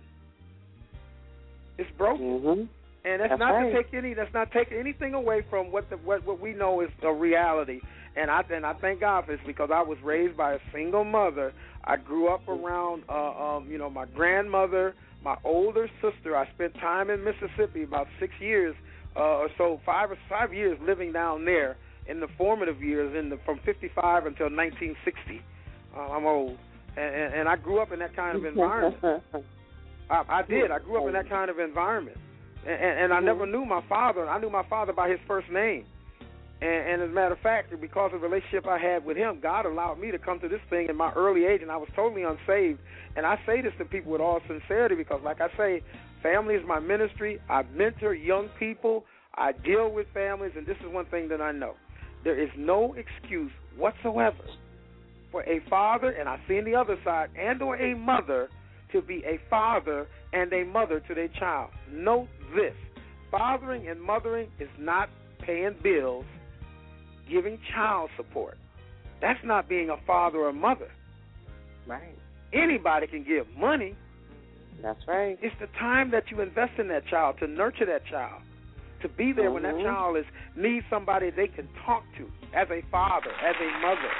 It's broken. Mm-hmm. And that's, that's not right. to take any. That's not taking anything away from what the what, what we know is a reality. And I and I thank God for this because I was raised by a single mother. I grew up around, uh, um, you know, my grandmother, my older sister. I spent time in Mississippi, about six years uh, or so, five or five years living down there in the formative years, in the from fifty-five until nineteen sixty. Uh, I'm old, and, and, and I grew up in that kind of environment. I, I did. I grew up in that kind of environment. and, and I never knew my father. I knew my father by his first name. And, and as a matter of fact, because of the relationship I had with him, God allowed me to come to this thing in my early age, and I was totally unsaved. And I say this to people with all sincerity because, like I say, family is my ministry. I mentor young people. I deal with families, and this is one thing that I know. There is no excuse whatsoever for a father, and I see on the other side, and or a mother to be a father and a mother to their child. Note this. Fathering and mothering is not paying bills, giving child support. That's not being a father or mother. Right. Anybody can give money. That's right. It's the time that you invest in that child, to nurture that child, to be there mm-hmm. when that child is needs somebody they can talk to as a father, as a mother.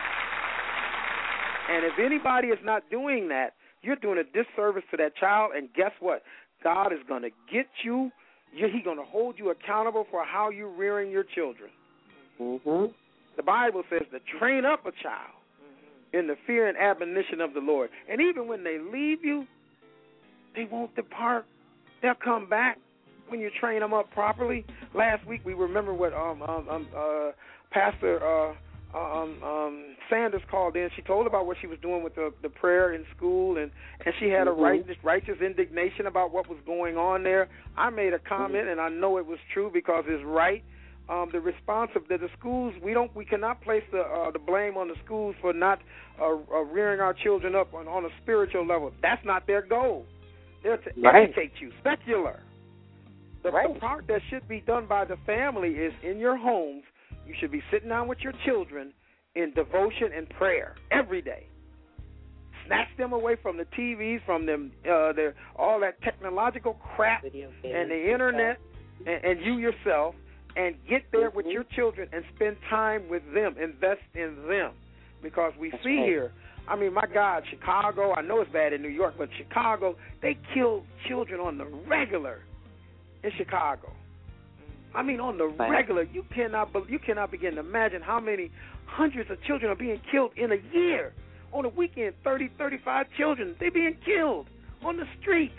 And if anybody is not doing that, you're doing a disservice to that child, and guess what? God is going to get you. He's going to hold you accountable for how you're rearing your children. Mm-hmm. The Bible says to train up a child mm-hmm. in the fear and admonition of the Lord. And even when they leave you, they won't depart. They'll come back when you train them up properly. Last week we remember what um, um, um, uh, Pastor uh, um, um, Sanders called in. She told about what she was doing with the, the prayer in school, and, and she had mm-hmm. a righteous, righteous indignation about what was going on there. I made a comment, mm-hmm. and I know it was true because it's right. Um, the response of the, the schools, we don't, we cannot place the uh, the blame on the schools for not uh, uh, rearing our children up on, on a spiritual level. That's not their goal. They're to right. educate you, secular. The, right. the part that should be done by the family is in your homes. You should be sitting down with your children in devotion and prayer every day. Snatch them away from the T Vs, from them, uh, their, all that technological crap and the internet, and, and you yourself, and get there mm-hmm. with your children and spend time with them, invest in them. Because we That's see right. here, I mean, my God, Chicago, I know it's bad in New York, but Chicago, they kill children on the regular in Chicago. I mean, on the regular, you cannot you cannot begin to imagine how many hundreds of children are being killed in a year. On a weekend, thirty, thirty-five children, they're being killed on the streets.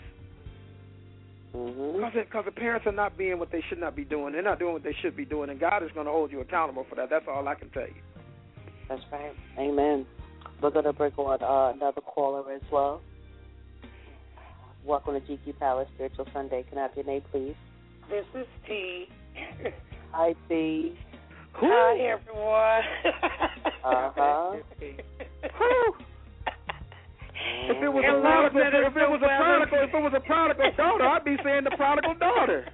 Mm-hmm. Because, because the parents are not being what they should not be doing. They're not doing what they should be doing, and God is going to hold you accountable for that. That's all I can tell you. That's right. Amen. We're going to bring on uh, another caller as well. Welcome to G Q Palace Spiritual Sunday. Can I have your name, please? This is T. Hi, T. Hi, everyone. Uh-huh. If it was a prodigal, if it was a prodigal, if it was a prodigal daughter, I'd be saying the prodigal daughter.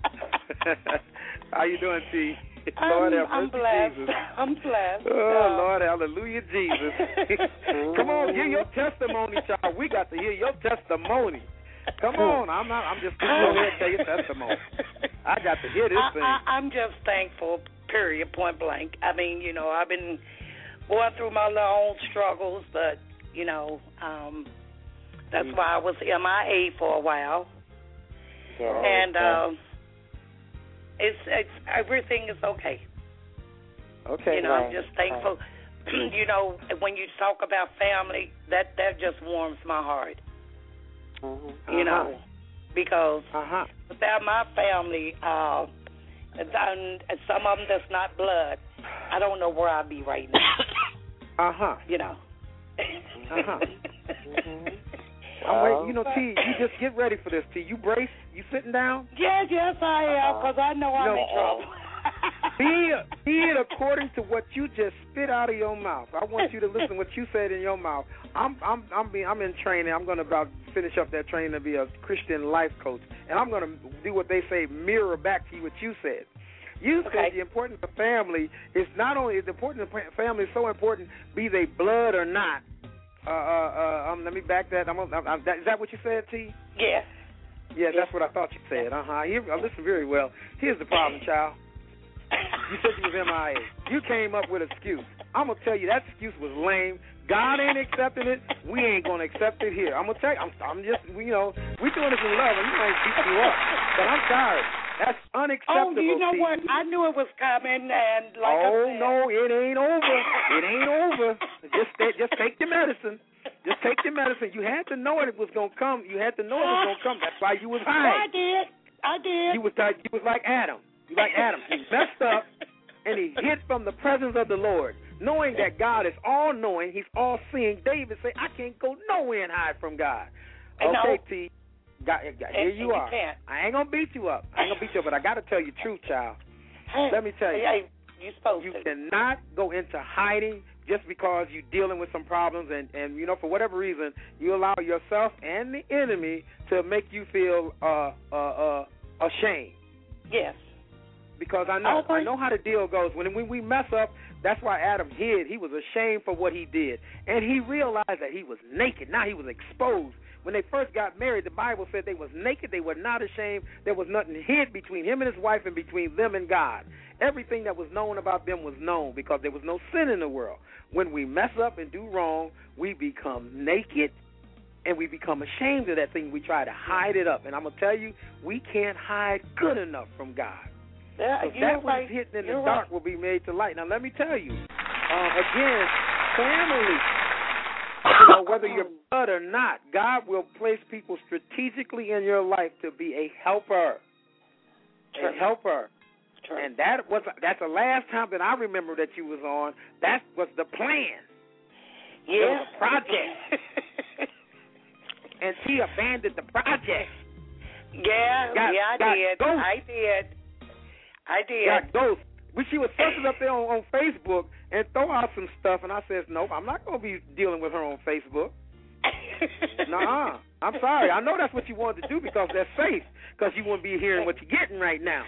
How you doing, T? Lord, I'm, I'm blessed. Jesus. I'm blessed. Oh, Lord, hallelujah, Jesus. Come on, give your testimony, child. We got to hear your testimony. Come on, I'm not. I'm just going to go ahead and tell your testimony. I got to hear this I, thing. I, I'm just thankful, period, point blank. I mean, you know, I've been going through my own struggles, but, you know, um, that's mm-hmm. why I was M I A for a while. Yeah, and okay. um, it's, it's everything is okay. Okay. You know, right. I'm just thankful. Right. You know, when you talk about family, that, that just warms my heart. Mm-hmm. You uh-huh. know, because uh-huh. without my family, uh, and some of them that's not blood, I don't know where I'd be right now. Uh-huh. You know. Uh-huh. mm-hmm. I'm waiting. You know, T, you just get ready for this, T. You brace? You sitting down? Yes, yes, I am, because I know I'm no, in trouble. Be it, be it according to what you just spit out of your mouth. I want you to listen to what you said in your mouth. I'm I'm I'm being I'm in training. I'm going to about finish up that training to be a Christian life coach, and I'm going to do what they say, mirror back to you what you said. You okay. said the importance of family is not only the importance of family is so important, be they blood or not. Uh, uh, uh, um, let me back that. I'm, I'm, I'm, that. Is that what you said, T? Yeah. Yeah, that's what I thought you said. Uh huh. I listen very well. Here's the problem, child. You said you was M I A. You came up with an excuse. I'm gonna tell you that excuse was lame. God ain't accepting it. We ain't gonna accept it here. I'm gonna tell you. I'm, I'm just, you know, we doing this in love, and you ain't beating you up. But I'm sorry. That's unacceptable. Oh, you know T. what? I knew it was coming, and like oh I said, no, it ain't over. It ain't over. Just, just take your medicine. Just take your medicine. You had to know it was gonna come. You had to know it was gonna come. That's why you was high. I did. I did. You was like you was like Adam. You like Adam. He messed up and he hid from the presence of the Lord, knowing that God is all knowing. He's all seeing. David said, "I can't go nowhere and hide from God." Okay, no. T. Got, got, here you are. You I ain't gonna beat you up. I ain't gonna beat you up, but I gotta tell you the truth, child. Hey, Let me tell you. Hey, you supposed you to. cannot go into hiding just because you're dealing with some problems, and, and you know, for whatever reason, you allow yourself and the enemy to make you feel uh, uh, uh, ashamed. Yes. Because I know I know how the deal goes. When when we mess up, that's why Adam hid. He was ashamed for what he did, and he realized that he was naked. Now he was exposed. When they first got married, the Bible said they was naked. They were not ashamed. There was nothing hid between him and his wife and between them and God. Everything that was known about them was known because there was no sin in the world. When we mess up and do wrong, we become naked and we become ashamed of that thing. We try to hide it up. And I'm going to tell you, we can't hide good enough from God. Yeah, so you're that right. which is hidden in you're the dark right. will be made to light. Now, let me tell you, uh, again, family. You know, whether you're blood or not, God will place people strategically in your life to be a helper. True. A helper. True. And that was that's the last time that I remember that you was on. That was the plan. Yeah. It was a project. And she abandoned the project. Yeah, got, yeah, I got did. Ghost. I did. I did. Got ghost. When she was searching up there on, on Facebook and throw out some stuff, and I said, nope, I'm not going to be dealing with her on Facebook. Nuh-uh. I'm sorry. I know that's what you wanted to do because that's safe, because you wouldn't be hearing what you're getting right now.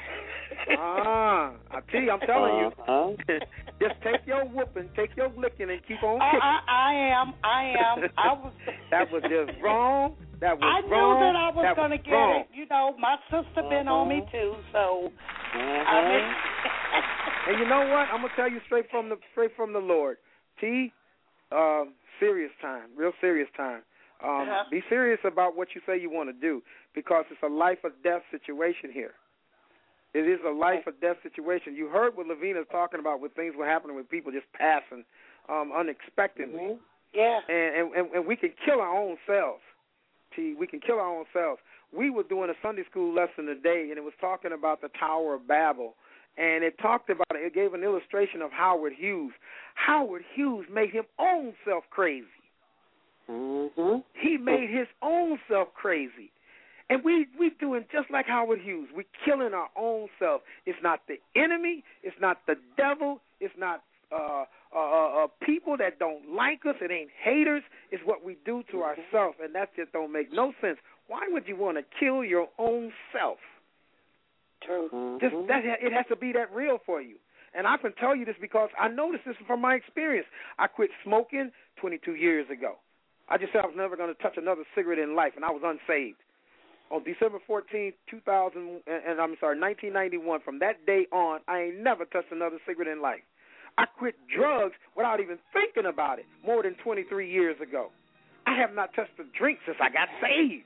Ah, I tell you, I'm telling you, uh-huh. just take your whooping, take your licking, and keep on Oh, kicking. I, I am. I am. I was. That was just wrong. That was I wrong. knew that I was that going to was get wrong. it. You know, my sister been Uh-huh. on me too, so. Uh-huh. I mean, And you know what? I'm gonna tell you straight from the straight from the Lord. T, uh, serious time, real serious time. Um, uh-huh. Be serious about what you say you want to do, because it's a life or death situation here. It is a life or death situation. You heard what Lavina's talking about, with things were happening with people just passing um, unexpectedly. Mm-hmm. Yeah. And, and and we can kill our own selves. T, we can kill our own selves. We were doing a Sunday school lesson today, and it was talking about the Tower of Babel. And it talked about it. It gave an illustration of Howard Hughes. Howard Hughes made his own self crazy. Mm-hmm. He made his own self crazy. And we we doing just like Howard Hughes. We're killing our own self. It's not the enemy. It's not the devil. It's not uh, uh, uh, people that don't like us. It ain't haters. It's what we do to ourselves. And that just don't make no sense. Why would you want to kill your own self? True. Mm-hmm. Just that it has to be that real for you. And I can tell you this because I noticed this from my experience. I quit smoking twenty-two years ago. I just said I was never going to touch another cigarette in life, and I was unsaved. On December fourteenth, two thousand, and, and I'm sorry, nineteen ninety-one, from that day on, I ain't never touched another cigarette in life. I quit drugs without even thinking about it more than twenty-three years ago. I have not touched a drink since I got saved.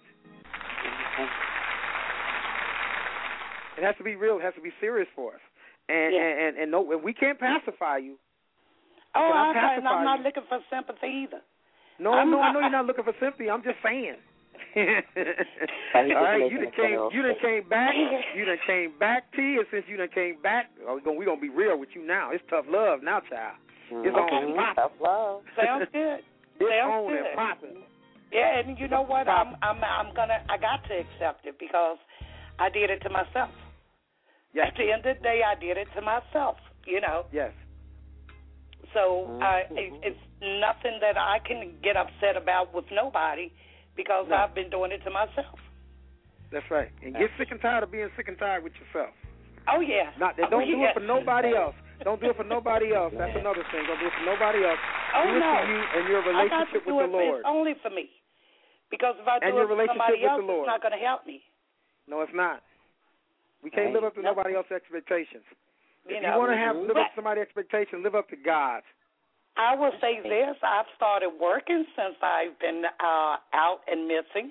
It has to be real. It has to be serious for us. And yeah. and, and, and no, and we can't pacify you. Oh, Can I I'm, pacify I'm not you? looking for sympathy either. No, I'm no, I not- know you're not looking for sympathy. I'm just saying. All right, you done came, you done came back, you done came back, T, and since you done came back, oh, we're gonna, we gonna be real with you now. It's tough love now, child. It's Okay. on and popping. Tough love. Sounds good. It's Sounds on good. and popping. Yeah, and you know what? I'm I'm I'm gonna I got to accept it because I did it to myself. Yes. At the end of the day, I did it to myself. You know. Yes. So uh, it, it's nothing that I can get upset about with nobody because No. I've been doing it to myself. That's right. And get sick and tired of being sick and tired with yourself. Oh yeah. Not that. Oh, Don't do yeah. it for nobody else. Don't do it for nobody else. That's another thing. Don't do it for nobody else. Oh do it no. for you and your I got to relationship do with it the Lord. It's only for me. Because if I And do your it for relationship somebody with else, the Lord. it's not going to help me. No, it's not. We can't Right. live up to Nope. nobody else's expectations. You If you know. want to have live up But to somebody's expectation, live up to God's. I will say this: I've started working since I've been uh, out and missing.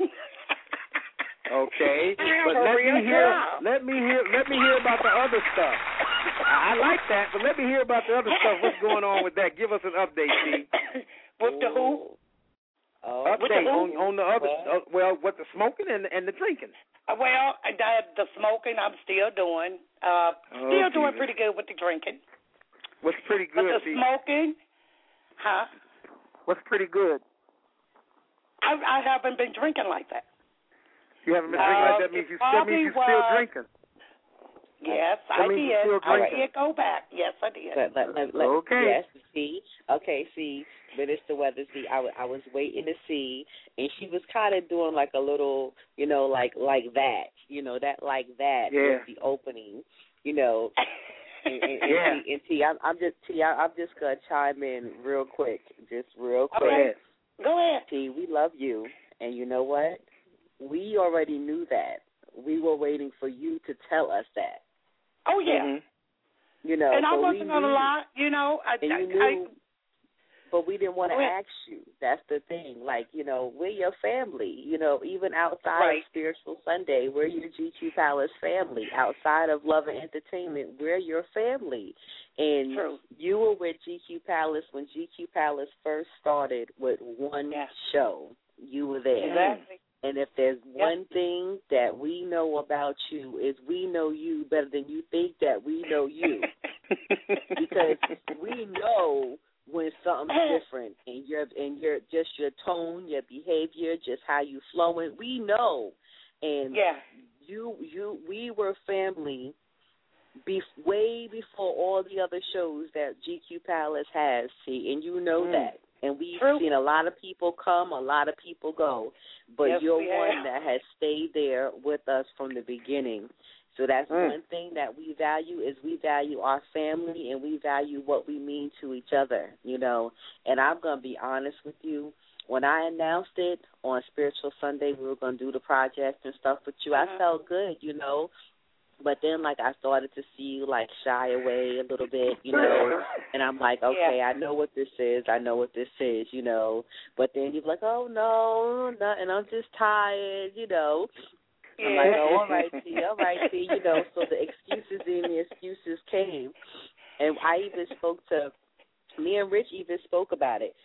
Okay, I have but a let real me hear, job. let me hear, let me hear about the other stuff. I like that, but let me hear about the other stuff. What's going on with that? Give us an update, Steve. With the who? Oh, update on on the other. Well, Uh, well, what the smoking and and the drinking. Uh, well, I, the smoking I'm still doing. Uh, Oh, still doing Jesus. pretty good with the drinking. What's pretty But good? the see? smoking, huh? What's pretty good? I, I haven't been drinking like that. You haven't been Uh, drinking like that means it you that means you probably still was- drinking. Yes, That I means did. you're still I drinking. did go back. Yes, I did. Let, let, let, let, Okay. Yes, see. Okay, see. Minister Weathersby, I, w- I was waiting to see, and she was kind of doing like a little, you know, like like that. You know, that like that Yeah. was the opening, you know. And, and, and, Yeah. T, and T, I'm, I'm just T, I, I'm just gonna chime in real quick, just real Go quick. ahead. Go ahead. T, we love you, and you know what? We already knew that. We were waiting for you to tell us that. Oh yeah. Mm-hmm. You know, And I so wasn't we gonna knew, lie. You know, I. and I, you knew, I but we didn't want to Go ahead. ask you. That's the thing. Like, you know, we're your family. You know, even outside Right. of Spiritual Sunday, we're your G Q Palace family. Outside of Love and Entertainment, we're your family. And True. you were with G Q Palace when G Q Palace first started with one Yeah. show. You were there. Exactly. And if there's Yep. one thing that we know about you is we know you better than you think that we know you. Because we know when something's different and your and your just your tone, your behavior, just how you flowing, we know. And Yeah. you you we were family be, way before all the other shows that G Q Palace has, see, and you know Mm. that. And we've True. seen a lot of people come, a lot of people go, but Yes, you're we one have. that has stayed there with us from the beginning. So that's Mm. one thing that we value is we value our family and we value what we mean to each other, you know. And I'm going to be honest with you. When I announced it on Spiritual Sunday, we were going to do the project and stuff with you, Mhm. I felt good, you know. But then, like, I started to see you, like, shy away a little bit, you know. And I'm like, okay, Yeah. I know what this is. I know what this is, you know. But then you're like, oh, no, nothing. I'm just tired, you know. Yeah. I'm like, oh, all right, T, all right, T, you know. So the excuses and the excuses came. And I even spoke to, me and Rich even spoke about it.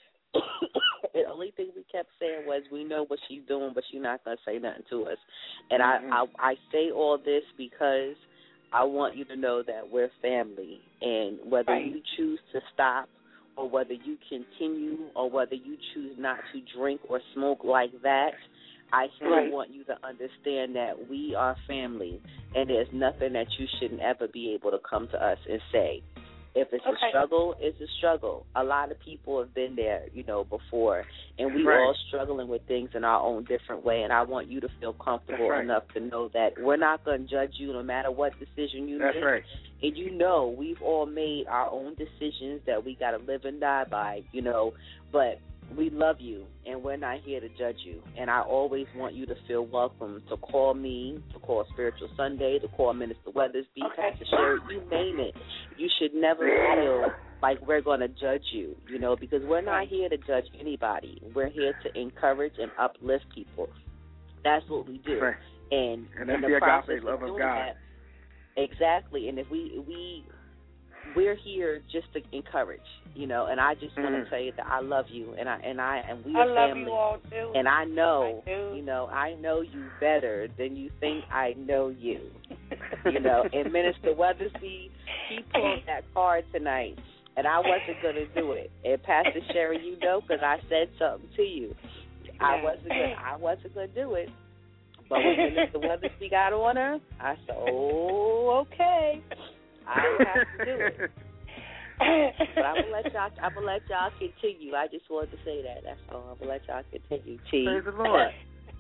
The only thing we kept saying was, we know what she's doing, but she's not going to say nothing to us. And Mm-hmm. I, I, I say all this because I want you to know that we're family. And whether Right. you choose to stop or whether you continue or whether you choose not to drink or smoke like that, I still Right. want you to understand that we are family, and there's nothing that you shouldn't ever be able to come to us and say. If it's Okay. a struggle, it's a struggle. A lot of people have been there, you know, before, and we Right. all struggling with things in our own different way, and I want you to feel comfortable That's right. enough to know that we're not going to judge you no matter what decision you That's make. right. And you know, we've all made our own decisions that we got to live and die by, you know, but we love you, and we're not here to judge you. And I always want you to feel welcome to call me, to call Spiritual Sunday, to call Minister Weathersby, Okay. Pastor Sherry, you name it. You should never feel like we're going to judge you, you know, because we're not Right. here to judge anybody. We're here to encourage and uplift people. That's what we do. Right. And, And in that's the the process agape love of of doing God. that, exactly. And if we we we're here just to encourage, you know. And I just want Mhm. to tell you that I love you, and I and I and we I are love family. you all too. And I know, I do. you know, I know you better than you think I know you. You know, and Minister Weathersby, he pulled that card tonight, and I wasn't going to do it. And Pastor Sherry, you know, because I said something to you. I Yeah. wasn't gonna, I wasn't going to do it. But when Minister Weathersby got on her, I said, oh, okay. I have to do it. But I'm gonna let y'all. I'm gonna let y'all continue. I just wanted to say that. That's all. I'm gonna let y'all continue. T. Praise the Lord.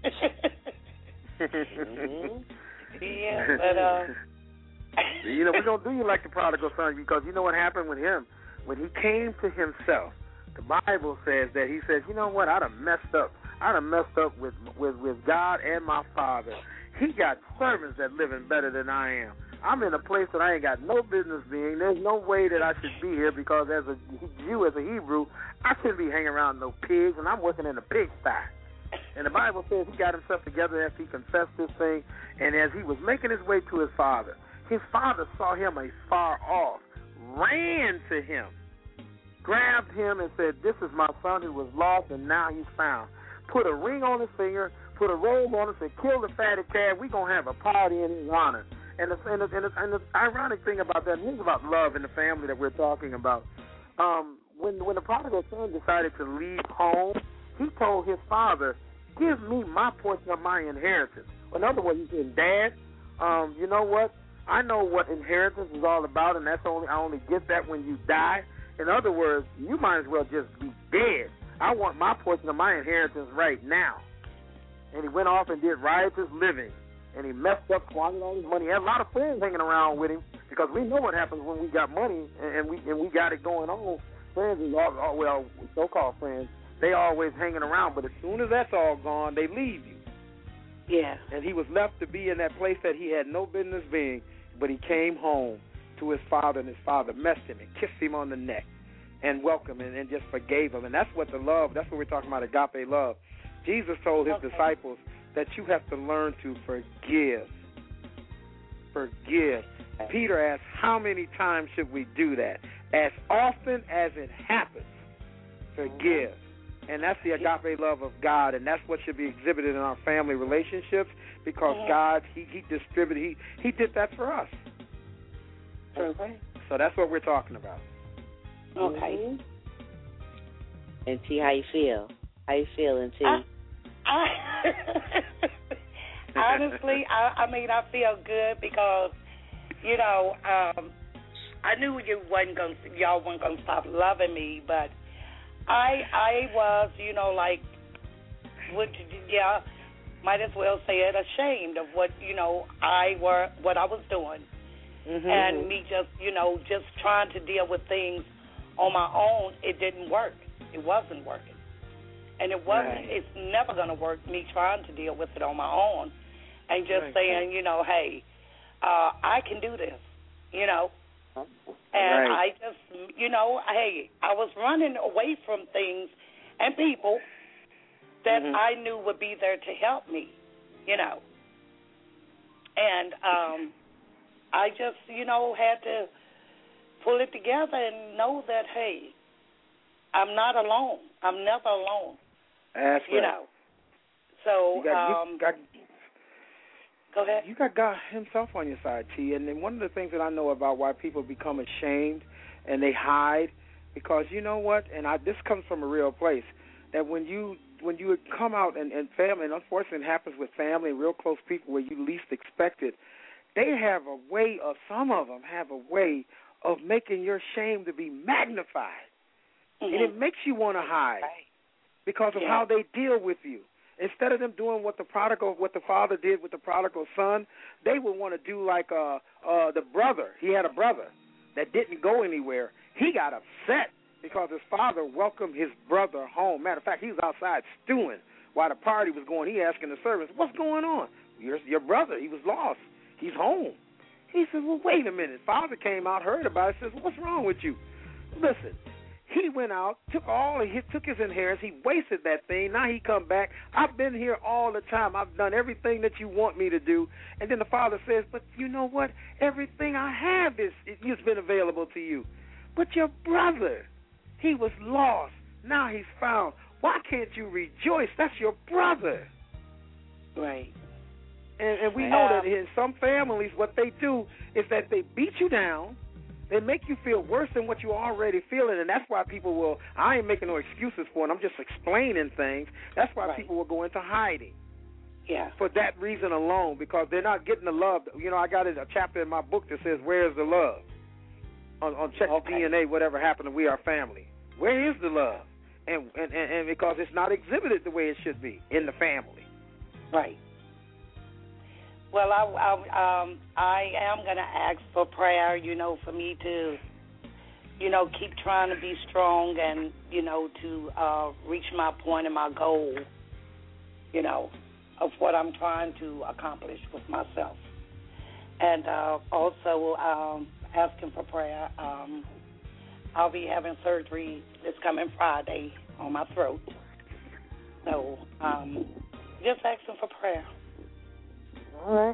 Mhm. Yeah, but uh, you know, we're gonna do you like the prodigal son, because you know what happened with him when he came to himself. The Bible says that he says, you know what, I'd have messed up. I'd have messed up with with with God and my Father. He got servants that living better than I am. I'm in a place that I ain't got no business being. There's no way that I should be here, because as a Jew, as a Hebrew, I shouldn't be hanging around no pigs, and I'm working in a pigsty. And the Bible says he got himself together after he confessed this thing, and as he was making his way to his father, his father saw him afar off, ran to him, grabbed him and said, this is my son who was lost and now he's found. put a ring on his finger, put a robe on him, say, kill the fatted calf. We're going to have a party in his honor. And the, and, the, and, the, and the ironic thing about that, and this is about love in the family that we're talking about, um, when, when the prodigal son decided to leave home, he told his father, give me my portion of my inheritance. In other words, he said, Dad, um, you know what? I know what inheritance is all about, and that's only I only get that when you die. In other words, you might as well just be dead. I want my portion of my inheritance right now. And he went off and did riotous living, and he messed up, squandered all his money. He had a lot of friends hanging around with him because we know what happens when we got money and we and we got it going on. Friends is all, all well, so-called friends, they always hanging around, but as soon as that's all gone, they leave you. Yeah. And he was left to be in that place that he had no business being, but he came home to his father, and his father messed him and kissed him on the neck and welcomed him and just forgave him. And that's what the love, that's what we're talking about, agape love. Jesus told his okay. disciples that you have to learn to forgive. Forgive. Peter asked, how many times should we do that? As often as it happens, forgive. And that's the agape love of God, and that's what should be exhibited in our family relationships because mm-hmm. God, he, he distributed, he, he did that for us. Okay. So that's what we're talking about. Okay. Mm-hmm. And T, how you feel? How you feeling, T? I, I honestly, I, I mean, I feel good because, you know, um, I knew you wasn't gonna, y'all weren't gonna stop loving me, but I I was, you know, like, what, yeah, might as well say it, ashamed of what, you know, I were, what I was doing. Mm-hmm. And me just, you know, just trying to deal with things on my own, it didn't work. It wasn't working. And it wasn't, right. It's never going to work, me trying to deal with it on my own and just right. saying, you know, hey, uh, I can do this, you know. And right. I just, you know, hey, I was running away from things and people that mm-hmm. I knew would be there to help me, you know. And um, I just, you know, had to pull it together and know that, hey, I'm not alone. I'm never alone. That's you right. know. So, you got, um, you got, go ahead. You got God himself on your side, T. And then one of the things that I know about why people become ashamed and they hide, because you know what, and I, this comes from a real place, that when you when you come out and, and family, and unfortunately it happens with family and real close people where you least expect it, they have a way of, some of them have a way of making your shame to be magnified. Mm-hmm. And it makes you want to hide because of yeah. how they deal with you. Instead of them doing what the prodigal, what the father did with the prodigal son, they would want to do like uh, uh, the brother. He had a brother that didn't go anywhere. He got upset because his father welcomed his brother home. Matter of fact, he was outside stewing while the party was going. He asking the servants, what's going on? Your, your brother, he was lost. He's home. He said, well, wait a minute. Father came out, heard about it, says, what's wrong with you? Listen. He went out, took all of his, took his inheritance. He wasted that thing. Now he come back. I've been here all the time. I've done everything that you want me to do. And then the father says, but you know what? Everything I have is it's been available to you. But your brother, he was lost. Now he's found. Why can't you rejoice? That's your brother. Right. And, and we know that in some families, what they do is that they beat you down. They make you feel worse than what you're already feeling, and that's why people will, I ain't making no excuses for it, I'm just explaining things. That's why right. people will go into hiding. Yeah. For that reason alone, because they're not getting the love. You know, I got a chapter in my book that says, where's the love? On, on Check okay. the D N A, whatever happened to We Are Family. Where is the love? And, and, and, and because it's not exhibited the way it should be in the family. Right. Well, I, I, um, I am going to ask for prayer, you know, for me to, you know, keep trying to be strong and, you know, to uh, reach my point and my goal, you know, of what I'm trying to accomplish with myself. And uh, also um, asking for prayer. Um, I'll be having surgery this coming Friday on my throat. So um, just asking for prayer. All right.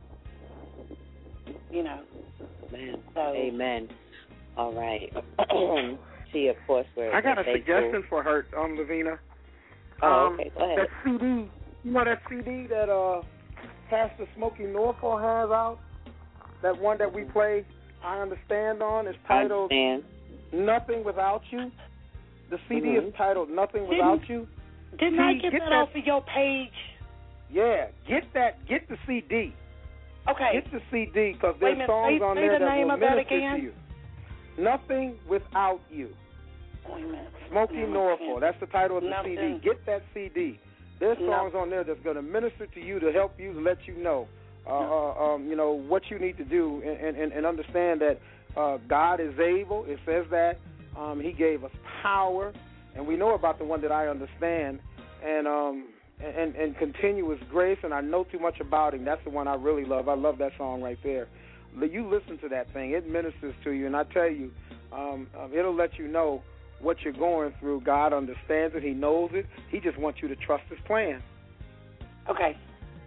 You know. Man. So, amen. All right. See, of course, we're I got we're a thankful. suggestion for her, um, Lavina. Oh, um, okay. Go ahead. That C D, you know that C D that uh, Pastor Smokey Norfolk has out? That one that we play, I Understand on, is titled I Nothing Without You. The C D mm-hmm. is titled Nothing Didn't, Without You. Didn't See, I get, get that, that off of your page? Yeah, get that, get the C D. Okay. Get the C D because Wait a there's minute, songs say, on say there the that name will of that minister again? to you. Nothing Without You. Wait a minute. Smokey No, Norfolk. That's the title of the Nothing. C D. Get that C D. There's songs No. on there that's going to minister to you, to help you, to let you know, uh, uh, um, you know, what you need to do, and, and, and understand that uh, God is able. It says that um, He gave us power, and we know about the one that I understand, and um, and and continuous grace. And I know too much about Him. That's the one I really love. I love that song right there. You listen to that thing; it ministers to you, and I tell you, um, um, it'll let you know what you're going through. God understands it. He knows it. He just wants you to trust His plan. Okay.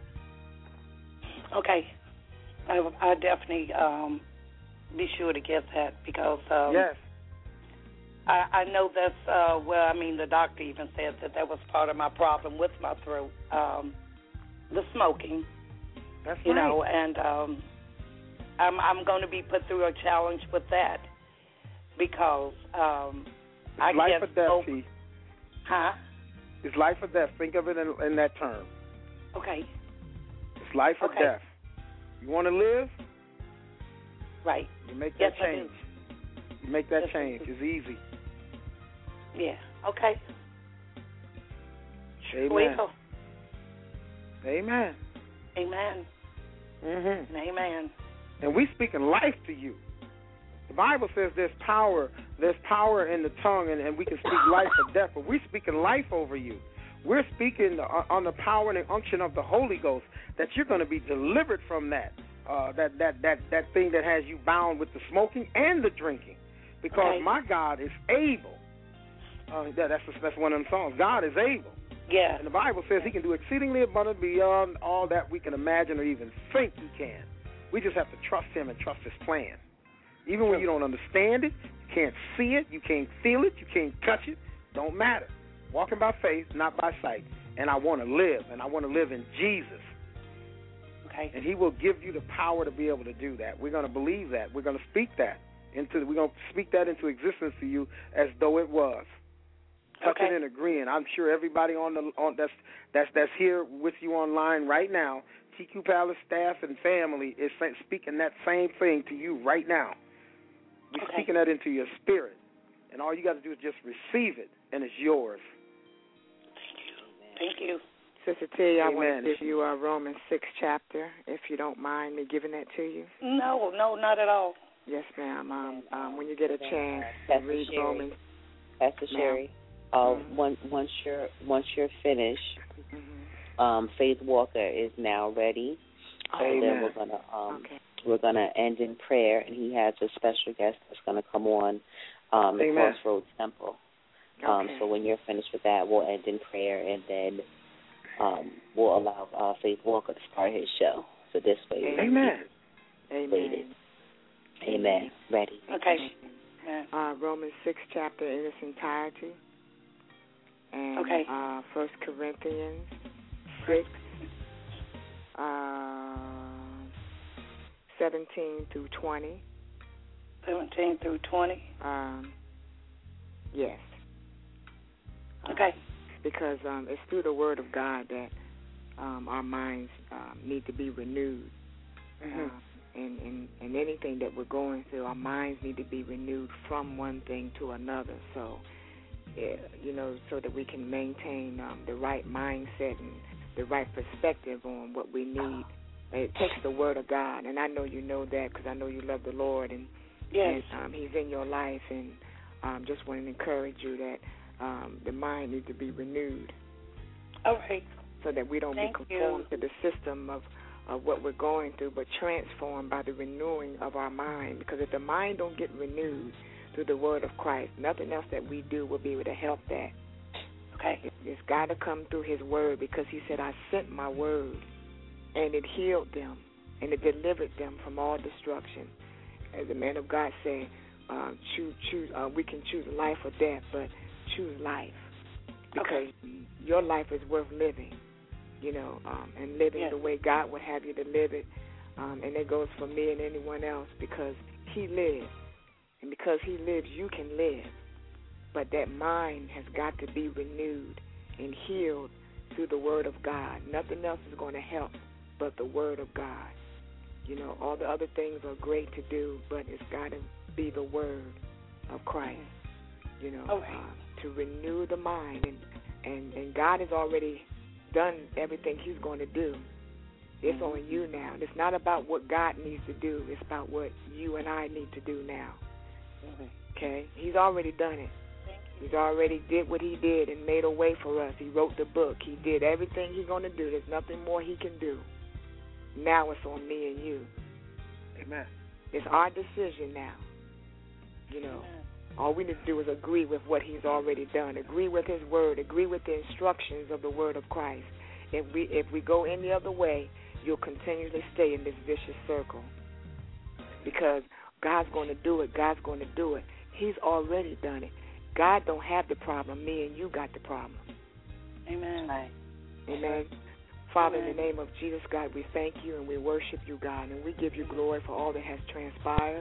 Okay. I, I definitely um, be sure to get that because um, yes, I, I know that's uh, well. I mean, the doctor even said that that was part of my problem with my throat, um, the smoking. That's you right. know, and um, I'm I'm going to be put through a challenge with that because. Um, I life guess or death, hope. T. Huh? It's life or death. Think of it in, in that term. Okay. It's life or okay. death. You want to live? Right. You make yes, that change. You make that yes, change. It's easy. Yeah. Okay. Amen. Well. Amen. Amen. Mhm. Amen. And we speaking life to you. The Bible says there's power, there's power in the tongue, and, and we can speak life or death, but we're speaking life over you. We're speaking on the power and the unction of the Holy Ghost, that you're going to be delivered from that, uh, that, that, that, that thing that has you bound with the smoking and the drinking, because okay. my God is able. Uh, that, that's, that's one of them songs. God is able. Yeah. And the Bible says He can do exceedingly abundantly beyond all that we can imagine or even think He can. We just have to trust Him and trust His plan. Even when you don't understand it, you can't see it, you can't feel it, you can't touch it, don't matter. Walking by faith, not by sight. And I want to live, and I want to live in Jesus. Okay. And He will give you the power to be able to do that. We're going to believe that. We're going to speak that into. We're going to speak that into existence to you as though it was. Touching okay. and agreeing. I'm sure everybody on the on that's that's that's here with you online right now, T Q Palace staff and family is speaking that same thing to you right now. We're okay. speaking that into your spirit. And all you got to do is just receive it, and it's yours. Thank you. Sister T, I Amen. want to give you uh, Romans six chapter, if you don't mind me giving that to you. No, no, not at all. Yes, ma'am. Um, um, when you get a chance Pastor to read Sherry. Romans. Pastor Sherry, uh, mm-hmm. once, once you're once you're finished, mm-hmm. um, Faith Walker is now ready. So Amen. then we're gonna um, okay. we're gonna end in prayer, and he has a special guest that's gonna come on um, the Amen. Crossroads Temple. Um, okay. so when you're finished with that, we'll end in prayer, and then um, we'll allow uh, Faith Walker to start his show. So this way, Amen. Amen. Waited. Amen. Ready. Okay. Uh, Romans six chapter in its entirety. And okay. uh, First Corinthians six, uh, seventeen through twenty. Seventeen through twenty. Um, yes. Okay. Uh, because um, it's through the Word of God that um, our minds um, need to be renewed. Mm-hmm. Uh, and, and, and anything that we're going through, our minds need to be renewed from one thing to another. So, yeah, you know, so that we can maintain um, the right mindset and the right perspective on what we need. It takes the Word of God, and I know you know that because I know you love the Lord, and, yes. and um, He's in your life, and um, just want to encourage you that um, the mind needs to be renewed. All right. So that we don't Thank be conformed you. to the system of of what we're going through, but transformed by the renewing of our mind. Because if the mind don't get renewed through the Word of Christ, nothing else that we do will be able to help that. Okay. It, it's got to come through His Word, because He said, I sent my Word, and it healed them, and it delivered them from all destruction. As the man of God said, uh, choose, choose, uh, we can choose life or death, but choose life. because okay. your life is worth living, you know, um, and living yes. the way God would have you to live it. Um, and it goes for me and anyone else because he lives. And because he lives, you can live. But that mind has got to be renewed and healed through the Word of God. Nothing else is going to help but the Word of God. You know, all the other things are great to do, but it's got to be the Word of Christ, you know, okay. uh, to renew the mind. And, and, and God has already done everything he's going to do. It's on you now. It's not about what God needs to do. It's about what you and I need to do now. Okay? He's already done it. He's already did what he did and made a way for us. He wrote the book. He did everything he's going to do. There's nothing more he can do. Now it's on me and you. Amen. It's our decision now. You know, Amen. All we need to do is agree with what he's already done. Agree with his word. Agree with the instructions of the word of Christ. If we if we go any other way, you'll continually stay in this vicious circle. Because God's going to do it. God's going to do it. He's already done it. God don't have the problem. Me and you got the problem. Amen. Amen. Father, Amen. In the name of Jesus, God, we thank you and we worship you, God, and we give you glory for all that has transpired.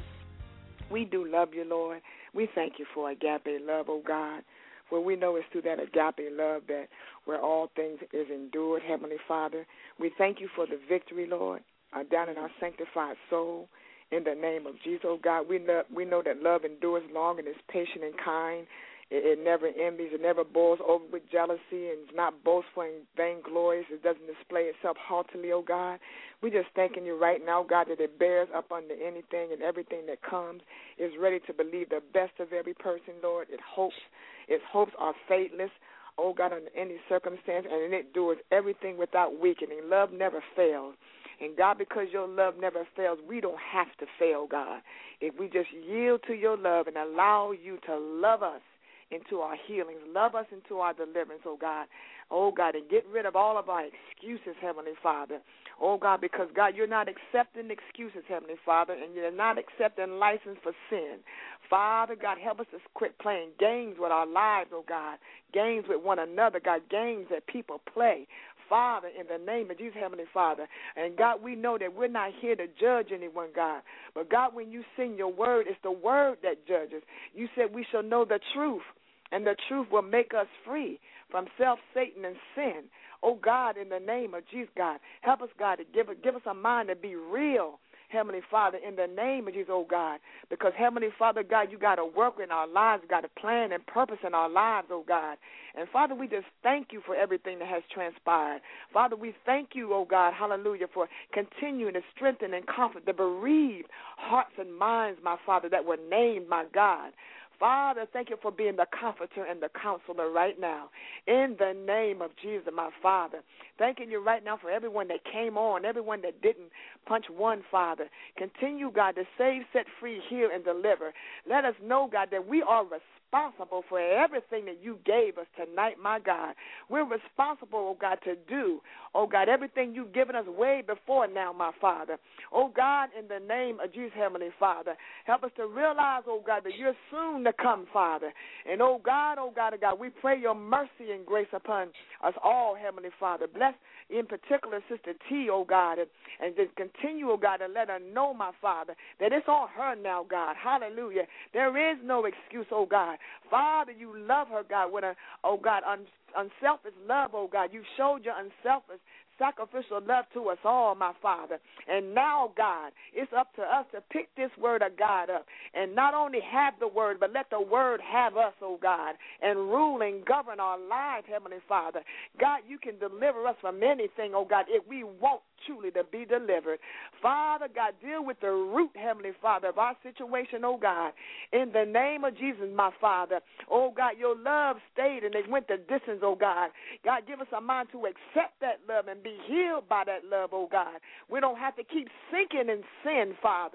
We do love you, Lord. We thank you for agape love, oh God, for we know it's through that agape love that where all things is endured, Heavenly Father. We thank you for the victory, Lord, uh, down in our sanctified soul. In the name of Jesus, oh God, we know, we know that love endures long and is patient and kind. It, it never envies. It never boils over with jealousy and is not boastful and vainglorious. It doesn't display itself haughtily, oh God. We're just thanking you right now, God, that it bears up under anything and everything that comes. It's ready to believe the best of every person, Lord. It hopes. Its hopes are faithless, oh God, under any circumstance, and it endures everything without weakening. Love never fails. And, God, because your love never fails, we don't have to fail, God. If we just yield to your love and allow you to love us into our healings, love us into our deliverance, oh, God. Oh, God, and get rid of all of our excuses, Heavenly Father. Oh, God, because, God, you're not accepting excuses, Heavenly Father, and you're not accepting license for sin. Father, God, help us to quit playing games with our lives, oh, God, games with one another, God, games that people play. Father, in the name of Jesus, Heavenly Father. And, God, we know that we're not here to judge anyone, God. But, God, when you sing your word, it's the word that judges. You said we shall know the truth, and the truth will make us free from self, Satan, and sin. Oh, God, in the name of Jesus, God, help us, God, to give, give us a mind to be real, Heavenly Father, in the name of Jesus, oh God, because Heavenly Father, God, you got to work in our lives, you got to plan and purpose in our lives, oh God. And Father, we just thank you for everything that has transpired. Father, we thank you, oh God, hallelujah, for continuing to strengthen and comfort the bereaved hearts and minds, my Father, that were named, my God. Father, thank you for being the comforter and the counselor right now. In the name of Jesus, my Father. Thanking you right now for everyone that came on, everyone that didn't punch one, Father. Continue, God, to save, set free, heal, and deliver. Let us know, God, that we are responsible for everything that you gave us tonight, my God. We're responsible, oh God, to do, oh God, everything you've given us way before now, my Father. Oh God, in the name of Jesus, Heavenly Father, help us to realize, oh God, that you're soon to come, Father. And oh God, oh God, oh God, we pray your mercy and grace upon us all, Heavenly Father. Bless in particular Sister T, oh God, and, and just continue, oh God, to let her know, my Father, that it's on her now, God. Hallelujah. There is no excuse, oh God. Father, you love her, God, with a, oh God, un, unselfish love, oh God. You showed your unselfish sacrificial love to us all, my Father. And now, God, it's up to us to pick this word of God up and not only have the word, but let the word have us, oh God, and rule and govern our lives, Heavenly Father. God, you can deliver us from anything, oh God, if we want truly to be delivered. Father, God, deal with the root, Heavenly Father, of our situation, oh God. In the name of Jesus, my Father. Oh God, your love stayed and it went the distance, oh God. God, give us a mind to accept that love and be healed by that love, oh God. We don't have to keep sinking in sin, Father.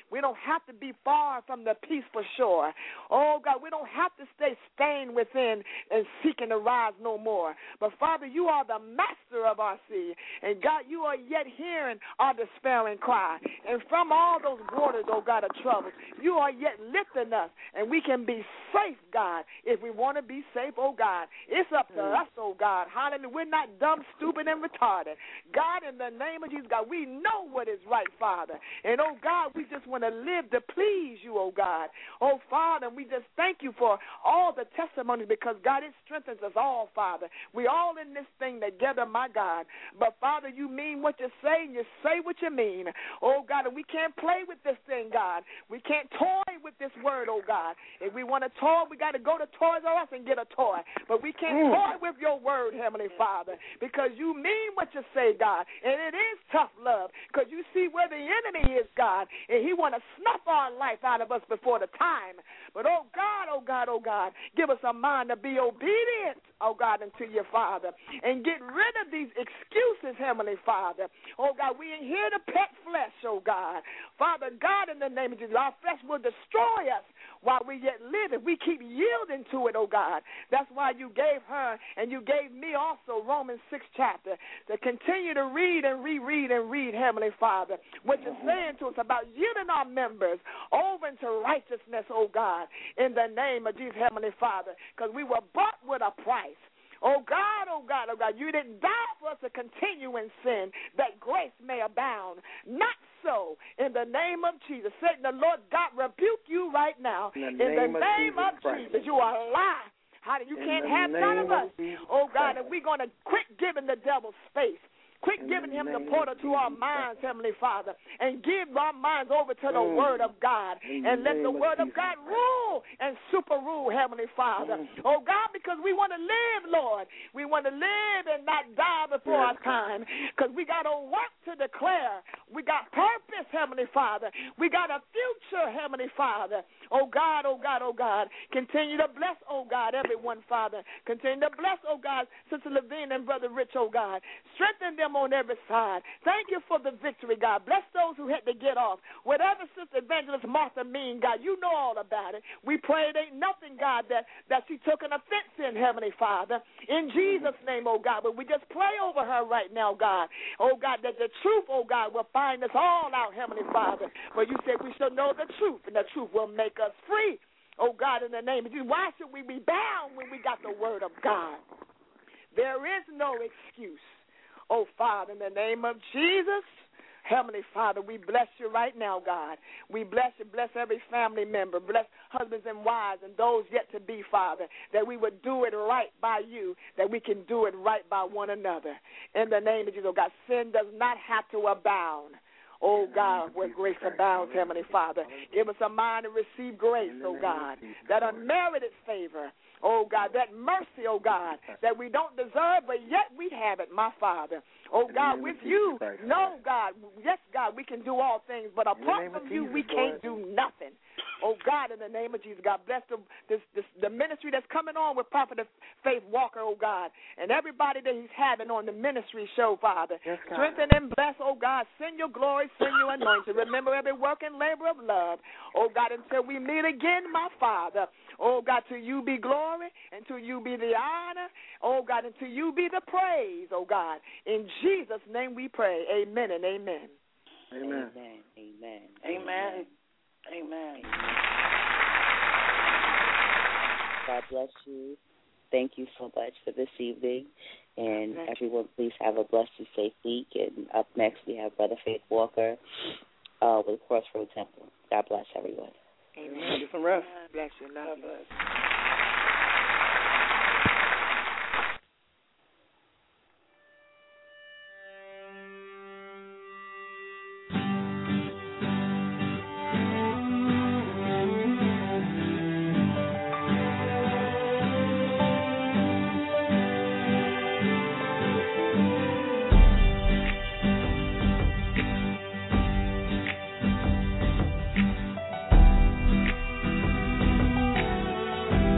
We don't have to be far from the peaceful shore. Oh, God, we don't have to stay stained within and seeking to rise no more. But, Father, you are the master of our sea. And, God, you are yet hearing our despairing cry. And from all those waters, oh, God, of troubles, you are yet lifting us. And we can be safe, God, if we want to be safe, oh, God. It's up to us, oh, God. Hallelujah. We're not dumb, stupid, and retarded. God, in the name of Jesus, God, we know what is right, Father. And, oh, God, we just want to live to please you, oh, God. Oh, Father, we just thank you for all the testimonies because, God, it strengthens us all, Father. We all in this thing together, my God. But, Father, you mean what you say and you say what you mean. Oh, God, and we can't play with this thing, God. We can't toy with this word, oh, God. If we want to toy, we got to go to Toys R Us and get a toy. But we can't mm. toy with your word, Heavenly Father, because you mean what you say, God. And it is tough love because you see where the enemy is, God, and he want to snuff our life out of us before the time. But, oh, God, oh, God, oh, God, give us a mind to be obedient, oh, God, unto your Father, and get rid of these excuses, Heavenly Father. Oh, God, we ain't here to pet flesh, oh, God. Father, God, in the name of Jesus, our flesh will destroy us while we yet live if we keep yielding to it, oh, God. That's why you gave her and you gave me also Romans six chapter to continue to read and reread and read, Heavenly Father, what you're saying to us about yielding our members over into righteousness, oh, God, in the name of Jesus, Heavenly Father, because we were bought with a price. Oh, God, oh, God, oh, God, you didn't die for us to continue in sin, that grace may abound. Not so. In the name of Jesus, Satan, the Lord God rebuke you right now. In the name, in the name of, Jesus, of Jesus, you are a lie. How do you in can't have none of us. Of oh, God, and we're going to quit giving the devil space. Quit giving him the portal to our minds, Heavenly Father, and give our minds over to the mm. Word of God, and let the Word of God rule and super rule, Heavenly Father. Mm. Oh, God, because we want to live, Lord. We want to live and not die before yes. our time, because we got a work to declare. We got purpose, Heavenly Father. We got a future, Heavenly Father. Oh, God, oh, God, oh, God. Continue to bless, oh, God, everyone, Father. Continue to bless, oh, God, Sister Levine and Brother Rich, oh, God. Strengthen them on every side. Thank you for the victory, God. Bless those who had to get off. Whatever Sister Evangelist Martha mean, God, you know all about it. We pray it ain't nothing, God, that, that she took an offense in, Heavenly Father. In Jesus' name, oh, God. But we just pray over her right now, God. Oh, God, that the truth, oh, God, will find us all out, Heavenly Father. But you said we shall know the truth, and the truth will make us free. Oh, God, in the name of Jesus. Why should we be bound when we got the word of God? There is no excuse. Oh, Father, in the name of Jesus, Heavenly Father, we bless you right now, God. We bless you. Bless every family member. Bless husbands and wives and those yet to be, Father, that we would do it right by you, that we can do it right by one another. In the name of Jesus, oh, God, sin does not have to abound. Oh, God, where grace abounds, Heavenly Father. Give us a mind to receive grace, oh, God, that unmerited favor. Oh, God, that mercy, oh, God, that we don't deserve, but yet we have it, my Father. Oh, God, with you, no, God, yes, God, we can do all things, but apart from you, we can't do nothing. Oh, God, in the name of Jesus, God, bless the, this, this, the ministry that's coming on with Prophet Faith Walker, oh, God, and everybody that he's having on the ministry show, Father. Yes, strengthen and bless, oh, God. Send your glory, send your anointing. Remember every work and labor of love, oh, God, until we meet again, my Father. Oh, God, to you be glory, and to you be the honor. Oh, God, and to you be the praise, oh, God. In Jesus' name we pray. Amen and amen. Amen. Amen. Amen. Amen. Amen. God bless you. Thank you so much for this evening. And Amen. Everyone, please have a blessed and safe week. And up next, we have Brother Faith Walker uh, with Crossroad Temple. God bless everyone. Amen. Get some rest. Bless you. Love you. Thank you.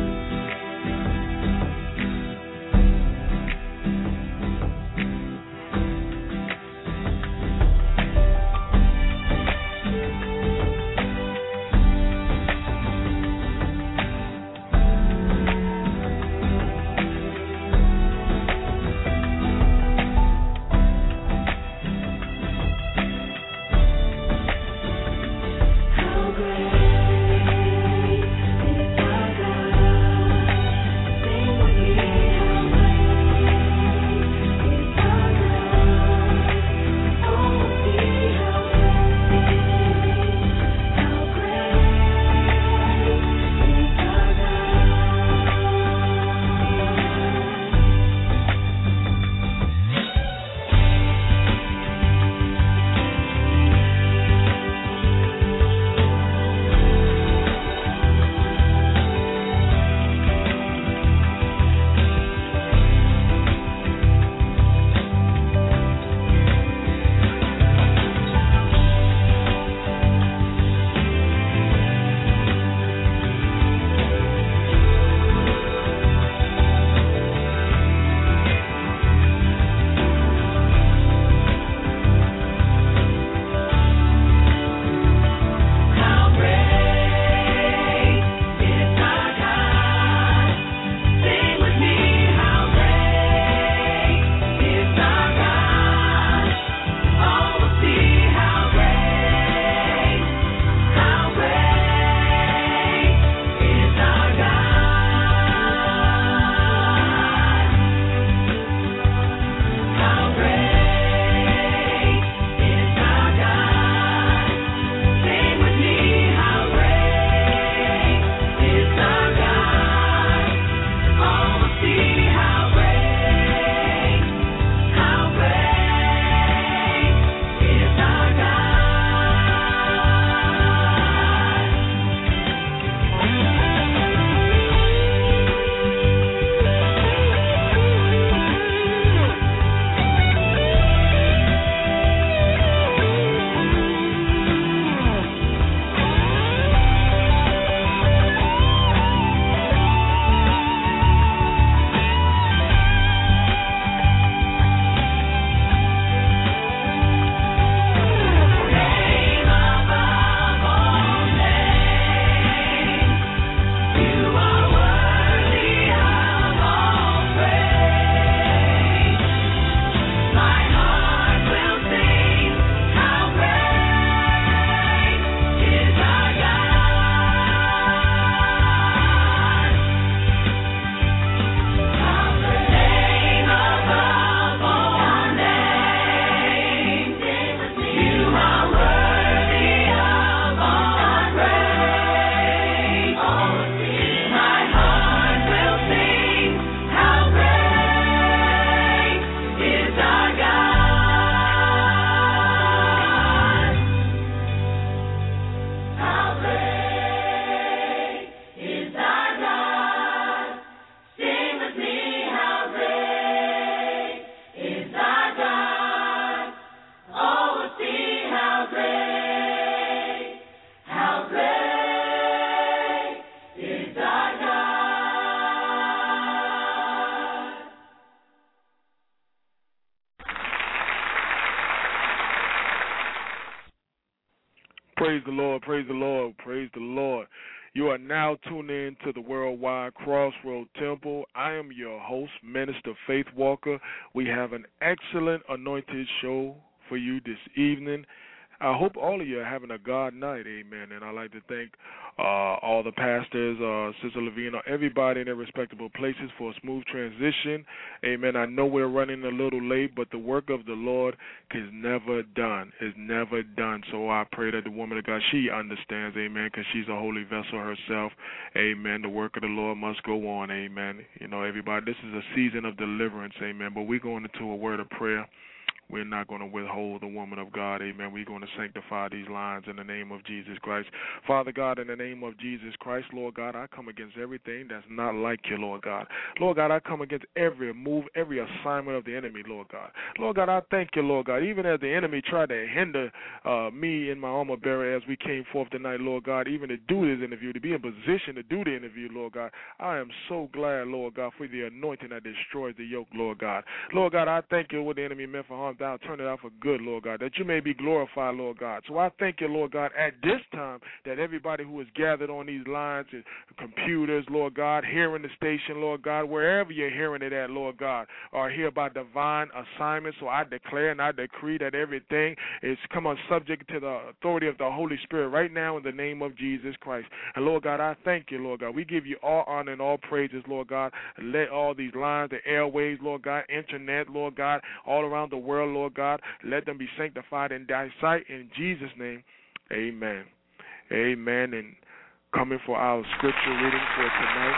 Praise the Lord, praise the Lord, praise the Lord. You are now tuned in to the Worldwide Crossroad Temple. I am your host, Minister Faith Walker. We have an excellent anointed show for you this evening. I hope all of you are having a God night, amen. And I'd like to thank uh, all the pastors, uh, Sister Lavina, everybody in their respectable places for a smooth transition, amen. I know we're running a little late, but the work of the Lord is never done, is never done. So I pray that the woman of God, she understands, amen, because she's a holy vessel herself, amen. The work of the Lord must go on, amen. You know, everybody, this is a season of deliverance, amen, but we're going into a word of prayer. We're not going to withhold the woman of God, amen. We're going to sanctify these lines in the name of Jesus Christ. Father God, in the name of Jesus Christ, Lord God, I come against everything that's not like you, Lord God. Lord God, I come against every move, every assignment of the enemy, Lord God. Lord God, I thank you, Lord God, even as the enemy tried to hinder uh, me in my armor bearer as we came forth tonight, Lord God, even to do this interview, to be in position to do the interview, Lord God. I am so glad, Lord God, for the anointing that destroys the yoke, Lord God. Lord God, I thank you what the enemy meant for harm. Thou turn it out for good, Lord God, that you may be glorified, Lord God. So I thank you, Lord God, at this time that everybody who is gathered on these lines and computers, Lord God, hearing the station, Lord God, wherever you're hearing it at, Lord God, are here by divine assignment. So I declare and I decree that everything is come on subject to the authority of the Holy Spirit right now in the name of Jesus Christ. And Lord God, I thank you, Lord God. We give you all honor and all praises, Lord God. Let all these lines, the airways, Lord God, internet, Lord God, all around the world, Lord God, let them be sanctified in thy sight. In Jesus' name, amen. Amen. And coming for our scripture reading for tonight.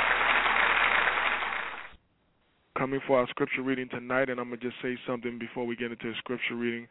Coming for our scripture reading tonight, and I'm going to just say something before we get into the scripture reading.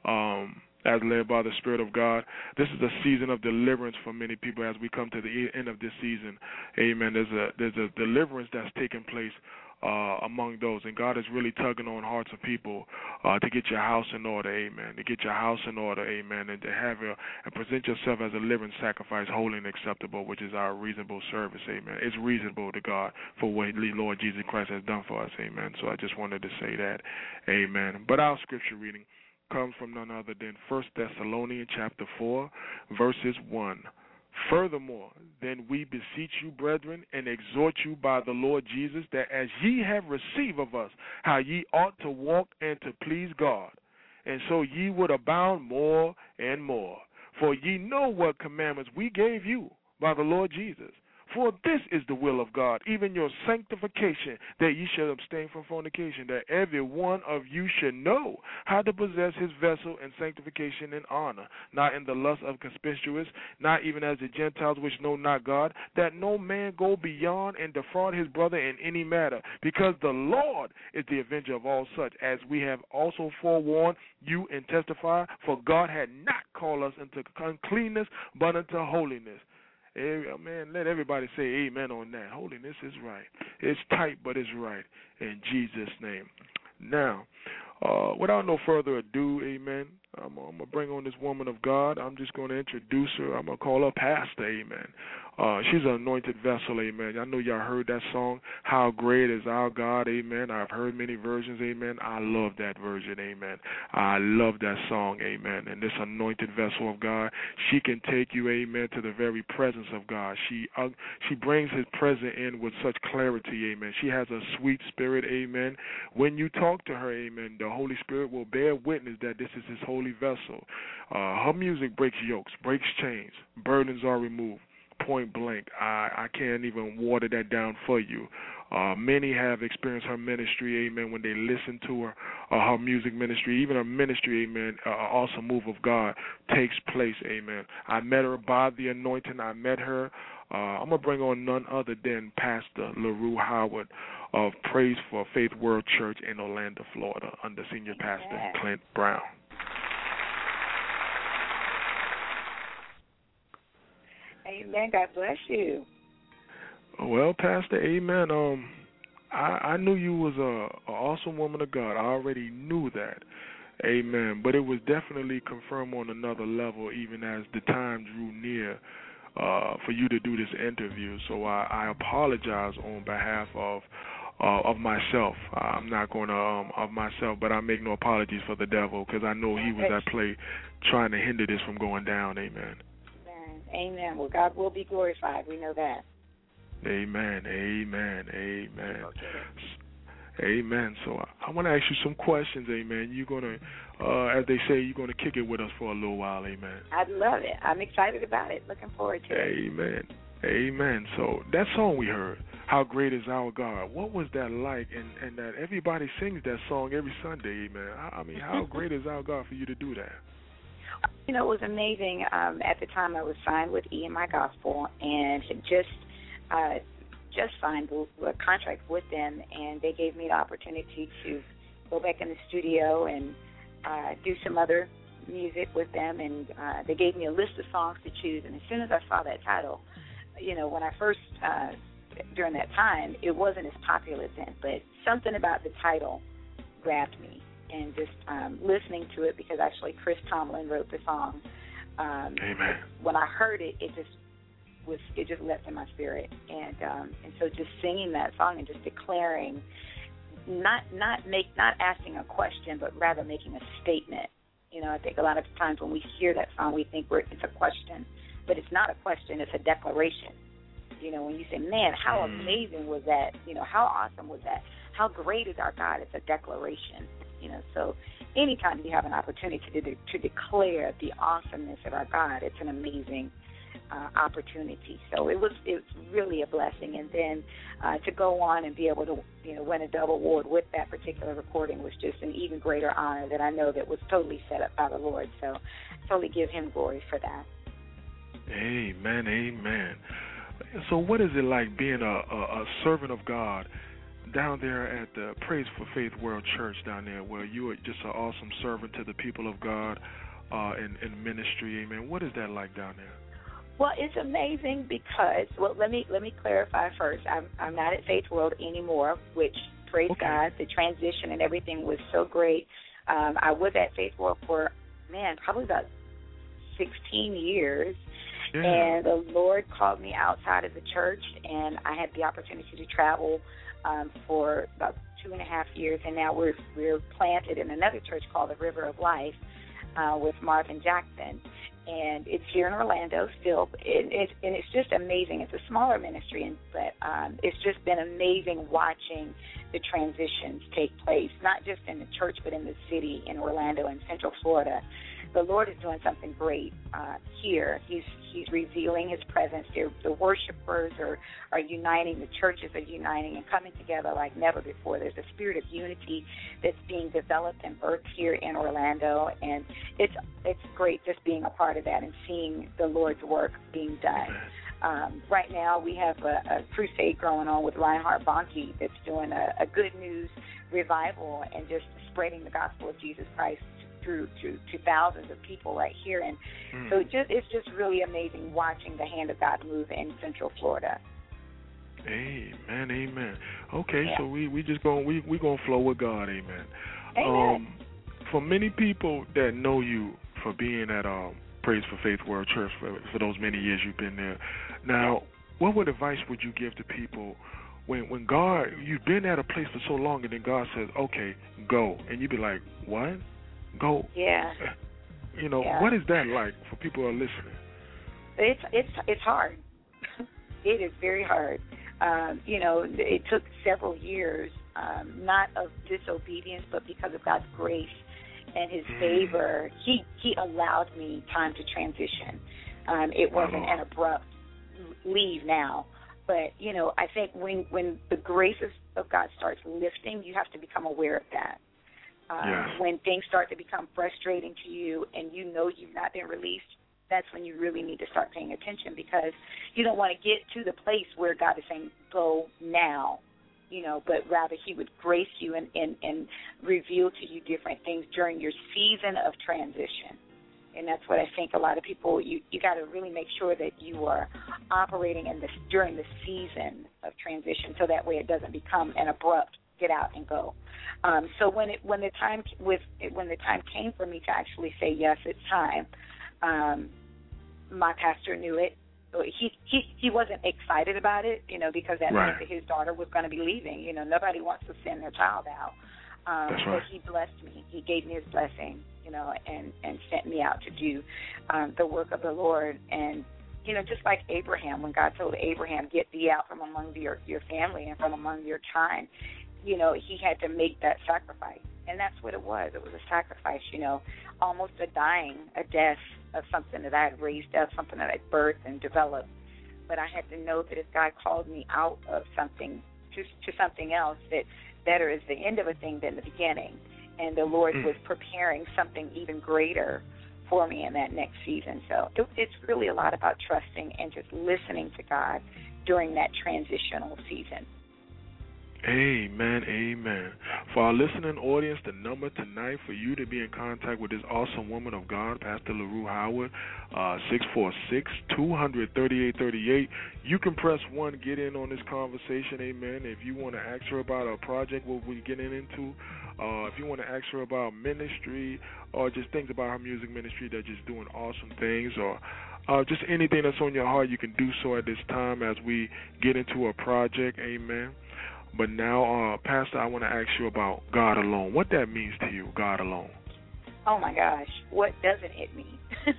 Um, as led by the Spirit of God. This is a season of deliverance for many people as we come to the end of this season. Amen. There's a there's a deliverance that's taking place Uh, among those, and God is really tugging on hearts of people uh, to get your house in order, amen, to get your house in order, amen, and to have your, and present yourself as a living sacrifice, holy and acceptable, which is our reasonable service, amen. It's reasonable to God for what the Lord Jesus Christ has done for us, amen. So I just wanted to say that, amen. But our scripture reading comes from none other than First Thessalonians chapter four, verses one. Furthermore, then we beseech you, brethren, and exhort you by the Lord Jesus, that as ye have received of us, how ye ought to walk and to please God, and so ye would abound more and more. For ye know what commandments we gave you by the Lord Jesus. For this is the will of God, even your sanctification, that ye shall abstain from fornication, that every one of you should know how to possess his vessel in sanctification and honor, not in the lust of conspicuous, not even as the Gentiles which know not God, that no man go beyond and defraud his brother in any matter, because the Lord is the avenger of all such, as we have also forewarned you and testify, for God had not called us into uncleanness, but unto holiness. Hey, man, let everybody say amen on that. Holiness is right. It's tight, but it's right. In Jesus' name. Now, uh, without no further ado, amen, I'm, I'm going to bring on this woman of God. I'm just going to introduce her. I'm going to call her Pastor, amen. Uh, she's an anointed vessel, amen. I know y'all heard that song, How Great Is Our God, amen. I've heard many versions, amen. I love that version, amen. I love that song, amen. And this anointed vessel of God, she can take you, amen, to the very presence of God. She uh, she brings his presence in with such clarity, amen. She has a sweet spirit, amen. When you talk to her, amen, the Holy Spirit will bear witness that this is his holy vessel. Uh, her music breaks yokes, breaks chains, burdens are removed. Point blank, I, I can't even water that down for you. Uh, many have experienced her ministry, amen, when they listen to her, uh, her music ministry, even her ministry, amen, uh, awesome move of God takes place, amen. I met her by the anointing. I met her. Uh, I'm going to bring on none other than Pastor LaRue Howard of Praise for Faith World Church in Orlando, Florida, under Senior Pastor yeah. Clint Brown. Amen. God bless you. Well, Pastor, amen. Um, I, I knew you was a, a awesome woman of God. I already knew that. Amen. But it was definitely confirmed on another level, even as the time drew near uh, for you to do this interview. So I, I apologize on behalf of uh, of myself. I'm not going to um, of myself, but I make no apologies for the devil, because I know he was at play trying to hinder this from going down. Amen. Amen. Well, God will be glorified. We know that. Amen. Amen. Amen. Amen. So I, I want to ask you some questions. Amen. You're gonna, uh, as they say, you're gonna kick it with us for a little while. Amen. I'd love it. I'm excited about it. Looking forward to it. Amen. Amen. So that song we heard, "How Great Is Our God," what was that like? And and that everybody sings that song every Sunday. Amen. I, I mean, how great is our God for you to do that? You know, it was amazing. Um, at the time, I was signed with E M I Gospel and had just uh, just signed a contract with them, and they gave me the opportunity to go back in the studio and uh, do some other music with them. And uh, they gave me a list of songs to choose. And as soon as I saw that title, you know, when I first uh, during that time, it wasn't as popular then, but something about the title grabbed me. And just um, listening to it, because actually Chris Tomlin wrote the song. Um, Amen. When I heard it, it just was it just leapt in my spirit, and um, and so just singing that song and just declaring, not not make not asking a question, but rather making a statement. You know, I think a lot of times when we hear that song, we think we're, it's a question, but it's not a question; it's a declaration. You know, when you say, "Man, how amazing was that?" You know, how awesome was that? How great is our God? It's a declaration. You know, so anytime you have an opportunity to de- to declare the awesomeness of our God, it's an amazing uh, opportunity. So it was it's really a blessing. And then uh, to go on and be able to, you know, win a double award with that particular recording was just an even greater honor that I know that was totally set up by the Lord. So totally give Him glory for that. Amen, amen. So what is it like being a, a, a servant of God down there at the Praise for Faith World Church down there, where you are just an awesome servant to the people of God uh, in, in ministry? Amen. What is that like down there? Well, it's amazing because, well, let me let me clarify first. I'm I'm not at Faith World anymore, which, praise okay. God, the transition and everything was so great. Um, I was at Faith World for, man, probably about sixteen years. Yeah. And the Lord called me outside of the church, and I had the opportunity to travel Um, for about two and a half years, and now we're we're planted in another church called the River of Life uh, with Marvin Jackson, and it's here in Orlando still. It, it, and it's just amazing. It's a smaller ministry, and, but um, it's just been amazing watching the transitions take place, not just in the church, but in the city in Orlando and Central Florida. The Lord is doing something great uh, here. He's He's revealing His presence. They're, the worshipers are, are uniting. The churches are uniting and coming together like never before. There's a spirit of unity that's being developed and birthed here in Orlando, and it's it's great just being a part of that and seeing the Lord's work being done. Um, right now we have a, a crusade going on with Reinhard Bonnke that's doing a, a good news revival and just spreading the gospel of Jesus Christ through to, to thousands of people right here. And mm. so it just, it's just really amazing watching the hand of God move in Central Florida. Amen, amen. Okay, yeah. so we, we just going we we gonna flow with God, amen. Amen. Um, for many people that know you for being at um, Praise for Faith World Church for, for those many years you've been there, now what what advice would you give to people when when God, you've been at a place for so long and then God says, okay, go, and you be like, what? Go. Yeah. You know, yeah. what is that like for people who are listening? It's it's it's hard. It is very hard. Um, you know, it took several years, um, not of disobedience, but because of God's grace and His favor, He He allowed me time to transition. Um, it wasn't an abrupt leave now. But, you know, I think when, when the grace of God starts lifting, you have to become aware of that. Um, yeah. When things start to become frustrating to you and you know you've not been released, that's when you really need to start paying attention, because you don't want to get to the place where God is saying, go now, you know, but rather He would grace you and, and, and reveal to you different things during your season of transition. And that's what I think a lot of people, you, you got to really make sure that you are operating in this during the season of transition, so that way it doesn't become an abrupt get out and go. Um, so when it when the time with when the time came for me to actually say yes, it's time, um, my pastor knew it. He he he wasn't excited about it, you know, because that right. meant that his daughter was going to be leaving. You know, nobody wants to send their child out. Um, That's right. But he blessed me. He gave me His blessing, you know, and, and sent me out to do um, the work of the Lord. And you know, just like Abraham, when God told Abraham, get thee out from among your, your family and from among your kind, you know, he had to make that sacrifice. And that's what it was. It was a sacrifice, you know, almost a dying, a death of something that I had raised up, something that I birthed and developed. But I had to know that if God called me out of something to, to something else, that better is the end of a thing than the beginning. And the Lord was preparing something even greater for me in that next season. So it, it's really a lot about trusting and just listening to God during that transitional season. Amen, amen. For our listening audience, the number tonight for you to be in contact with this awesome woman of God, Pastor LaRue Howard, uh, six four six, two hundred, thirty-eight thirty-eight. You can press one, get in on this conversation, amen. If you want to ask her about a project, what we're getting into, uh, if you want to ask her about ministry or just things about her music ministry, they're just doing awesome things, or uh, just anything that's on your heart, you can do so at this time as we get into a project, amen. But now, uh, Pastor, I want to ask you about God alone. What that means to you, God alone? Oh my gosh, what doesn't it mean?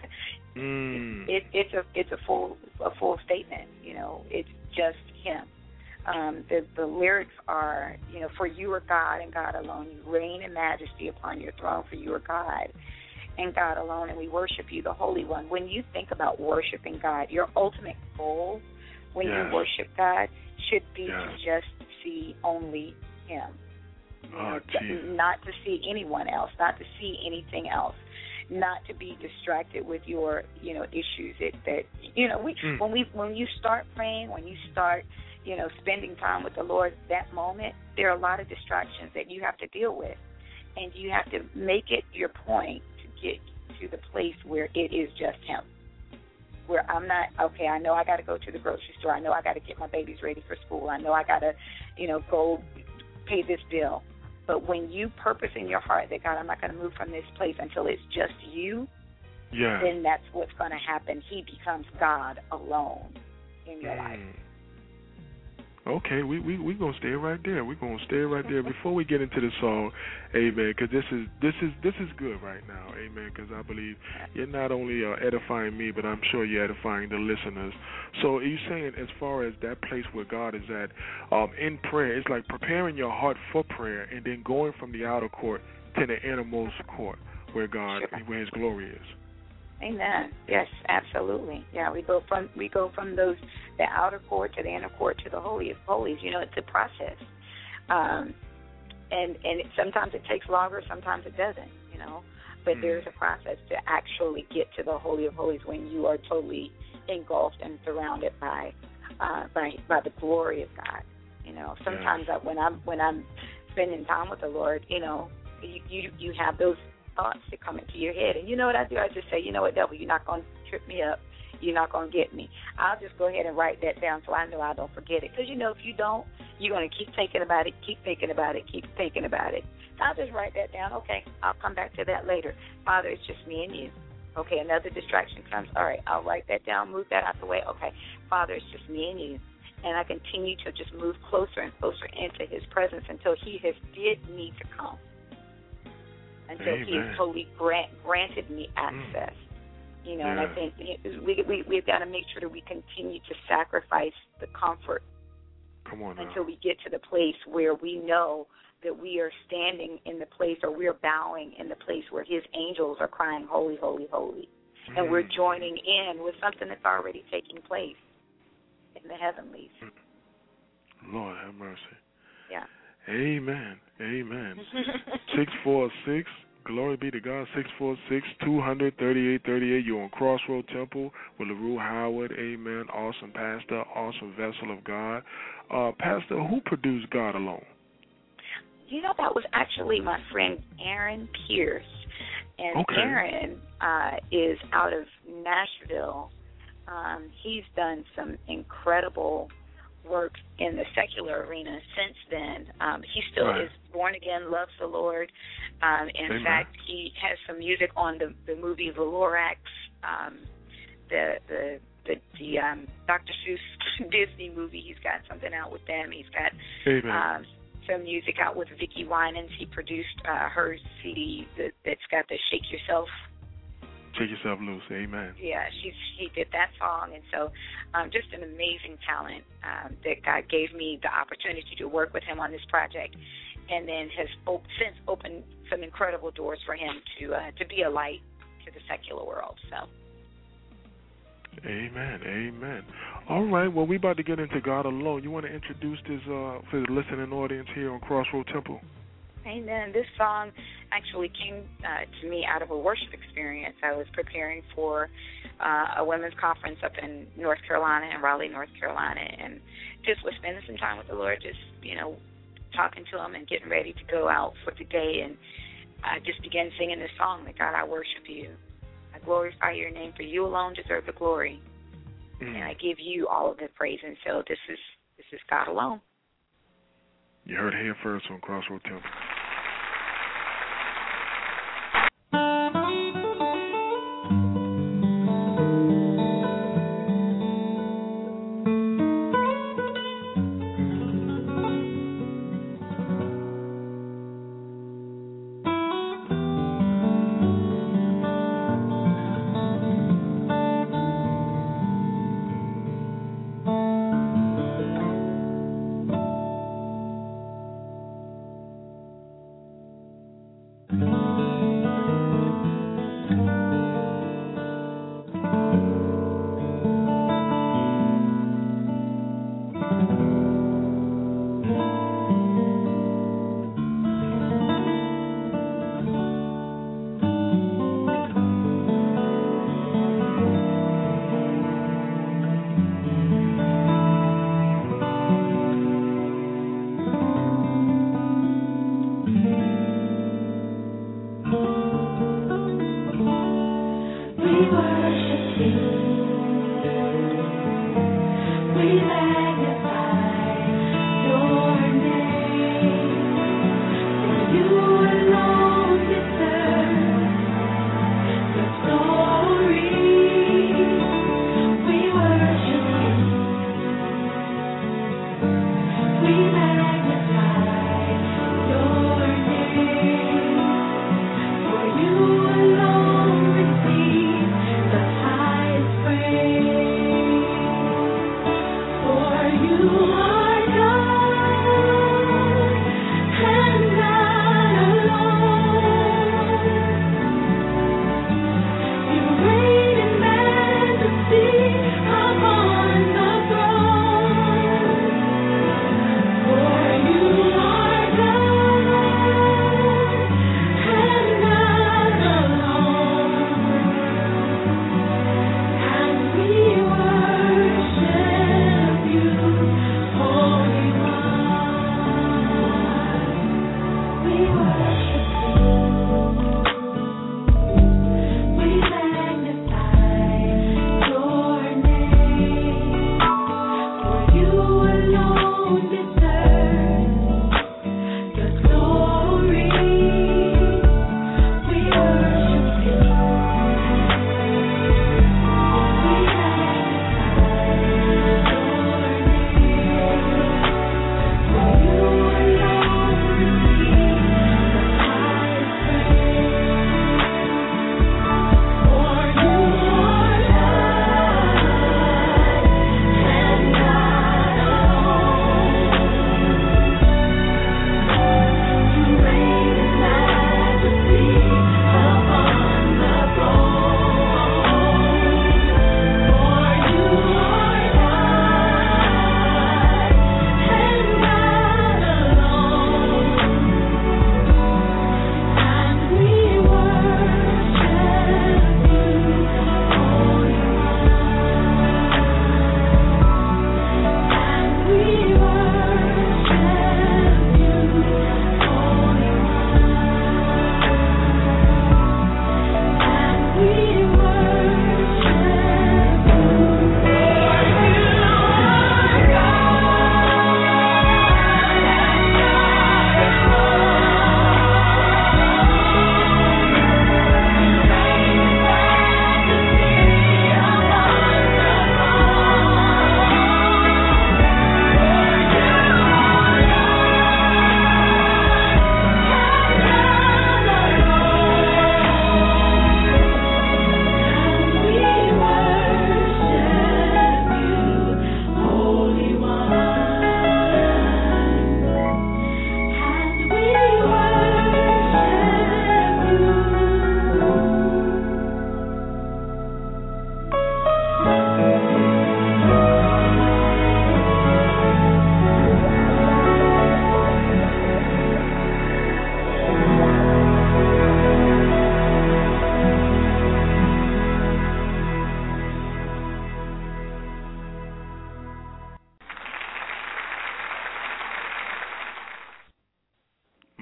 mm. it, it's a it's a full a full statement. You know, it's just Him. Um, the the lyrics are, you know, for you are God and God alone. You reign in majesty upon your throne. For you are God and God alone, and we worship you, the Holy One. When you think about worshiping God, your ultimate goal when yes. you worship God should be yes. to just see only Him, oh, know, not to see anyone else, not to see anything else, not to be distracted with your, you know, issues. That, that you know, we mm. when we when you start praying, when you start, you know, spending time with the Lord, that moment, there are a lot of distractions that you have to deal with, and you have to make it your point to get to the place where it is just Him. Where I'm not, okay, I know I got to go to the grocery store. I know I got to get my babies ready for school. I know I got to, you know, go pay this bill. But when you purpose in your heart that, God, I'm not going to move from this place until it's just you, yeah. then that's what's going to happen. He becomes God alone in your mm. life. Okay, we we we gonna stay right there. We're gonna stay right there before we get into the song, amen. Because this is this is this is good right now, amen. Because I believe you're not only uh, edifying me, but I'm sure you're edifying the listeners. So are you saying, as far as that place where God is at, um, in prayer, it's like preparing your heart for prayer, and then going from the outer court to the innermost court where God, sure. where His glory is. Amen. Yes, absolutely. Yeah, we go from we go from those the outer court to the inner court to the holy of holies. You know, it's a process, um, and and it, sometimes it takes longer, sometimes it doesn't. You know, but mm. there's a process to actually get to the holy of holies when you are totally engulfed and surrounded by uh, by by the glory of God. You know, sometimes yes. I, when I'm when I'm spending time with the Lord, you know, you you, you have those thoughts that come into your head. And you know what I do? I just say, you know what, devil, you're not going to trip me up. You're not going to get me. I'll just go ahead and write that down so I know I don't forget it. Because, you know, if you don't, you're going to keep thinking about it, keep thinking about it, keep thinking about it. So I'll just write that down. Okay, I'll come back to that later. Father, it's just me and you. Okay, another distraction comes. All right, I'll write that down, move that out the way. Okay, Father, it's just me and you. And I continue to just move closer and closer into His presence until He has bid me to come. Until Amen. He has totally grant, granted me access, mm. you know. Yeah. And I think we, we we've got to make sure that we continue to sacrifice the comfort Come on until we get to the place where we know that we are standing in the place, or we're bowing in the place where His angels are crying, "Holy, holy, holy," mm. and we're joining in with something that's already taking place in the heavenlies. Lord have mercy. Yeah. Amen. Amen. six four six, glory be to God, six four six, two hundred, thirty-eight thirty-eight. You're on Crossroad Temple with LaRue Howard. Amen. Awesome pastor, awesome vessel of God. Uh, pastor, who produced God Alone? You know, that was actually my friend Aaron Pierce. And okay. Aaron uh, is out of Nashville. Um, he's done some incredible work in the secular arena since then. Um, he still right. is born again, loves the Lord. Um, in Amen. fact, he has some music on the, the movie Valorax, um, the the the, the um, Doctor Seuss Disney movie. He's got something out with them. He's got um, some music out with Vicki Winans. He produced uh, her C D that, that's got the Shake Yourself Shake Yourself Loose. Amen. Yeah, she she did that song, and so um, just an amazing talent um, that God gave me the opportunity to work with him on this project, and then has op- since opened some incredible doors for him to uh, to be a light to the secular world. So. Amen. Amen. All right. Well, we about to get into God Alone. You want to introduce this uh, for the listening audience here on Crossroad Temple? Amen. This song actually came uh, to me out of a worship experience. I was preparing for uh, a women's conference up in North Carolina, in Raleigh, North Carolina, and just was spending some time with the Lord, just, you know, talking to him and getting ready to go out for the day. And I just began singing this song, that God, I worship you. I glorify your name, for you alone deserve the glory. Mm. And I give you all of the praise. And so this is this is God Alone. You heard it here first on Crossroad Temple.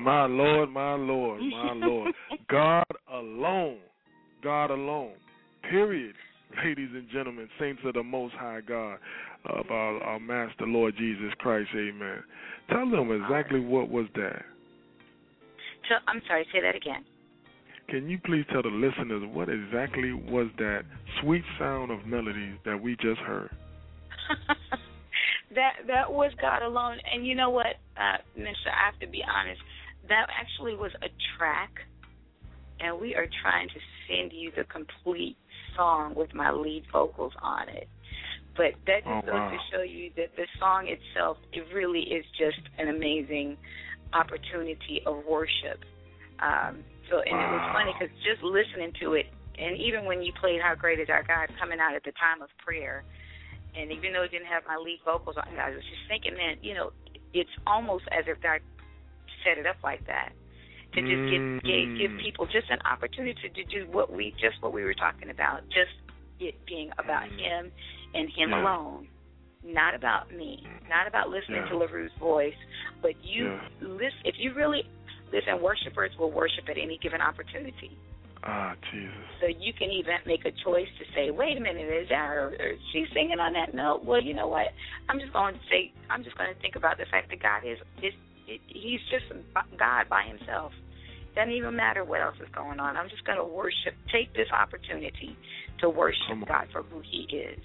My Lord, my Lord, my Lord. God alone. God alone. Period. Ladies and gentlemen, saints of the Most High God, of our, our Master Lord Jesus Christ, amen. Tell them exactly what was that. So, I'm sorry, say that again. Can you please tell the listeners what exactly was that sweet sound of melodies that we just heard? that that was God alone. And you know what, uh, Mister I have to be honest, that actually was a track, and we are trying to send you the complete song with my lead vocals on it. But that just oh, goes wow. to show you that the song itself, it really is just an amazing opportunity of worship. Um, so, and wow. it was funny because just listening to it, and even when you played How Great Is Our God coming out at the time of prayer, and even though it didn't have my lead vocals on it, I was just thinking, man, you know, it's almost as if God set it up like that. To just give, give give people just an opportunity to do what we just what we were talking about, just it being about him and him yeah. alone, not about me, not about listening yeah. to LaRue's voice, but you yeah. listen. If you really listen, worshipers will worship at any given opportunity. Ah, Jesus. So you can even make a choice to say, wait a minute, is that her? Or is she singing on that note? Well, you know what? I'm just going to say, I'm just going to think about the fact that God is is. It, he's just God by himself. Doesn't even matter what else is going on. I'm just going to worship, take this opportunity to worship God for who he is.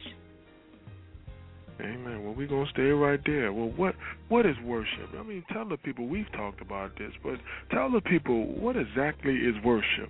Amen. Well, we're going to stay right there. Well, what what is worship? I mean, tell the people, we've talked about this, but tell the people, what exactly is worship?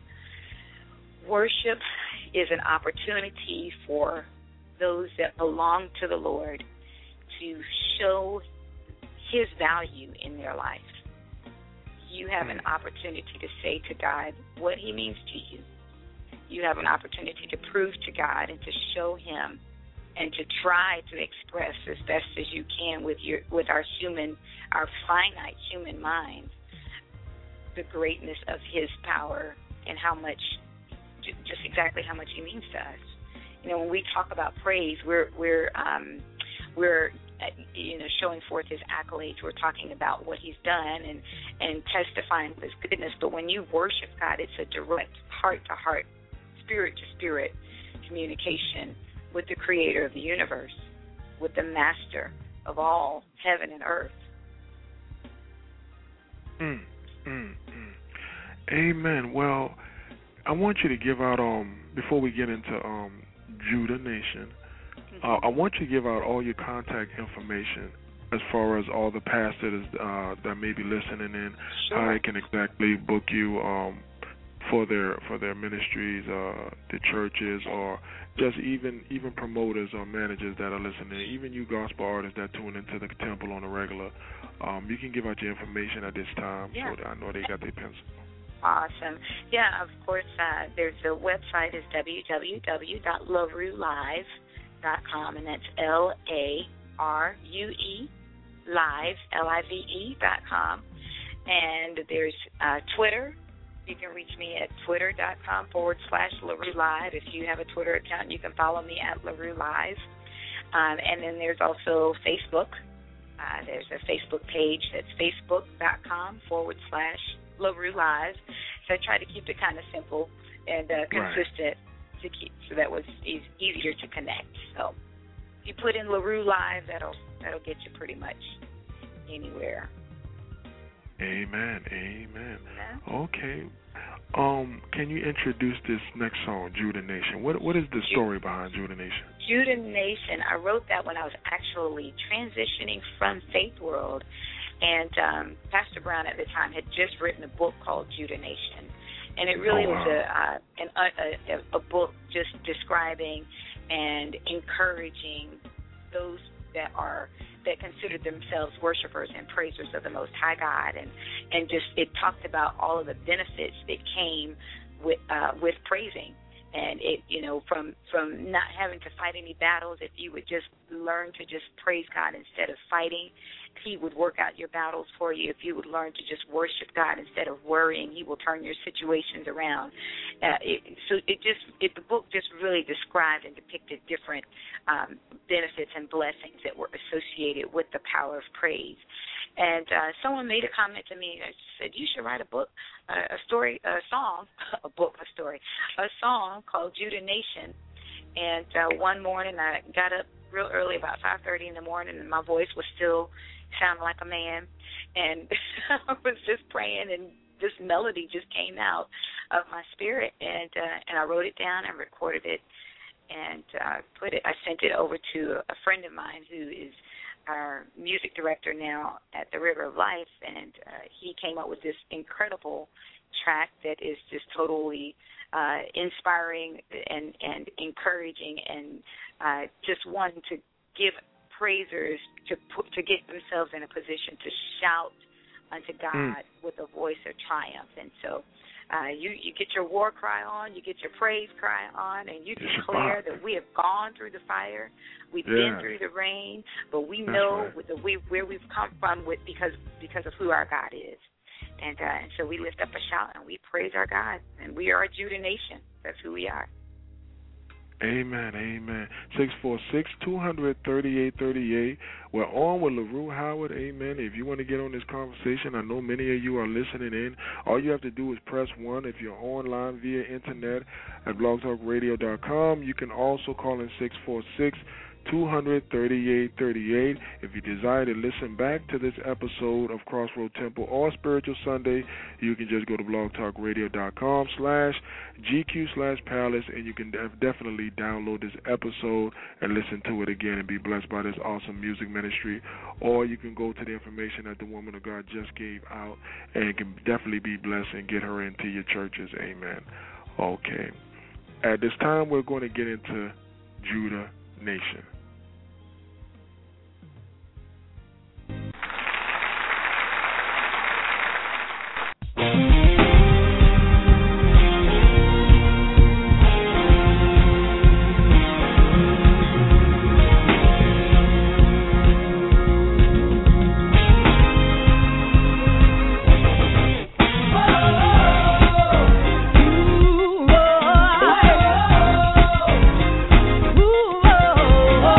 Worship is an opportunity for those that belong to the Lord to show his value in their life. You have an opportunity to say to God what he means to you. You have an opportunity to prove to God and to show him and to try to express as best as you can with your with our human, our finite human minds, the greatness of his power and how much, just exactly how much he means to us. You know, when we talk about praise, we're we're um, we're you know, showing forth his accolades. We're talking about what he's done and, and testifying of his goodness. But when you worship God, it's a direct heart-to-heart, spirit-to-spirit communication with the creator of the universe, with the master of all heaven and earth. Mm, mm, mm. Amen. Well, I want you to give out, um, before we get into um, Judah Nation, Uh, I want you to give out all your contact information as far as all the pastors uh, that may be listening in, sure. how they can exactly book you um, for their for their ministries, uh, the churches, or just even even promoters or managers that are listening, even you gospel artists that tune into the temple on a regular. Um, you can give out your information at this time, yeah. so that I know they got their pencil. Awesome. Yeah, of course, uh, there's the website is w w w dot larue live dot com, and that's L A R U E, live, L I V E dot com. And there's uh, Twitter. You can reach me at twitter.com forward slash LaRue Live. If you have a Twitter account, you can follow me at LaRue Live. Um, and then there's also Facebook. Uh, there's a Facebook page that's facebook.com forward slash LaRue Live. So I try to keep it kind of simple and uh, consistent. Right. To keep, so that was e- easier to connect. So if you put in LaRue Live, that'll that'll get you pretty much anywhere. Amen, amen. Yeah. Okay. Um, can you introduce this next song, Judah Nation? What what is the story behind Judah Nation? Judah Nation. I wrote that when I was actually transitioning from Faith World, and um, Pastor Brown at the time had just written a book called Judah Nation. And it really oh, wow. was a, uh, an, a, a book just describing and encouraging those that are that consider themselves worshipers and praisers of the Most High God, and and just it talked about all of the benefits that came with uh, with praising, and it you know from from not having to fight any battles if you would just learn to just praise God instead of fighting, He would work out your battles for you. If you would learn to just worship God instead of worrying, He will turn your situations around. Uh, it, so it just, it, the book just really described and depicted different um, benefits and blessings that were associated with the power of praise. And uh, someone made a comment to me and said, you should write a book, uh, a story, a song, a book, a story, a song called Judah Nation. And uh, one morning I got up real early, about five thirty in the morning, and my voice was still sounding like a man. And I was just praying, and this melody just came out of my spirit. And uh, and I wrote it down and recorded it, and uh, put it. I sent it over to a friend of mine who is our music director now at the River of Life, and uh, he came up with this incredible track that is just totally uh, inspiring and, and encouraging, and uh, just wanting to give praisers to put, to get themselves in a position to shout unto God mm. with a voice of triumph. And so uh, you, you get your war cry on, you get your praise cry on, and you declare that we have gone through the fire, we've yeah. been through the rain, but we That's know right. with the, we, where we've come from with because because of who our God is. And, uh, and so we lift up a shout and we praise our God. And we are a Judah nation. That's who we are. Amen, amen. six four six, two hundred, thirty-eight thirty-eight. We're on with LaRue Howard, amen. If you want to get on this conversation, I know many of you are listening in. All you have to do is press one. If you're online via internet at blog talk radio dot com, you can also call in six four six, two hundred, thirty-eight thirty-eight. If you desire to listen back to this episode of Crossroad Temple or Spiritual Sunday, you can just go to blog talk radio dot com slash GQ slash Palace, and you can def- definitely download this episode and listen to it again and be blessed by this awesome music ministry. Or you can go to the information that the woman of God just gave out and can definitely be blessed and get her into your churches. Amen. Okay. At this time, we're going to get into Judah Nation. Ooh, oh, ooh, oh.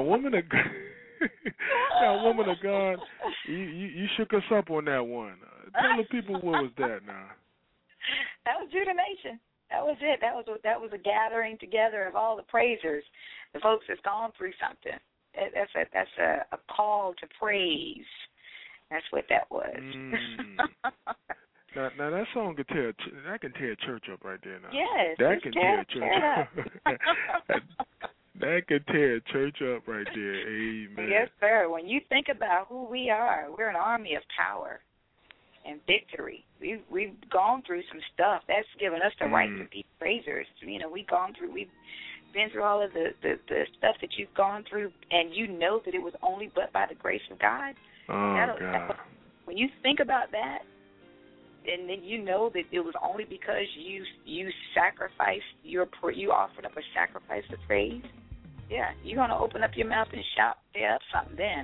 now, woman of God, now, woman of God, you, you you shook us up on that one. Uh, tell the people what was that now. That was Judah Nation. That was it. That was that was a gathering together of all the praisers, the folks that's gone through something. That's a that's a, a call to praise. That's what that was. Mm. now, now that song can tear that can tear a church up right there. Now. Yes, that can tear a church tear up. that, that can tear a church up right there. Amen. Yes, sir. When you think about who we are, we're an army of power and victory. We've we've gone through some stuff that's given us the mm. right to be praisers. You know, we've gone through we've been through all of the, the, the stuff that you've gone through, and you know that it was only but by the grace of God. Oh, That'll, God. That'll, when you think about that, and then you know that it was only because you you sacrificed your you offered up a sacrifice of praise. Yeah, you're gonna open up your mouth and shout there up something then.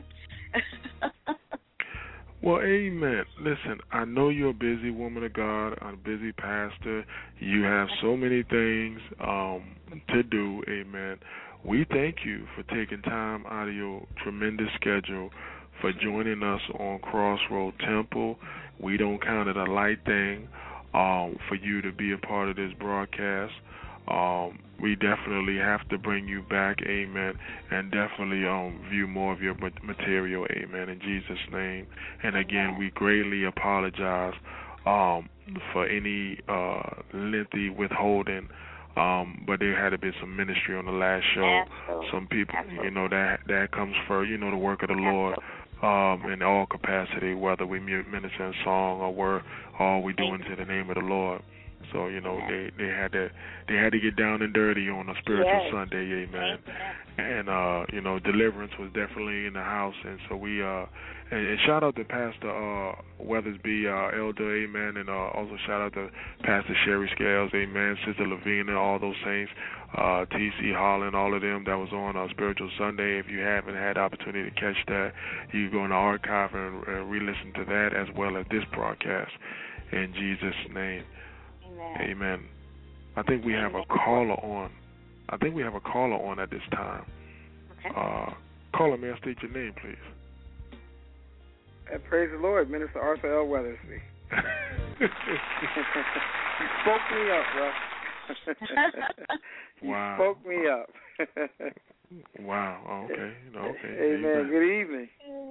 Well, amen. Listen, I know you're a busy woman of God, a busy pastor. You have so many things um, to do, amen. We thank you for taking time out of your tremendous schedule for joining us on Crossroad Temple. We don't count it a light thing um, for you to be a part of this broadcast. Um, we definitely have to bring you back, amen, and definitely um, view more of your material, amen, in Jesus' name. And again, we greatly apologize um, for any uh, lengthy withholding, um, but there had to be some ministry on the last show. Absolutely. Some people, Absolutely. you know, that that comes for, you know, the work of the Lord. Um, in all capacity, whether we minister in song or word, all we do into the name of the Lord. So, you know, they, they had to they had to get down and dirty on a spiritual yes. Sunday, amen. And uh, you know, deliverance was definitely in the house, and so we uh and, and shout out to Pastor uh Weathersby, uh Elder, amen, and uh, also shout out to Pastor Sherry Scales, amen, Sister Lavina, all those saints, uh T C Holland, all of them that was on uh, Spiritual Sunday. If you haven't had the opportunity to catch that, you can go in the archive and uh, re-listen to that as well as this broadcast. In Jesus' name. Amen. Amen. I think we have a caller on. I think we have a caller on at this time. Okay. Uh, caller, may I state your name, please? And praise the Lord, Minister Arthur L. Weathersby. You spoke me up, bro. You wow. spoke me up. Wow. Okay. You know, okay. Amen. Amen. Good evening.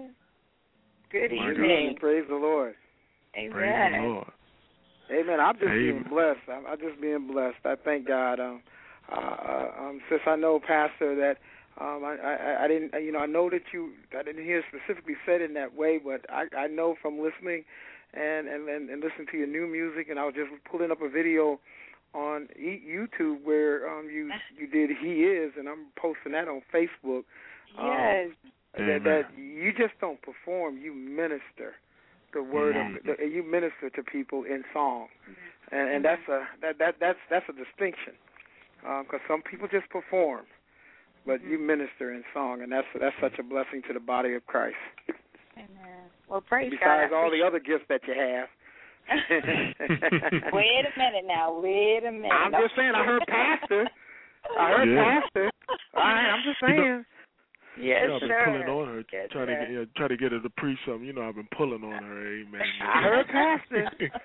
Good My evening. God. Praise the Lord. Amen. Praise the Lord. Amen. I'm just Amen. being blessed. I'm, I'm just being blessed. I thank God. Um, uh, um, since I know, Pastor, that um, I, I, I didn't, you know, I know that you, I didn't hear specifically said in that way, but I, I know from listening and, and, and, and listening to your new music, and I was just pulling up a video on e- YouTube where um, you you did He Is, and I'm posting that on Facebook. Yes. Um, that, that you just don't perform, you minister the word mm-hmm. of the, you minister to people in song, and, and that's a that, that that's that's a distinction, because um, some people just perform, but mm-hmm. you minister in song, and that's that's such a blessing to the body of Christ. Amen. Well, praise Besides God. all the other gifts that you have. Wait a minute now. Wait a minute. I'm just saying. I heard pastor. I heard yeah. pastor. All right, I'm just saying. Yes, you know, I've been sir. pulling on her, yes, trying sir. to get, you know, try to get her to preach something. You know, I've been pulling on her. Amen. I heard pastor.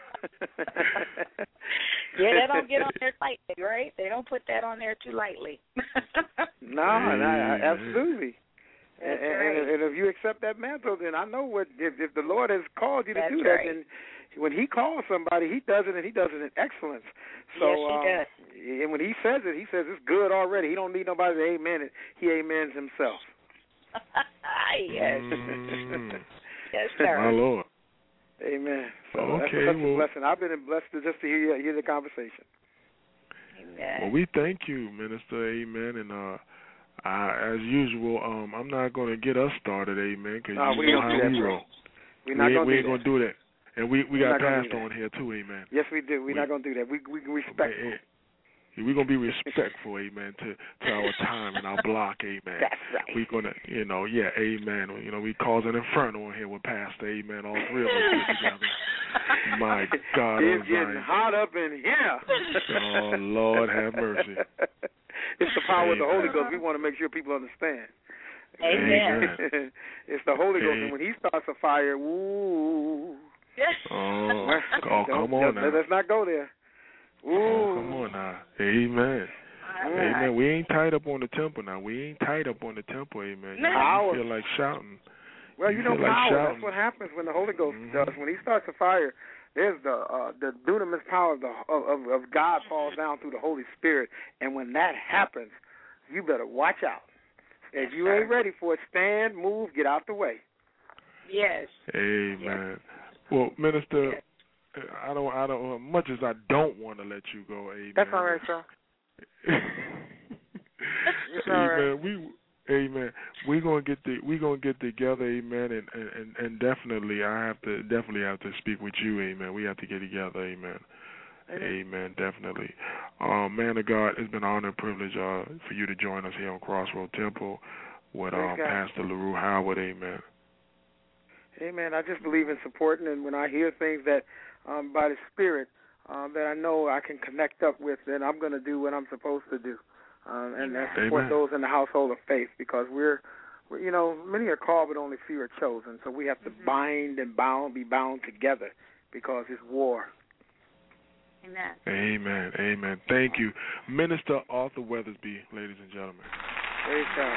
Yeah, they don't get on there lightly, right? They don't put that on there too lightly. No, no, absolutely. That's and, right. and, and if you accept that mantle, then I know what if, if the Lord has called you to That's do right. that, then when He calls somebody, He does it, and He does it in excellence. So, yes, He um, does. And when He says it, He says it's good already. He don't need nobody to amen it. He amens Himself. Yes. Mm. Yes, sir. My Lord. Amen. So okay, that's, that's well, a blessing. I've been blessed to just to hear, hear the conversation. Amen. Well, we thank you, Minister. Amen. And uh, I, as usual, um, I'm not going to get us started. Amen. Because no, you we know don't how do that, we roll. We're not we going we to ain't going to do that. And we, we We're got not Pastor on here, too. Amen. Yes, we do. We're we, not going to do that. We we respect. Okay, we're going to be respectful, amen, to, to our time and our block, amen. That's right. We're going to, you know, yeah, amen. You know, we cause an inferno in here with Pastor, amen. All three of us get together. My God. It's oh getting Zion. hot up in here. Oh, Lord have mercy. It's the power amen. of the Holy Ghost. We want to make sure people understand. Amen. It's the Holy Ghost, Hey. and when He starts a fire, ooh. Oh, oh, Don't- come on let- now. Let's not go there. Ooh. Oh, come on now. Amen. All Amen. right. We ain't tied up on the temple now. We ain't tied up on the temple. Amen. You, Power. you feel like shouting. Well, you, You know, feel like power. shouting. That's what happens when the Holy Ghost Mhm. does. When He starts a fire, there's the uh, the dunamis power of, the, of, of, of God falls down through the Holy Spirit. And when that happens, you better watch out. If Yes, you sir. ain't ready for it, stand, move, get out the way. Yes. Amen. Well, Minister, I don't, I don't. Much as I don't want to let you go, Amen. That's all right, sir. It's all right. Amen. We, Amen. We're gonna get the, we gonna get together, Amen, and, and and definitely, I have to definitely have to speak with you, Amen. We have to get together, Amen. Amen. Amen. Definitely. Um, man of God, it's been an honor and privilege uh, for you to join us here on Crossroad Temple with Praise um, God. Pastor LaRue Howard, Amen. Amen. I just believe in supporting, and when I hear things that um, by the Spirit um, that I know I can connect up with, then I'm going to do what I'm supposed to do, um, and, and support Amen. those in the household of faith, because we're, we're, you know, many are called, but only few are chosen. So we have to Mm-hmm. bind and bound, be bound together, because it's war. Amen. Amen. Amen. Thank you, Minister Arthur Weathersby, ladies and gentlemen. Praise God.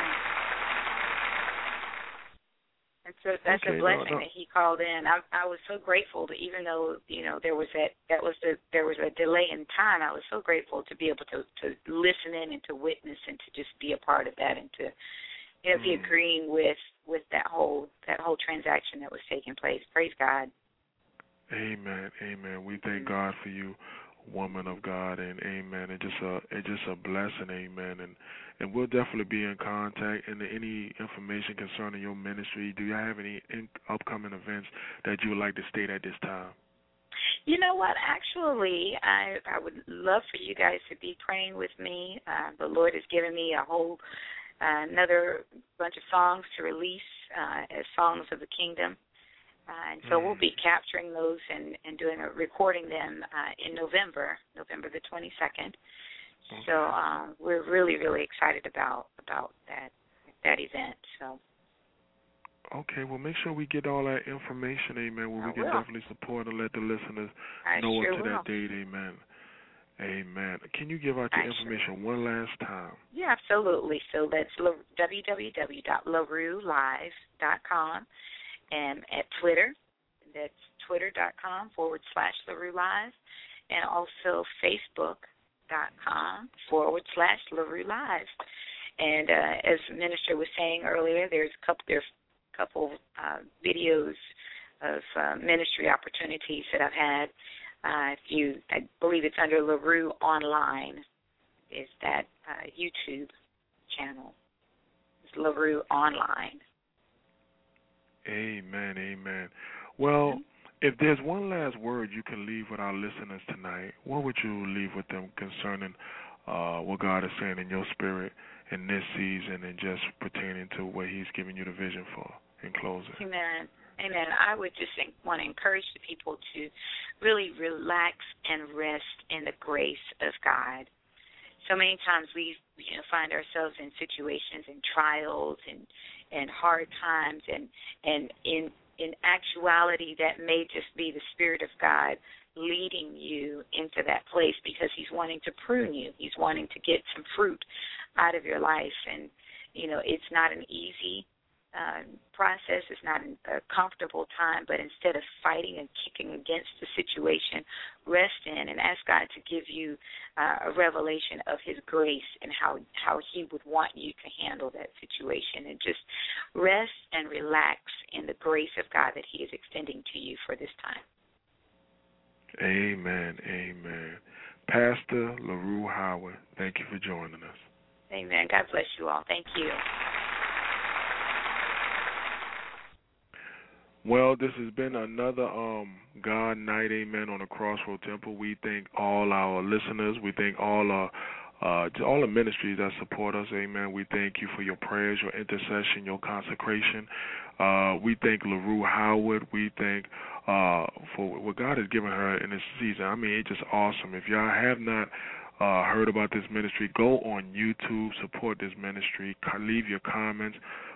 And so that's Okay, a no, blessing no. that he called in. I, I was so grateful to, even though you know there was that that was the there was a delay in time. I was so grateful to be able to to listen in and to witness and to just be a part of that and to you know be Mm. agreeing with with that whole that whole transaction that was taking place. Praise God. Amen. Amen. We thank God for you, woman of God, and amen. It's just a it's just a blessing, amen. And and we'll definitely be in contact. And any information concerning your ministry, do you have any in, upcoming events that you would like to state at this time? You know what? Actually, I I would love for you guys to be praying with me. Uh, the Lord has given me a whole uh, another bunch of songs to release uh, as songs of the kingdom. Uh, and so we'll be capturing those and, and doing a, recording them uh, in November, November the twenty-second. Okay. So um, we're really, really excited about about that that event. So. Okay, well, make sure we get all that information, amen, where I we can will. definitely support and let the listeners I know sure up to will. that date, amen. Amen. Can you give out your I information sure. one last time? Yeah, absolutely. So that's w w w dot larue live dot com. And at Twitter, that's twitter.com forward slash LaRue Live, and also Facebook.com forward slash LaRue Live. And uh, as the minister was saying earlier, there's a couple, there's a couple uh, videos of uh, ministry opportunities that I've had. Uh, if you, I believe it's under LaRue Online, is that uh, YouTube channel. It's LaRue Online. Amen, amen. Well, if there's one last word you can leave with our listeners tonight, what would you leave with them concerning uh, what God is saying in your spirit in this season and just pertaining to what He's giving you the vision for in closing? Amen. Amen. I would just think, want to encourage the people to really relax and rest in the grace of God. So many times we you know, find ourselves in situations and trials and and hard times, and and in in actuality that may just be the Spirit of God leading you into that place, because He's wanting to prune you. He's wanting to get some fruit out of your life, and you know it's not an easy uh, process. It's not a comfortable time, but instead of fighting and kicking against the situation, rest in and ask God to give you uh, a revelation of His grace and how, how He would want you to handle that situation, and just rest and relax in the grace of God that He is extending to you for this time. Amen, amen. Pastor LaRue Howard, thank you for joining us. Amen. God bless you all. Thank you. Well, this has been another um, God Night, amen, on the Crossroad Temple. We thank all our listeners. We thank all our, uh, all the ministries that support us, amen. We thank you for your prayers, your intercession, your consecration. Uh, we thank LaRue Howard. We thank uh, for what God has given her in this season. I mean, it's just awesome. If y'all have not uh, heard about this ministry, go on YouTube, support this ministry, leave your comments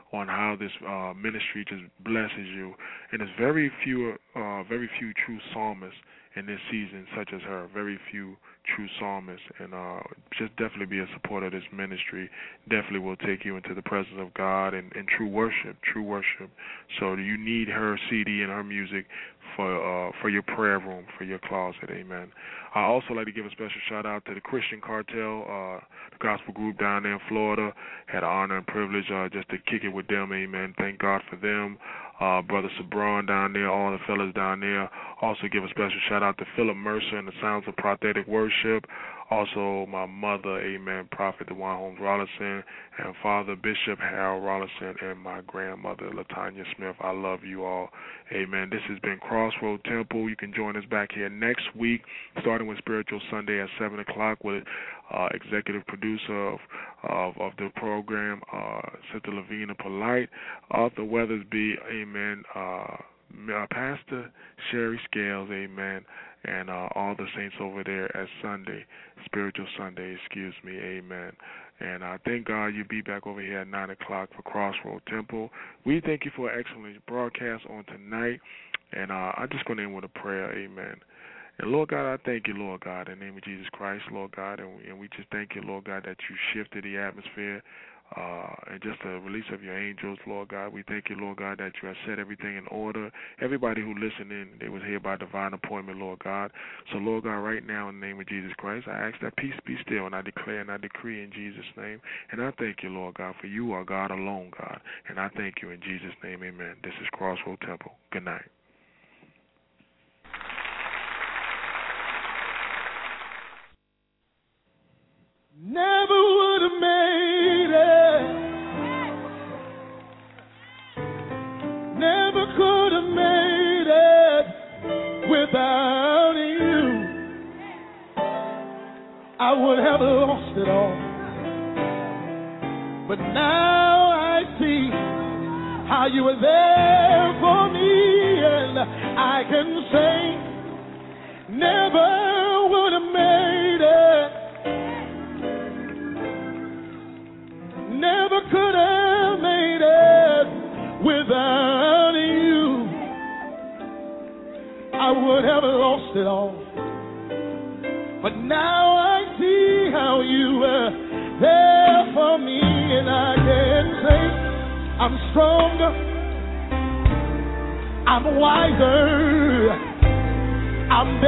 on how this uh, ministry just blesses you. And there's very few, uh, very few true psalmists in this season, such as her. Very few true psalmists, and uh, just definitely be a supporter of this ministry. Definitely will take you into the presence of God and, and true worship, true worship. So you need her C D and her music for uh, for your prayer room, for your closet. Amen. I also like to give a special shout out to the Christian Cartel, uh, the gospel group down there in Florida. Had the honor and privilege uh, just to kick it with them. Amen. Thank God for them. Uh, Brother Sabron down there, all the fellas down there. Also give a special shout out to Philip Mercer and the Sounds of Prophetic Worship. Also my mother, amen, Prophet DeJuan Holmes Rollinson, and Father Bishop Harold Rollinson, and my grandmother, Latanya Smith. I love you all. Amen. This has been Crossroad Temple. You can join us back here next week, starting with Spiritual Sunday at seven o'clock with uh, executive producer of, of, of the program, uh, Sister Lavina Polite, Arthur Weathersby, amen, uh, Uh, Pastor Sherry Scales, amen, and uh, all the saints over there at Sunday, Spiritual Sunday, excuse me, amen. And I uh, thank God you'll be back over here at nine o'clock for Crossroad Temple. We thank you for an excellent broadcast on tonight, and uh, I'm just going to end with a prayer, amen. And Lord God, I thank you, Lord God, in the name of Jesus Christ, Lord God, and we, and we just thank you, Lord God, that you shifted the atmosphere. Uh, and just the release of your angels, Lord God. We thank you, Lord God, that you have set everything in order. Everybody who listened in, they was here by divine appointment, Lord God. So, Lord God, right now in the name of Jesus Christ, I ask that peace be still, and I declare and I decree in Jesus' name. And I thank you, Lord God, for you are God alone, God. And I thank you in Jesus' name, amen. This is Crossroad Temple. Good night. Never would have made it. Never could have made it without you. I would have lost it all. But now I see how you were there for me, and I can say, never would have made it. Never could have made it without you. I would have lost it all. But now I see how you were there for me, and I can say I'm stronger, I'm wiser, I'm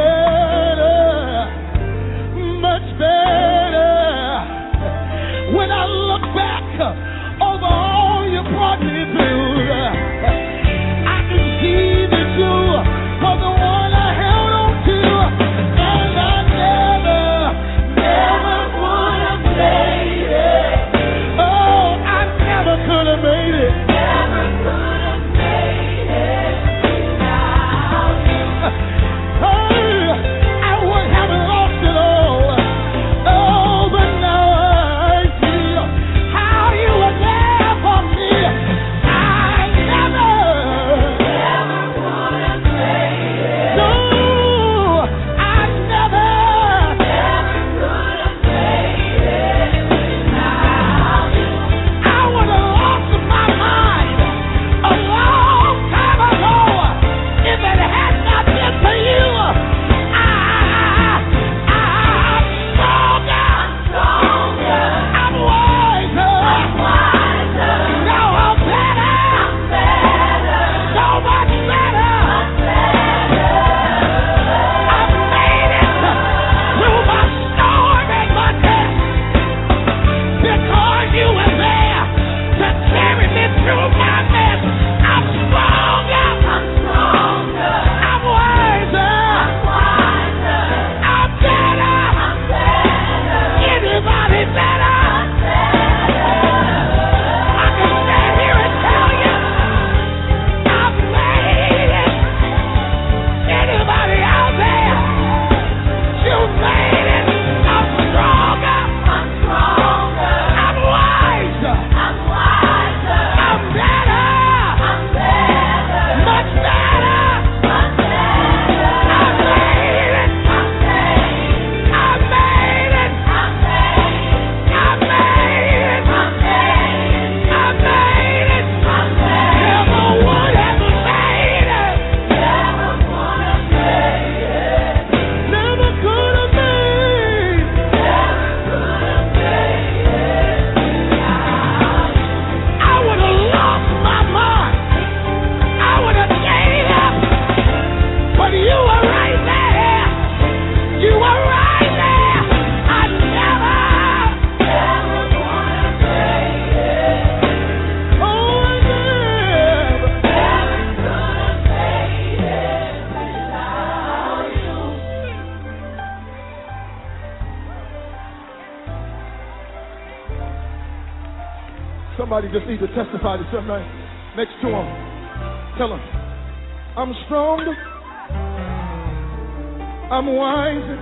better, much better. When I look back over all you brought me through, I can see that you were the one I held on to, and I never, never would have made it. Oh, I never could have made it. Never could have made it without you. Oh, I would have lost it all. Oh, but now I see how you were there for me. I Somebody just need to testify to somebody next to him. Tell him, I'm strong, I'm wise,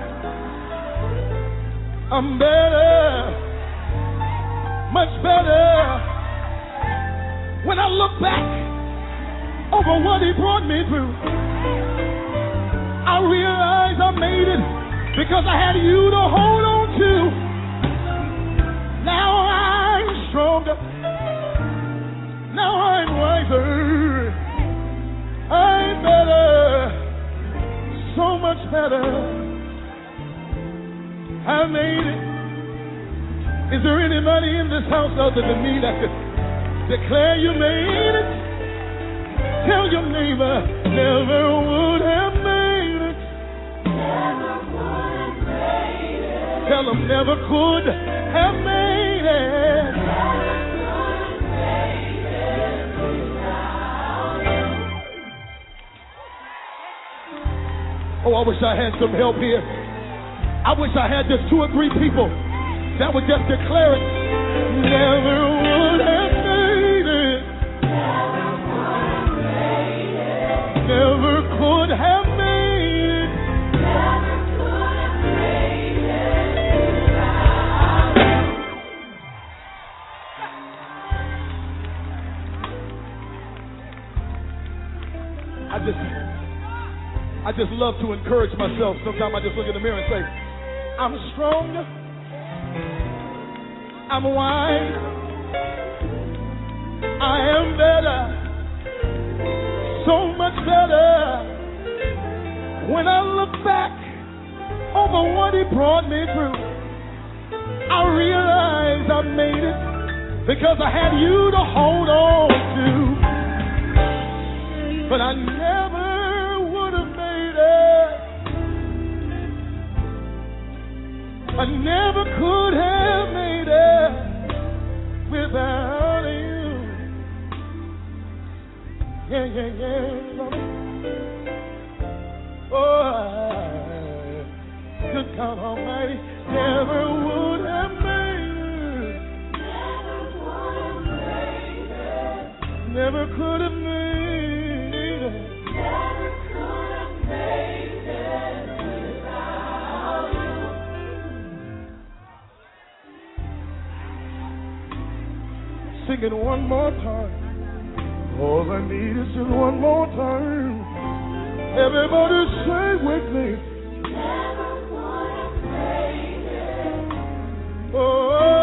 I'm better, much better. When I look back over what he brought me through, I realize I made it because I had you to hold on to. Now I'm stronger. Now I'm wiser. I'm better. So much better. I made it. Is there anybody in this house other than me that could declare you made it? Tell your neighbor, never would have made it. Never would have made it. Tell them, never could have made it. Never could have made it without you. Oh, I wish I had some help here. I wish I had just two or three people that would just declare it. Never would have made it. Never could have made it. Never could have made it without you. I just, I just love to encourage myself. Sometimes I just look in the mirror and say, I'm strong, I'm wise, I am better. So much better. When I look back over what he brought me through, I realize I made it because I had you to hold on to. But I never would have made it. I never could have made it without you. Yeah, yeah, yeah. Oh, good God Almighty, never would have made it. Never would have made it. Never could have made it. Never could have made it without you. Sing it one more time. All I need is just one more time. Everybody say with me. Never would have made it. Oh.